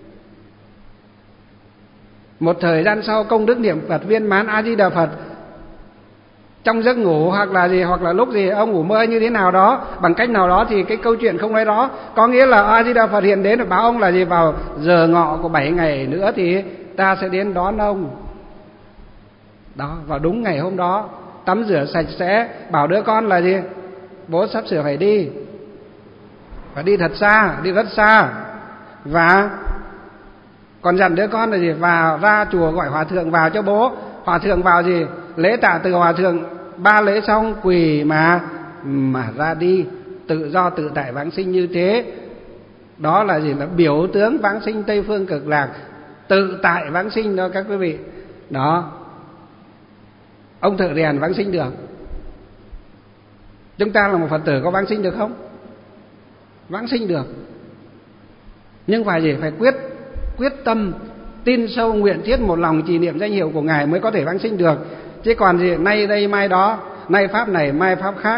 Một thời gian sau công đức niệm Phật viên mãn A Di Đà Phật, trong giấc ngủ hoặc là gì, hoặc là lúc gì ông ngủ mơ như thế nào đó, bằng cách nào đó thì cái câu chuyện không nói đó. Có nghĩa là A Di Đà Phật hiện đến và báo ông là gì? Vào giờ ngọ của bảy ngày nữa thì ta sẽ đến đón ông. Đó, vào đúng ngày hôm đó, tắm rửa sạch sẽ, bảo đứa con là gì? Bố sắp sửa phải đi, phải đi thật xa, đi rất xa. Và còn dặn đứa con là gì? Vào ra chùa gọi hòa thượng vào cho bố. Hòa thượng vào gì? Lễ tạ từ hòa thượng ba lễ xong quỳ mà mà ra đi, tự do tự tại vãng sinh như thế. Đó là gì? Là biểu tướng vãng sinh Tây Phương Cực Lạc, tự tại vãng sinh đó các quý vị. Đó. Ông thợ rèn vãng sinh được. Chúng ta là một Phật tử có vãng sinh được không? Vãng sinh được. Nhưng phải gì? Phải quyết quyết tâm, tin sâu, nguyện thiết một lòng trì niệm danh hiệu của Ngài mới có thể vãng sinh được. Chứ còn gì nay đây mai đó, nay pháp này mai pháp khác.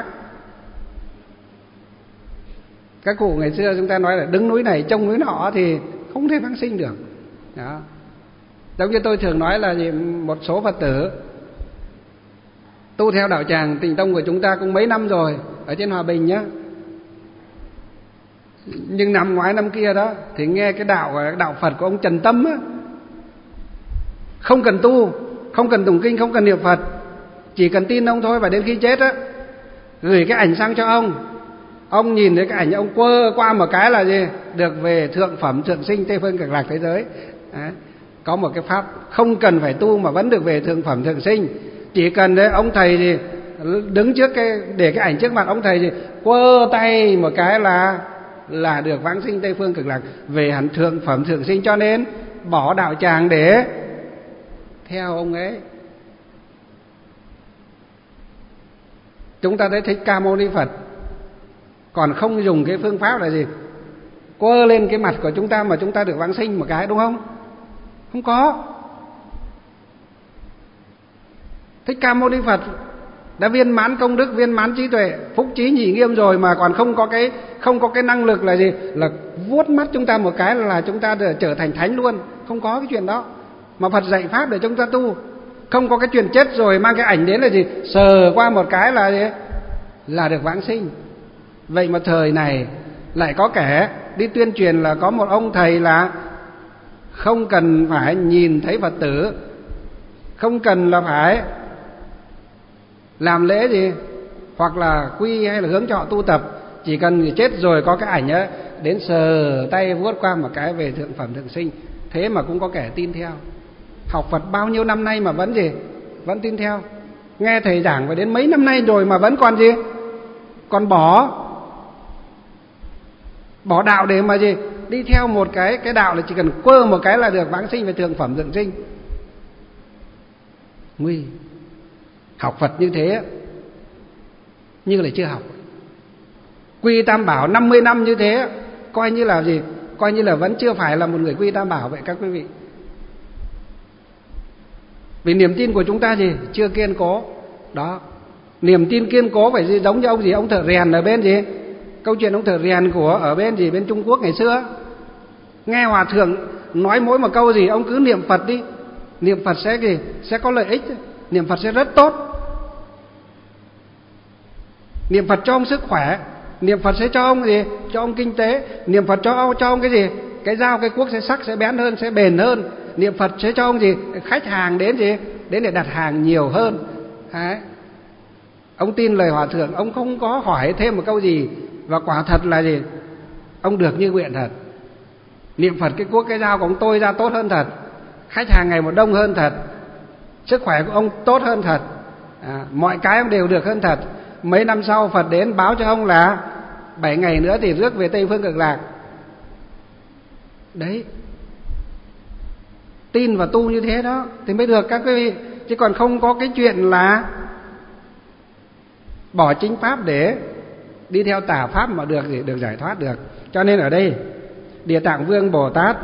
Các cụ ngày xưa chúng ta nói là đứng núi này trông núi nọ thì không thể vãng sinh được. Đó. Giống như tôi thường nói là gì, một số Phật tử tu theo đạo tràng Tịnh Tông của chúng ta cũng mấy năm rồi ở trên Hòa Bình nhá. Nhưng năm ngoái năm kia đó thì nghe cái đạo đạo Phật của ông Trần Tâm á, không cần tu, không cần tụng kinh, không cần niệm Phật, Chỉ cần tin ông thôi, và đến khi chết á, gửi cái ảnh sang cho ông, ông nhìn thấy cái ảnh, ông quơ qua một cái là gì? Được về thượng phẩm thượng sinh Tây phương Cực Lạc thế giới. Đấy. Có một cái pháp không cần phải tu mà vẫn được về thượng phẩm thượng sinh. Chỉ cần đấy ông thầy gì đứng trước cái, để cái ảnh trước mặt ông thầy gì, quơ tay một cái là là được vãng sinh Tây phương Cực Lạc, về hẳn thượng phẩm thượng sinh. Cho nên bỏ đạo tràng để theo ông ấy. Chúng ta thấy Thích Ca Mâu Ni Phật còn không dùng cái phương pháp là gì? Quơ lên cái mặt của chúng ta mà chúng ta được vãng sinh một cái, đúng không? Không có. Thích Ca Mâu Ni Phật đã viên mãn công đức, viên mãn trí tuệ, phúc trí nhị nghiêm rồi mà còn không có cái không có cái năng lực là gì? Là vuốt mắt chúng ta một cái là chúng ta được trở thành thánh luôn. Không có cái chuyện đó. Mà Phật dạy pháp để chúng ta tu. Không có cái chuyện chết rồi mang cái ảnh đến là gì? Sờ qua một cái là gì? Là được vãng sinh. Vậy mà thời này lại có kẻ đi tuyên truyền là có một ông thầy là không cần phải nhìn thấy Phật tử, không cần là phải làm lễ gì hoặc là quy hay là hướng cho họ tu tập, chỉ cần chết rồi có cái ảnh ấy, đến sờ tay vuốt qua một cái về thượng phẩm thượng sinh. Thế mà cũng có kẻ tin theo. Học Phật bao nhiêu năm nay mà vẫn gì? Vẫn tin theo. Nghe thầy giảng phải đến mấy năm nay rồi mà vẫn còn gì? Còn bỏ Bỏ đạo để mà gì? Đi theo một cái cái đạo là chỉ cần quơ một cái là được vãng sinh về thượng phẩm thượng sinh. Nguy. Học Phật như thế như là chưa học. Quy Tam Bảo năm mươi năm như thế coi như là gì? Coi như là vẫn chưa phải là một người quy Tam Bảo vậy các quý vị. Vì niềm tin của chúng ta gì? Chưa kiên cố. Đó. Niềm tin kiên cố phải gì? Giống như ông gì? Ông thợ rèn ở bên gì? Câu chuyện ông thợ rèn của ở bên gì? Bên Trung Quốc ngày xưa. Nghe hòa thượng nói mỗi một câu gì, ông cứ niệm Phật đi. Niệm Phật sẽ gì? Sẽ có lợi ích. Niệm Phật sẽ rất tốt. Niệm Phật cho ông sức khỏe. Niệm Phật sẽ cho ông gì? Cho ông kinh tế. Niệm Phật cho ông cho ông cái gì? Cái dao cái cuốc sẽ sắc, sẽ bén hơn, sẽ bền hơn. Niệm Phật sẽ cho ông gì? Khách hàng đến gì? Đến để đặt hàng nhiều hơn. Đấy. Ông tin lời hòa thượng, ông không có hỏi thêm một câu gì, và quả thật là gì? Ông được như nguyện thật. Niệm Phật cái cuốc cái dao của ông tôi ra tốt hơn thật. Khách hàng ngày một đông hơn thật. Sức khỏe của ông tốt hơn thật. À, mọi cái ông đều được hơn thật. Mấy năm sau Phật đến báo cho ông là bảy ngày nữa thì rước về Tây phương Cực Lạc. Đấy. Tin và tu như thế đó thì mới được các quý vị. Chứ còn không có cái chuyện là bỏ chính pháp để đi theo tà pháp mà được gì? Được giải thoát được. Cho nên ở đây Địa Tạng Vương Bồ Tát,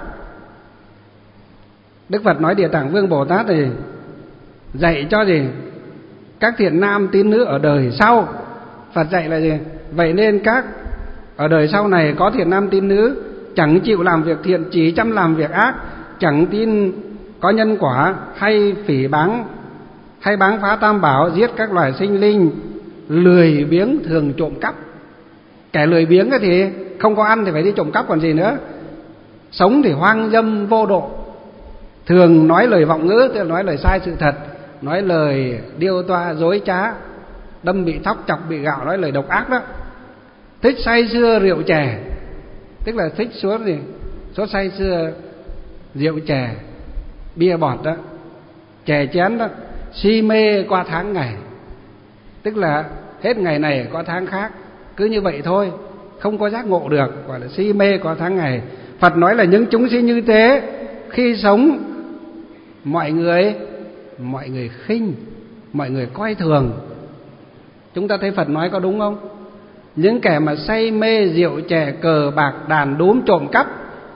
Đức Phật nói Địa Tạng Vương Bồ Tát thì dạy cho gì? Các thiện nam tín nữ ở đời sau. Phật dạy là gì? Vậy nên các ở đời sau này có thiện nam tín nữ chẳng chịu làm việc thiện, chỉ chăm làm việc ác, chẳng tin có nhân quả, hay phỉ báng, hay báng phá tam bảo, giết các loài sinh linh, lười biếng thường trộm cắp. Kẻ lười biếng thì không có ăn thì phải đi trộm cắp còn gì nữa. Sống thì hoang dâm vô độ, thường nói lời vọng ngữ, tức là nói lời sai sự thật, nói lời điêu toa dối trá, đâm bị thóc chọc bị gạo, nói lời độc ác đó. Thích say sưa rượu chè, tức là thích suốt gì? Suốt say sưa rượu chè, bia bọt đó, chè chén đó. Si mê qua tháng ngày, tức là hết ngày này qua tháng khác, cứ như vậy thôi, không có giác ngộ được, gọi là si mê qua tháng ngày. Phật nói là những chúng sinh như thế khi sống mọi người mọi người khinh, mọi người coi thường. Chúng ta thấy Phật nói có đúng không? Những kẻ mà say mê rượu chè, cờ bạc, đàn đúm, trộm cắp.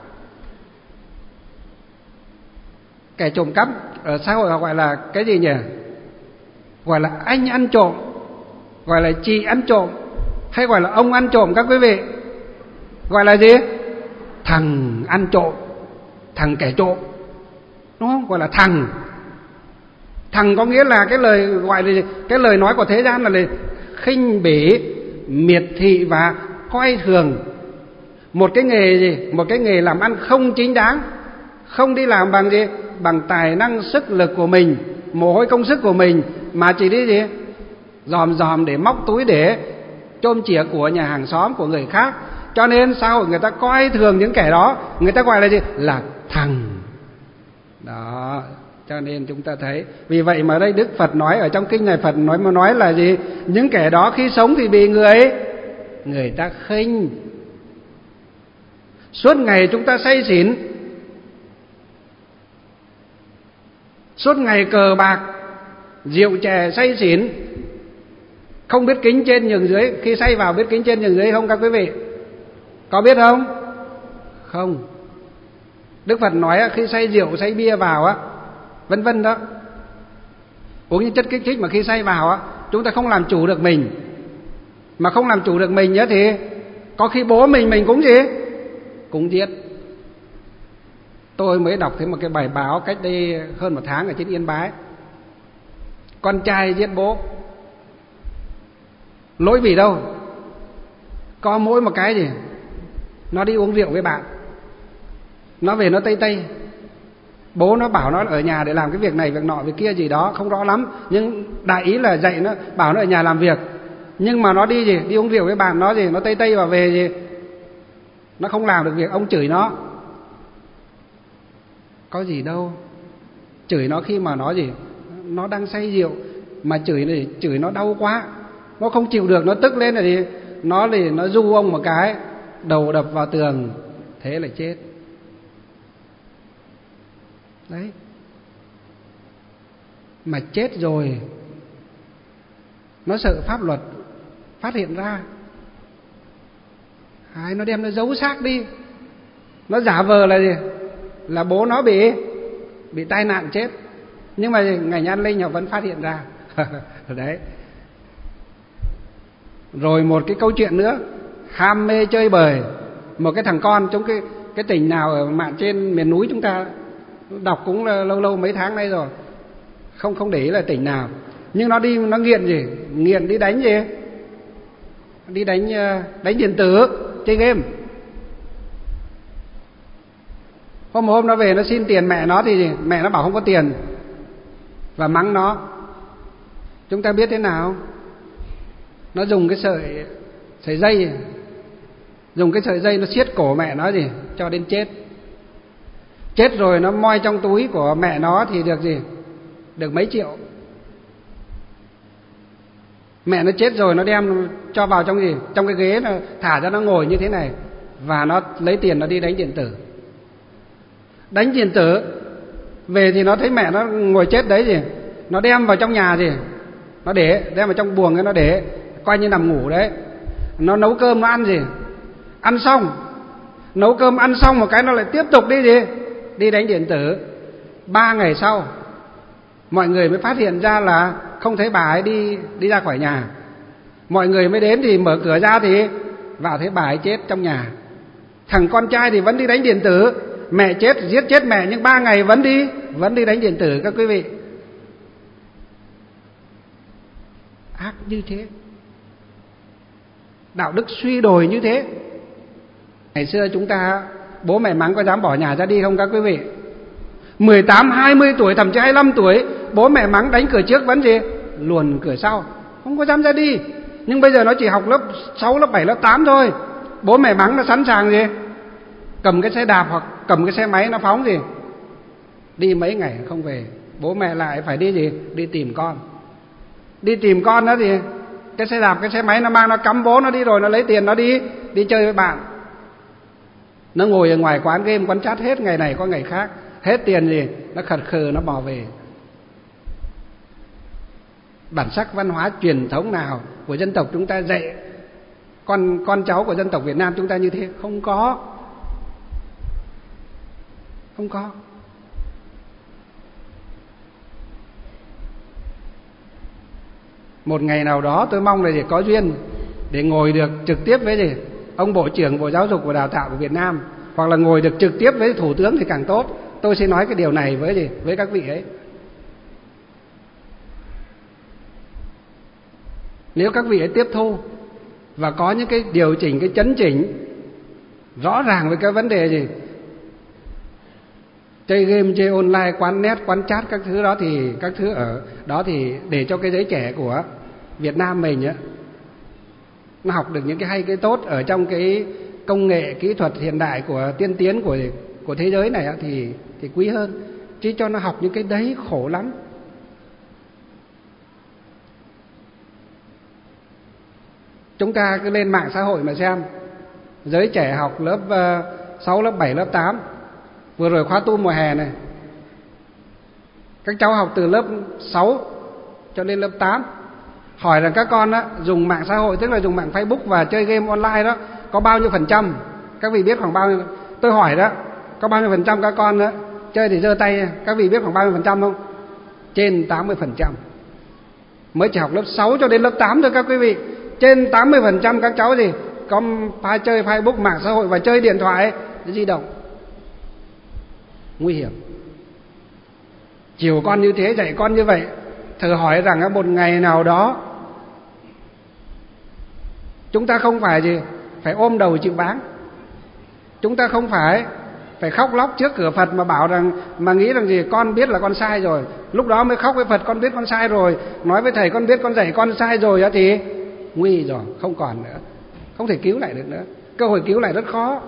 Kẻ trộm cắp ở xã hội họ gọi là cái gì nhỉ? Gọi là anh ăn trộm, gọi là chị ăn trộm, hay gọi là ông ăn trộm các quý vị? Gọi là gì? Thằng ăn trộm, thằng kẻ trộm, đúng không? Gọi là thằng. Thằng có nghĩa là cái lời gọi là cái lời nói của thế gian là lời khinh bỉ, miệt thị và coi thường một cái nghề gì? Một cái nghề làm ăn không chính đáng, không đi làm bằng gì? Bằng tài năng sức lực của mình, mồ hôi công sức của mình, mà chỉ đi gì? Dòm dòm để móc túi, để chôm chỉa của nhà hàng xóm, của người khác. Cho nên sao người ta coi thường những kẻ đó, người ta gọi là gì? Là thằng. Đó, cho nên chúng ta thấy, vì vậy mà đây Đức Phật nói ở trong kinh này, Phật nói mà nói là gì? Những kẻ đó khi sống thì bị người người ta khinh. Suốt ngày chúng ta say xỉn, suốt ngày cờ bạc, rượu chè say xỉn, không biết kính trên nhường dưới. Khi say vào biết kính trên nhường dưới không các quý vị? Có biết không? Không. Đức Phật nói khi say rượu, say bia vào á, vân vân đó, uống những chất kích thích mà khi say vào á, chúng ta không làm chủ được mình. Mà không làm chủ được mình nhá thì có khi bố mình mình cũng gì? Cũng giết. Tôi mới đọc thấy một cái bài báo cách đây hơn một tháng ở trên Yên Bái. Con trai giết bố. Lỗi vì đâu? Có mỗi một cái gì? Nó đi uống rượu với bạn, nó về nó tây tây. Bố nó bảo nó ở nhà để làm cái việc này việc nọ việc kia gì đó, không rõ lắm, nhưng đại ý là dạy nó, bảo nó ở nhà làm việc. Nhưng mà nó đi gì? Đi uống rượu với bạn nó gì? Nó tây tây và về gì? Nó không làm được việc, ông chửi nó. Có gì đâu. Chửi nó khi mà nó gì? Nó đang say rượu mà chửi này, chửi nó đau quá, nó không chịu được, nó tức lên là gì? Nó thì nó du ông một cái, đầu đập vào tường, thế là chết. Đấy. Mà chết rồi nó sợ pháp luật phát hiện ra, hay nó đem nó giấu xác đi, nó giả vờ là gì? Là bố nó bị bị tai nạn chết, nhưng mà ngày An Linh họ vẫn phát hiện ra. Đấy. Rồi một cái câu chuyện nữa, ham mê chơi bời. Một cái thằng con trong cái cái tỉnh nào ở mạn trên miền núi, chúng ta đọc cũng lâu lâu mấy tháng nay rồi, không không để ý là tỉnh nào, nhưng nó đi nó nghiện gì? Nghiện đi đánh gì? Đi đánh đánh điện tử, chơi game. Hôm một hôm nó về nó xin tiền mẹ nó thì gì? Mẹ nó bảo không có tiền và mắng nó. Chúng ta biết thế nào? Nó dùng cái sợi sợi dây, dùng cái sợi dây nó siết cổ mẹ nó gì? Cho đến chết. Chết rồi nó moi trong túi của mẹ nó thì được gì? Được mấy triệu. Mẹ nó chết rồi nó đem cho vào trong gì? Trong cái ghế, nó thả ra nó ngồi như thế này, và nó lấy tiền nó đi đánh điện tử. Đánh điện tử về thì nó thấy mẹ nó ngồi chết đấy gì? Nó đem vào trong nhà gì? Nó để, đem vào trong buồng cái nó để, coi như nằm ngủ đấy. Nó nấu cơm nó ăn gì? Ăn xong, nấu cơm ăn xong một cái nó lại tiếp tục đi gì? Đi đánh điện tử. Ba ngày sau mọi người mới phát hiện ra là không thấy bà ấy đi đi ra khỏi nhà. Mọi người mới đến thì mở cửa ra thì vào thấy bà ấy chết trong nhà. Thằng con trai thì vẫn đi đánh điện tử, mẹ chết giết chết mẹ, nhưng ba ngày vẫn đi vẫn đi đánh điện tử các quý vị. Ác như thế, đạo đức suy đồi như thế. Ngày xưa chúng ta bố mẹ mắng có dám bỏ nhà ra đi không các quý vị? mười tám, hai mươi tuổi, thậm chí hai mươi lăm tuổi, bố mẹ mắng đánh cửa trước vẫn gì? Luồn cửa sau, không có dám ra đi. Nhưng bây giờ nó chỉ học lớp sáu, lớp bảy, lớp tám thôi, bố mẹ mắng nó sẵn sàng gì? Cầm cái xe đạp hoặc cầm cái xe máy nó phóng gì? Đi mấy ngày không về, bố mẹ lại phải đi gì? Đi tìm con. Đi tìm con đó thì cái xe đạp, cái xe máy nó mang, nó cắm bố nó đi rồi, nó lấy tiền nó đi đi chơi với bạn. Nó ngồi ở ngoài quán game, quán chat hết ngày này qua ngày khác, hết tiền gì nó khật khừ nó bỏ về. Bản sắc văn hóa truyền thống nào của dân tộc chúng ta dạy con con cháu của dân tộc Việt Nam chúng ta như thế? Không có. Không có. Một ngày nào đó tôi mong là gì? Có duyên để ngồi được trực tiếp với gì? Ông Bộ trưởng Bộ Giáo dục và Đào tạo của Việt Nam, hoặc là ngồi được trực tiếp với Thủ tướng thì càng tốt. Tôi sẽ nói cái điều này với gì? Với các vị ấy. Nếu các vị ấy tiếp thu và có những cái điều chỉnh, cái chấn chỉnh rõ ràng với cái vấn đề gì? chơi game, chơi online, quán net, quán chat các thứ đó thì các thứ ở đó thì để cho cái giới trẻ của Việt Nam mình á nó học được những cái hay cái tốt ở trong cái công nghệ kỹ thuật hiện đại của tiên tiến của của thế giới này á, thì thì quý hơn, chứ cho nó học những cái đấy khổ lắm. Chúng ta cứ lên mạng xã hội mà xem, giới trẻ học lớp sáu, lớp bảy, lớp tám, vừa rồi khóa tu mùa hè này, các cháu học từ lớp sáu cho đến lớp tám, hỏi rằng các con á, dùng mạng xã hội, tức là dùng mạng Facebook và chơi game online đó, có bao nhiêu phần trăm? Các vị biết khoảng bao nhiêu? Tôi hỏi đó, có bao nhiêu phần trăm các con đó, chơi thì giơ tay, các vị biết khoảng bao nhiêu phần trăm không? Trên tám mươi phần trăm. Mới chỉ học lớp sáu cho đến lớp tám thôi các quý vị. Trên tám mươi phần trăm các cháu gì có phải chơi Facebook, mạng xã hội và chơi điện thoại di động. Nguy hiểm. Chiều con như thế, dạy con như vậy, thử hỏi rằng một ngày nào đó chúng ta không phải gì phải ôm đầu chịu báng, chúng ta không phải phải khóc lóc trước cửa Phật mà bảo rằng, mà nghĩ rằng gì con biết là con sai rồi, lúc đó mới khóc với Phật con biết con sai rồi, nói với thầy con biết con dạy con sai rồi á, thì nguy rồi, không còn nữa, không thể cứu lại được nữa, cơ hội cứu lại rất khó.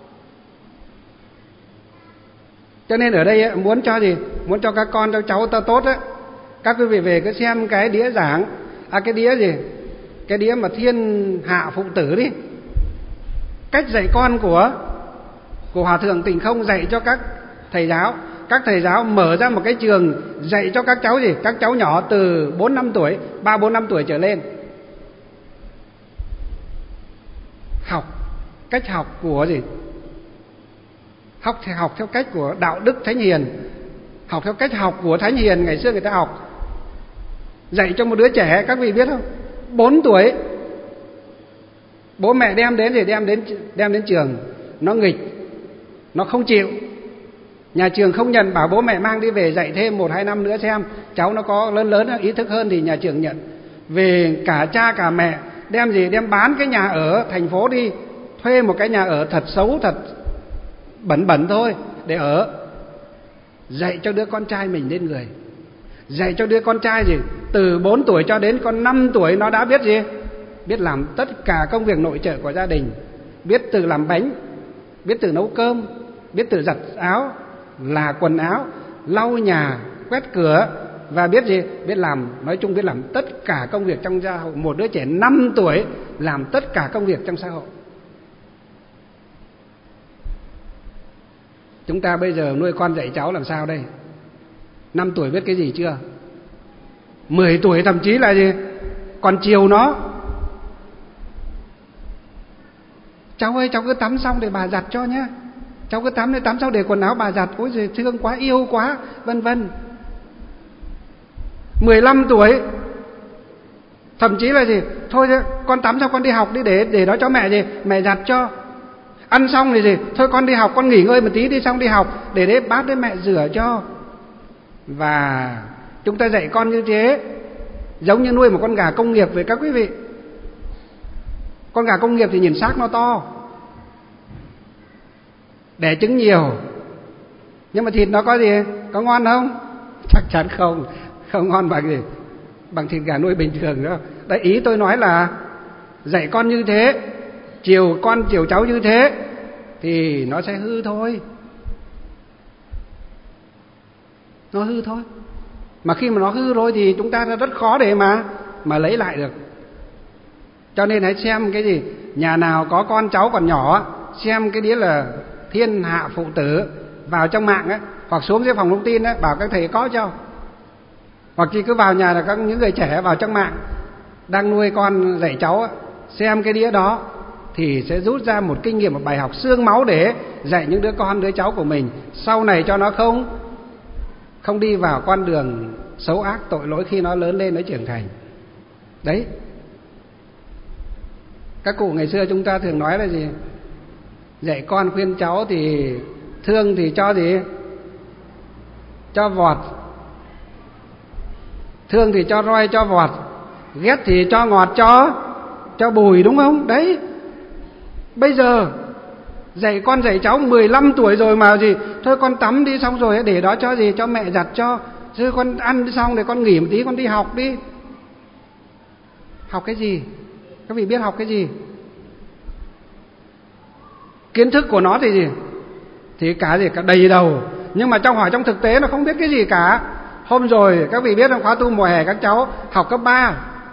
Cho nên ở đây muốn cho gì, muốn cho các con, cho cháu ta tốt á, các quý vị về cứ xem cái đĩa giảng, à cái đĩa gì, cái đĩa mà Thiên Hạ Phụ Tử đi, cách dạy con của của Hòa Thượng Tịnh Không dạy cho các thầy giáo. Các thầy giáo mở ra một cái trường dạy cho các cháu gì, các cháu nhỏ từ bốn năm tuổi, ba bốn năm tuổi trở lên. Học cách học của gì? Học theo, học theo cách của đạo đức Thánh Hiền, học theo cách học của Thánh Hiền ngày xưa người ta học. Dạy cho một đứa trẻ, các vị biết không? bốn tuổi, bố mẹ đem đến thì đem đến đem đến trường, nó nghịch, nó không chịu. Nhà trường không nhận, bảo bố mẹ mang đi về dạy thêm một hai năm nữa xem cháu nó có lớn lớn ý thức hơn thì nhà trường nhận. Về cả cha cả mẹ đem gì, đem bán cái nhà ở thành phố đi, thuê một cái nhà ở thật xấu, thật bẩn bẩn thôi để ở, dạy cho đứa con trai mình lên người. Dạy cho đứa con trai gì, từ bốn tuổi cho đến con năm tuổi nó đã biết gì, biết làm tất cả công việc nội trợ của gia đình, biết từ làm bánh, biết từ nấu cơm, biết từ giặt áo, là quần áo, lau nhà, quét cửa, và biết gì, biết làm, nói chung biết làm tất cả công việc trong xã hội. Một đứa trẻ năm tuổi làm tất cả công việc trong xã hội. Chúng ta bây giờ nuôi con dạy cháu làm sao đây? Năm tuổi biết cái gì chưa? Mười tuổi thậm chí là gì, còn chiều nó. Cháu ơi, cháu cứ tắm xong để bà giặt cho nhé, cháu cứ tắm để tắm xong để quần áo bà giặt, ôi giời thương quá, yêu quá, vân vân. Mười lăm tuổi thậm chí là gì, thôi con tắm xong con đi học đi, để để đó cho mẹ gì, mẹ giặt cho. Ăn xong thì gì, thôi con đi học, con nghỉ ngơi một tí đi, xong đi học, để đấy bát đấy mẹ rửa cho. Và chúng ta dạy con như thế giống như nuôi một con gà công nghiệp vậy các quý vị. Con gà công nghiệp thì nhìn xác nó to, đẻ trứng nhiều, nhưng mà thịt nó có gì, có ngon không? Chắc chắn không, không ngon bằng gì, bằng thịt gà nuôi bình thường đâu. Đấy, ý tôi nói là dạy con như thế, chiều con chiều cháu như thế thì nó sẽ hư thôi, nó hư thôi. Mà khi mà nó hư rồi thì chúng ta rất khó để mà mà lấy lại được. Cho nên hãy xem cái gì, nhà nào có con cháu còn nhỏ, xem cái đĩa là Thiên Hạ Phụ Tử, vào trong mạng ấy, hoặc xuống dưới phòng thông tin ấy, bảo các thầy có cho. Hoặc chỉ cứ vào nhà là các những người trẻ vào trong mạng đang nuôi con dạy cháu ấy, xem cái đĩa đó thì sẽ rút ra một kinh nghiệm, một bài học xương máu để dạy những đứa con, đứa cháu của mình sau này cho nó không không đi vào con đường xấu ác tội lỗi khi nó lớn lên, nó trưởng thành. Đấy, các cụ ngày xưa chúng ta thường nói là gì, dạy con khuyên cháu thì thương thì cho gì, cho vọt, thương thì cho roi cho vọt, ghét thì cho ngọt cho cho bùi, đúng không? Đấy, bây giờ Dạy con dạy cháu mười lăm tuổi rồi mà gì, thôi con tắm đi xong rồi để đó cho gì, cho mẹ giặt cho, chứ con ăn xong rồi con nghỉ một tí con đi học đi. Học cái gì? Các vị biết học cái gì? Kiến thức của nó thì gì? Thì cả gì cả đầy đầu, nhưng mà trong hỏi trong thực tế nó không biết cái gì cả. Hôm rồi các vị biết trong khóa tu mùa hè các cháu học cấp ba,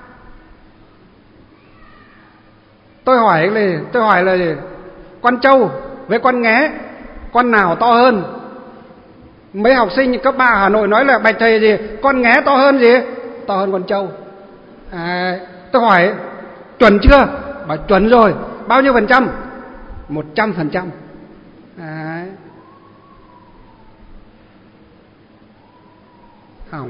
tôi hỏi là tôi hỏi là con trâu với con nghé con nào to hơn? Mấy học sinh cấp ba Hà Nội nói là bạch thầy gì, con nghé to hơn gì? To hơn con trâu. À, tôi hỏi chuẩn chưa? Bảo chuẩn rồi. Bao nhiêu phần trăm? Một trăm phần trăm. À, hỏng.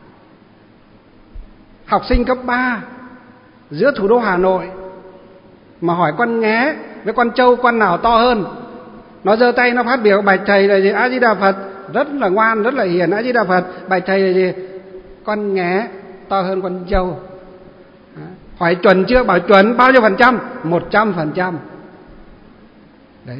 Học sinh cấp ba giữa thủ đô Hà Nội mà hỏi con nghé với con trâu con nào to hơn, nó giơ tay nó phát biểu bạch thầy là gì, A Di Đà Phật, rất là ngoan rất là hiền, A Di Đà Phật, bạch thầy là gì, con nghé to hơn con trâu. Hỏi chuẩn chưa? Bảo chuẩn. Bao nhiêu phần trăm? Một trăm phần trăm. Đấy.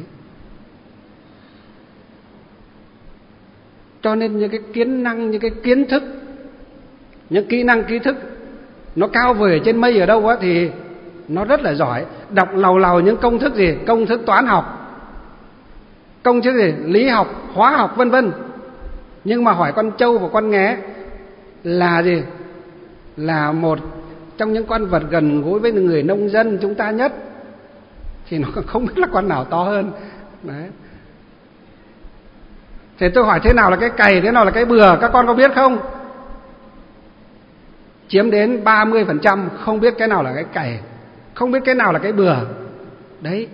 Cho nên những cái kiến năng, những cái kiến thức, những kỹ năng kiến thức nó cao vời ở trên mây ở đâu á thì nó rất là giỏi. Đọc lầu lầu những công thức gì, công thức toán học, công thức gì, lý học, hóa học vân vân. Nhưng mà hỏi con trâu và con nghé là gì? Là một trong những con vật gần gũi với người nông dân chúng ta nhất, thì nó không biết là con nào to hơn. Đấy. Thì tôi hỏi thế nào là cái cày, thế nào là cái bừa, các con có biết không? Chiếm đến ba mươi phần trăm không biết cái nào là cái cày, không biết cái nào là cái bừa. Đấy.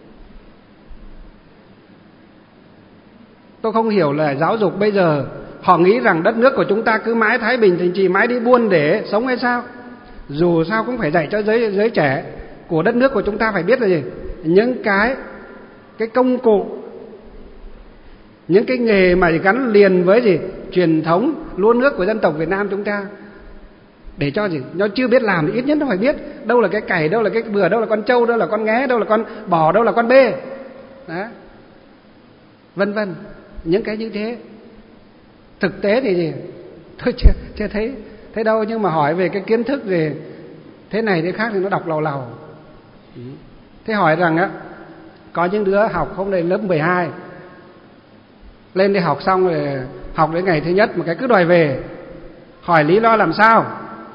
Tôi không hiểu là giáo dục bây giờ họ nghĩ rằng đất nước của chúng ta cứ mãi thái bình thịnh trị, mãi đi buôn để sống hay sao? Dù sao cũng phải dạy cho giới, giới trẻ của đất nước của chúng ta phải biết là gì? Những cái cái công cụ, những cái nghề mà gắn liền với gì? Truyền thống lúa nước của dân tộc Việt Nam chúng ta. Để cho gì? Nó chưa biết làm thì ít nhất nó phải biết đâu là cái cày, đâu là cái bừa, đâu là con trâu, đâu là con nghé, đâu là con bò, đâu là con bê. Đó. Vân vân. Những cái như thế. Thực tế thì gì? Tôi chưa, chưa thấy thấy đâu, nhưng mà hỏi về cái kiến thức gì thế này thế khác thì nó đọc lầu lầu. Thế hỏi rằng á, có những đứa học hôm nay lớp mười hai lên đi học xong rồi học đến ngày thứ nhất mà cái cứ đòi về, hỏi lý do làm sao,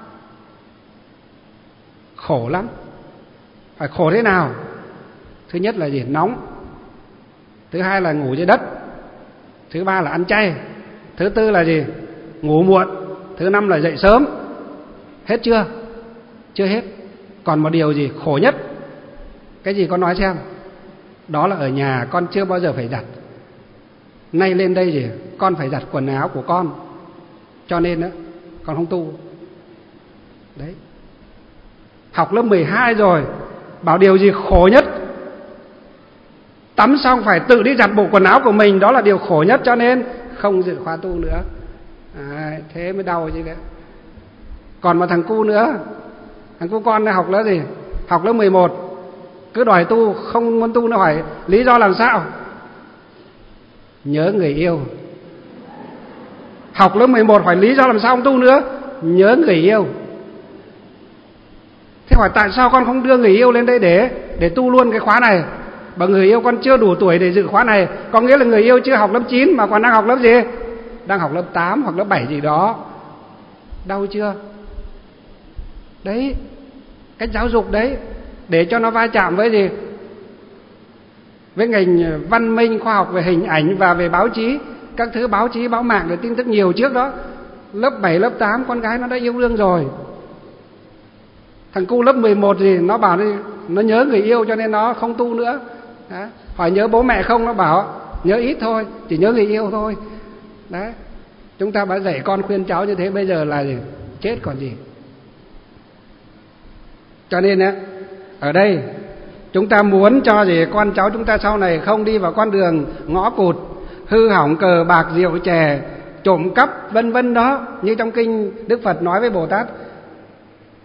khổ lắm. Hỏi khổ thế nào? Thứ nhất là gì? Nóng. Thứ hai là ngủ dưới đất. Thứ ba là ăn chay. Thứ tư là gì? Ngủ muộn. Thứ năm là dậy sớm. Hết chưa? Chưa hết. Còn một điều gì khổ nhất? Cái gì con nói xem? Đó là ở nhà con chưa bao giờ phải giặt. Nay lên đây gì? Con phải giặt quần áo của con, cho nên đó con không tu. Đấy. Học lớp mười hai rồi, bảo điều gì khổ nhất? Tắm xong phải tự đi giặt bộ quần áo của mình, đó là điều khổ nhất, cho nên không dự khóa tu nữa. À, thế mới đau chứ đấy. Còn một thằng cu nữa, thằng cu con này học lớp gì? Học lớp mười một, cứ đòi tu, không muốn tu, nó hỏi lý do làm sao? Nhớ người yêu. Học lớp mười một hỏi lý do làm sao không tu nữa? Nhớ người yêu. Thế hỏi tại sao con không đưa người yêu lên đây để để tu luôn cái khóa này? Bởi người yêu con chưa đủ tuổi để dự khóa này. Có nghĩa là người yêu chưa học lớp chín mà còn đang học lớp gì? Đang học lớp tám hoặc lớp bảy gì đó. Đau chưa? Đấy, cách giáo dục đấy, để cho nó va chạm với gì? Với ngành văn minh, khoa học về hình ảnh và về báo chí, các thứ báo chí, báo mạng để tin tức nhiều trước đó. Lớp bảy, lớp tám con gái nó đã yêu đương rồi. Thằng cu lớp mười một gì nó bảo đi, nó nhớ người yêu cho nên nó không tu nữa. Đó. Hỏi nhớ bố mẹ không, nó bảo nhớ ít thôi, chỉ nhớ người yêu thôi. Đấy. Chúng ta đã dạy con khuyên cháu như thế, bây giờ là gì? Chết còn gì. Cho nên á, ở đây chúng ta muốn cho gì con cháu chúng ta sau này không đi vào con đường ngõ cụt, hư hỏng cờ bạc rượu chè, trộm cắp vân vân đó, như trong kinh Đức Phật nói với Bồ Tát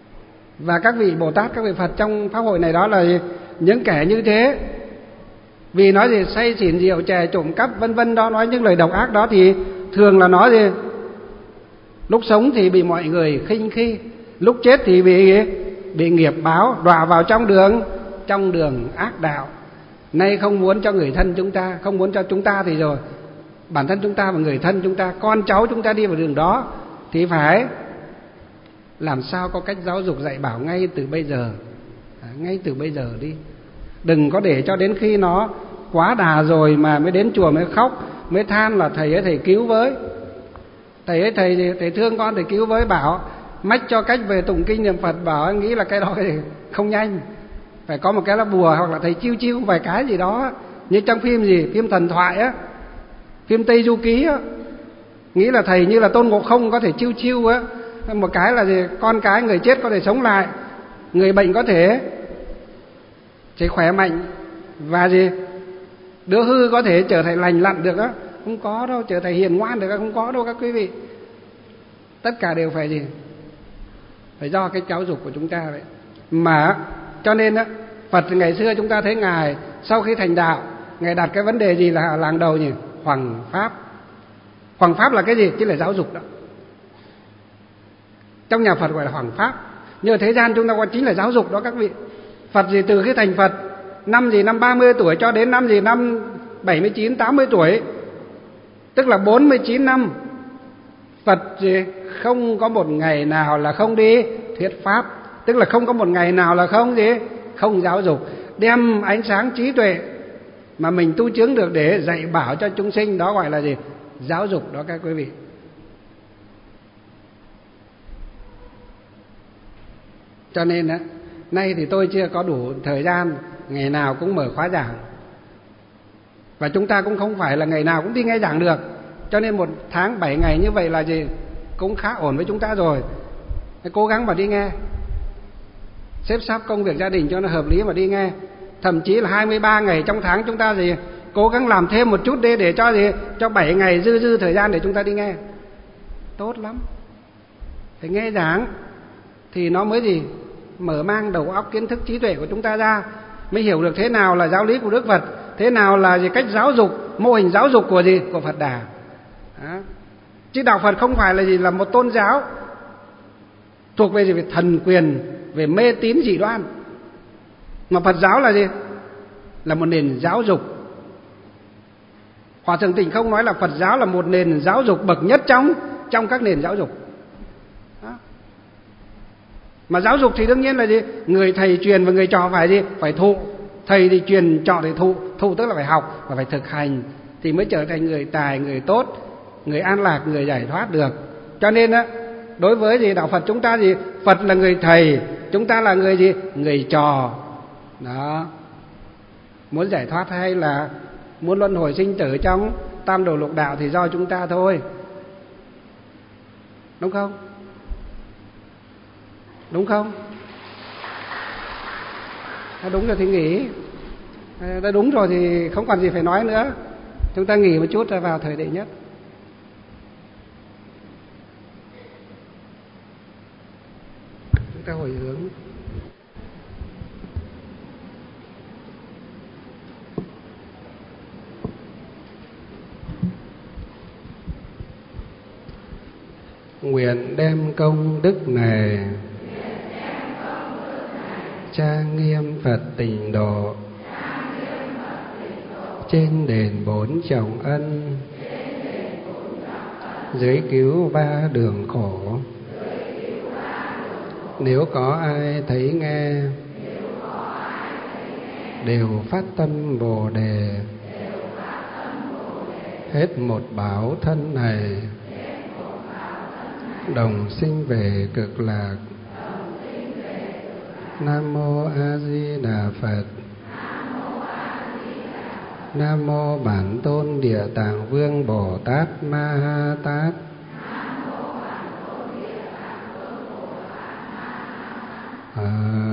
và các vị Bồ Tát, các vị Phật trong pháp hội này, đó là những kẻ như thế Vì nói gì say xỉn rượu chè trộm cắp vân vân đó, nói những lời độc ác đó thì thường là nói gì lúc sống thì bị mọi người khinh khi, lúc chết thì bị bị nghiệp báo đọa vào trong đường trong đường ác đạo. Nay không muốn cho người thân chúng ta, không muốn cho chúng ta thì rồi bản thân chúng ta và người thân chúng ta, con cháu chúng ta đi vào đường đó thì phải làm sao có cách giáo dục dạy bảo ngay từ bây giờ, à, ngay từ bây giờ đi. Đừng có để cho đến khi nó quá đà rồi mà mới đến chùa mới khóc, mới than là thầy ơi thầy cứu với, thầy ơi thầy thầy thương con thầy cứu với, bảo mách cho cách về tụng kinh niệm Phật, bảo nghĩ là cái đó thì không nhanh, phải có một cái lá bùa hoặc là thầy chiêu chiêu vài cái gì đó, như trong phim gì phim thần thoại á, phim Tây Du Ký á, nghĩ là thầy như là Tôn Ngộ Không có thể chiêu chiêu á, một cái là gì con cái người chết có thể sống lại, người bệnh có thể sẽ khỏe mạnh, và gì đứa hư có thể trở thành lành lặn được á, không có đâu, trở thành hiền ngoan được á, không có đâu các quý vị. Tất cả đều phải gì phải do cái giáo dục của chúng ta vậy. Mà cho nên á, Phật ngày xưa chúng ta thấy ngài sau khi thành đạo, ngài đặt cái vấn đề gì là làng đầu nhỉ? Hoằng pháp. Hoằng pháp là cái gì? Chính là giáo dục đó. Trong nhà Phật gọi là hoằng pháp, nhưng ở thế gian chúng ta gọi chính là giáo dục đó các vị. Phật gì từ khi thành Phật năm gì năm ba mươi tuổi cho đến năm gì năm bảy mươi chín tám mươi tuổi, tức là bốn mươi chín năm, Phật gì không có một ngày nào là không đi thuyết pháp, tức là không có một ngày nào là không gì không giáo dục, đem ánh sáng trí tuệ mà mình tu chứng được để dạy bảo cho chúng sinh, đó gọi là gì giáo dục đó các quý vị. Cho nên á, nay thì tôi chưa có đủ thời gian ngày nào cũng mở khóa giảng, và chúng ta cũng không phải là ngày nào cũng đi nghe giảng được, cho nên một tháng bảy ngày như vậy là gì cũng khá ổn với chúng ta rồi. Cố gắng mà đi nghe, xếp sắp công việc gia đình cho nó hợp lý mà đi nghe. Thậm chí là hai mươi ba ngày trong tháng chúng ta gì cố gắng làm thêm một chút đi, để cho gì cho bảy ngày dư dư thời gian để chúng ta đi nghe. Tốt lắm. Phải nghe giảng thì nó mới gì mở mang đầu óc kiến thức trí tuệ của chúng ta ra, mới hiểu được thế nào là giáo lý của Đức Phật, thế nào là gì cách giáo dục, mô hình giáo dục của gì của Phật Đà. Đó. Chứ đạo Phật không phải là gì là một tôn giáo thuộc về gì về thần quyền, về mê tín dị đoan, mà Phật giáo là gì là một nền giáo dục. Hòa Thượng Tịnh không nói là Phật giáo là một nền giáo dục bậc nhất trong trong các nền giáo dục. Đó. Mà giáo dục thì đương nhiên là gì người thầy truyền và người trò phải gì phải thụ. Thầy thì truyền, trò thì thụ. Thụ tức là phải học và phải thực hành thì mới trở thành người tài, người tốt, người an lạc, người giải thoát được. Cho nên á, đối với gì đạo Phật chúng ta gì Phật là người thầy, chúng ta là người gì người trò. Đó. Muốn giải thoát hay là muốn luân hồi sinh tử trong tam đồ lục đạo thì do chúng ta thôi, đúng không? Đúng không? Đã đúng rồi thì nghỉ. Đã đúng rồi thì không còn gì phải nói nữa. Chúng ta nghỉ một chút rồi vào thời đệ nhất. Chúng ta hồi hướng. Nguyện đem công đức này trang nghiêm Phật Tịnh Độ, trên đền bốn trọng ân, dưới cứu ba đường khổ. Nếu có ai thấy nghe đều phát tâm Bồ Đề, hết một báo thân này đồng sinh về cực lạc. Nam mô A Di Đà Phật. Nam mô Bản Tôn Địa Tạng Vương Bồ Tát Ma Ha Tát. À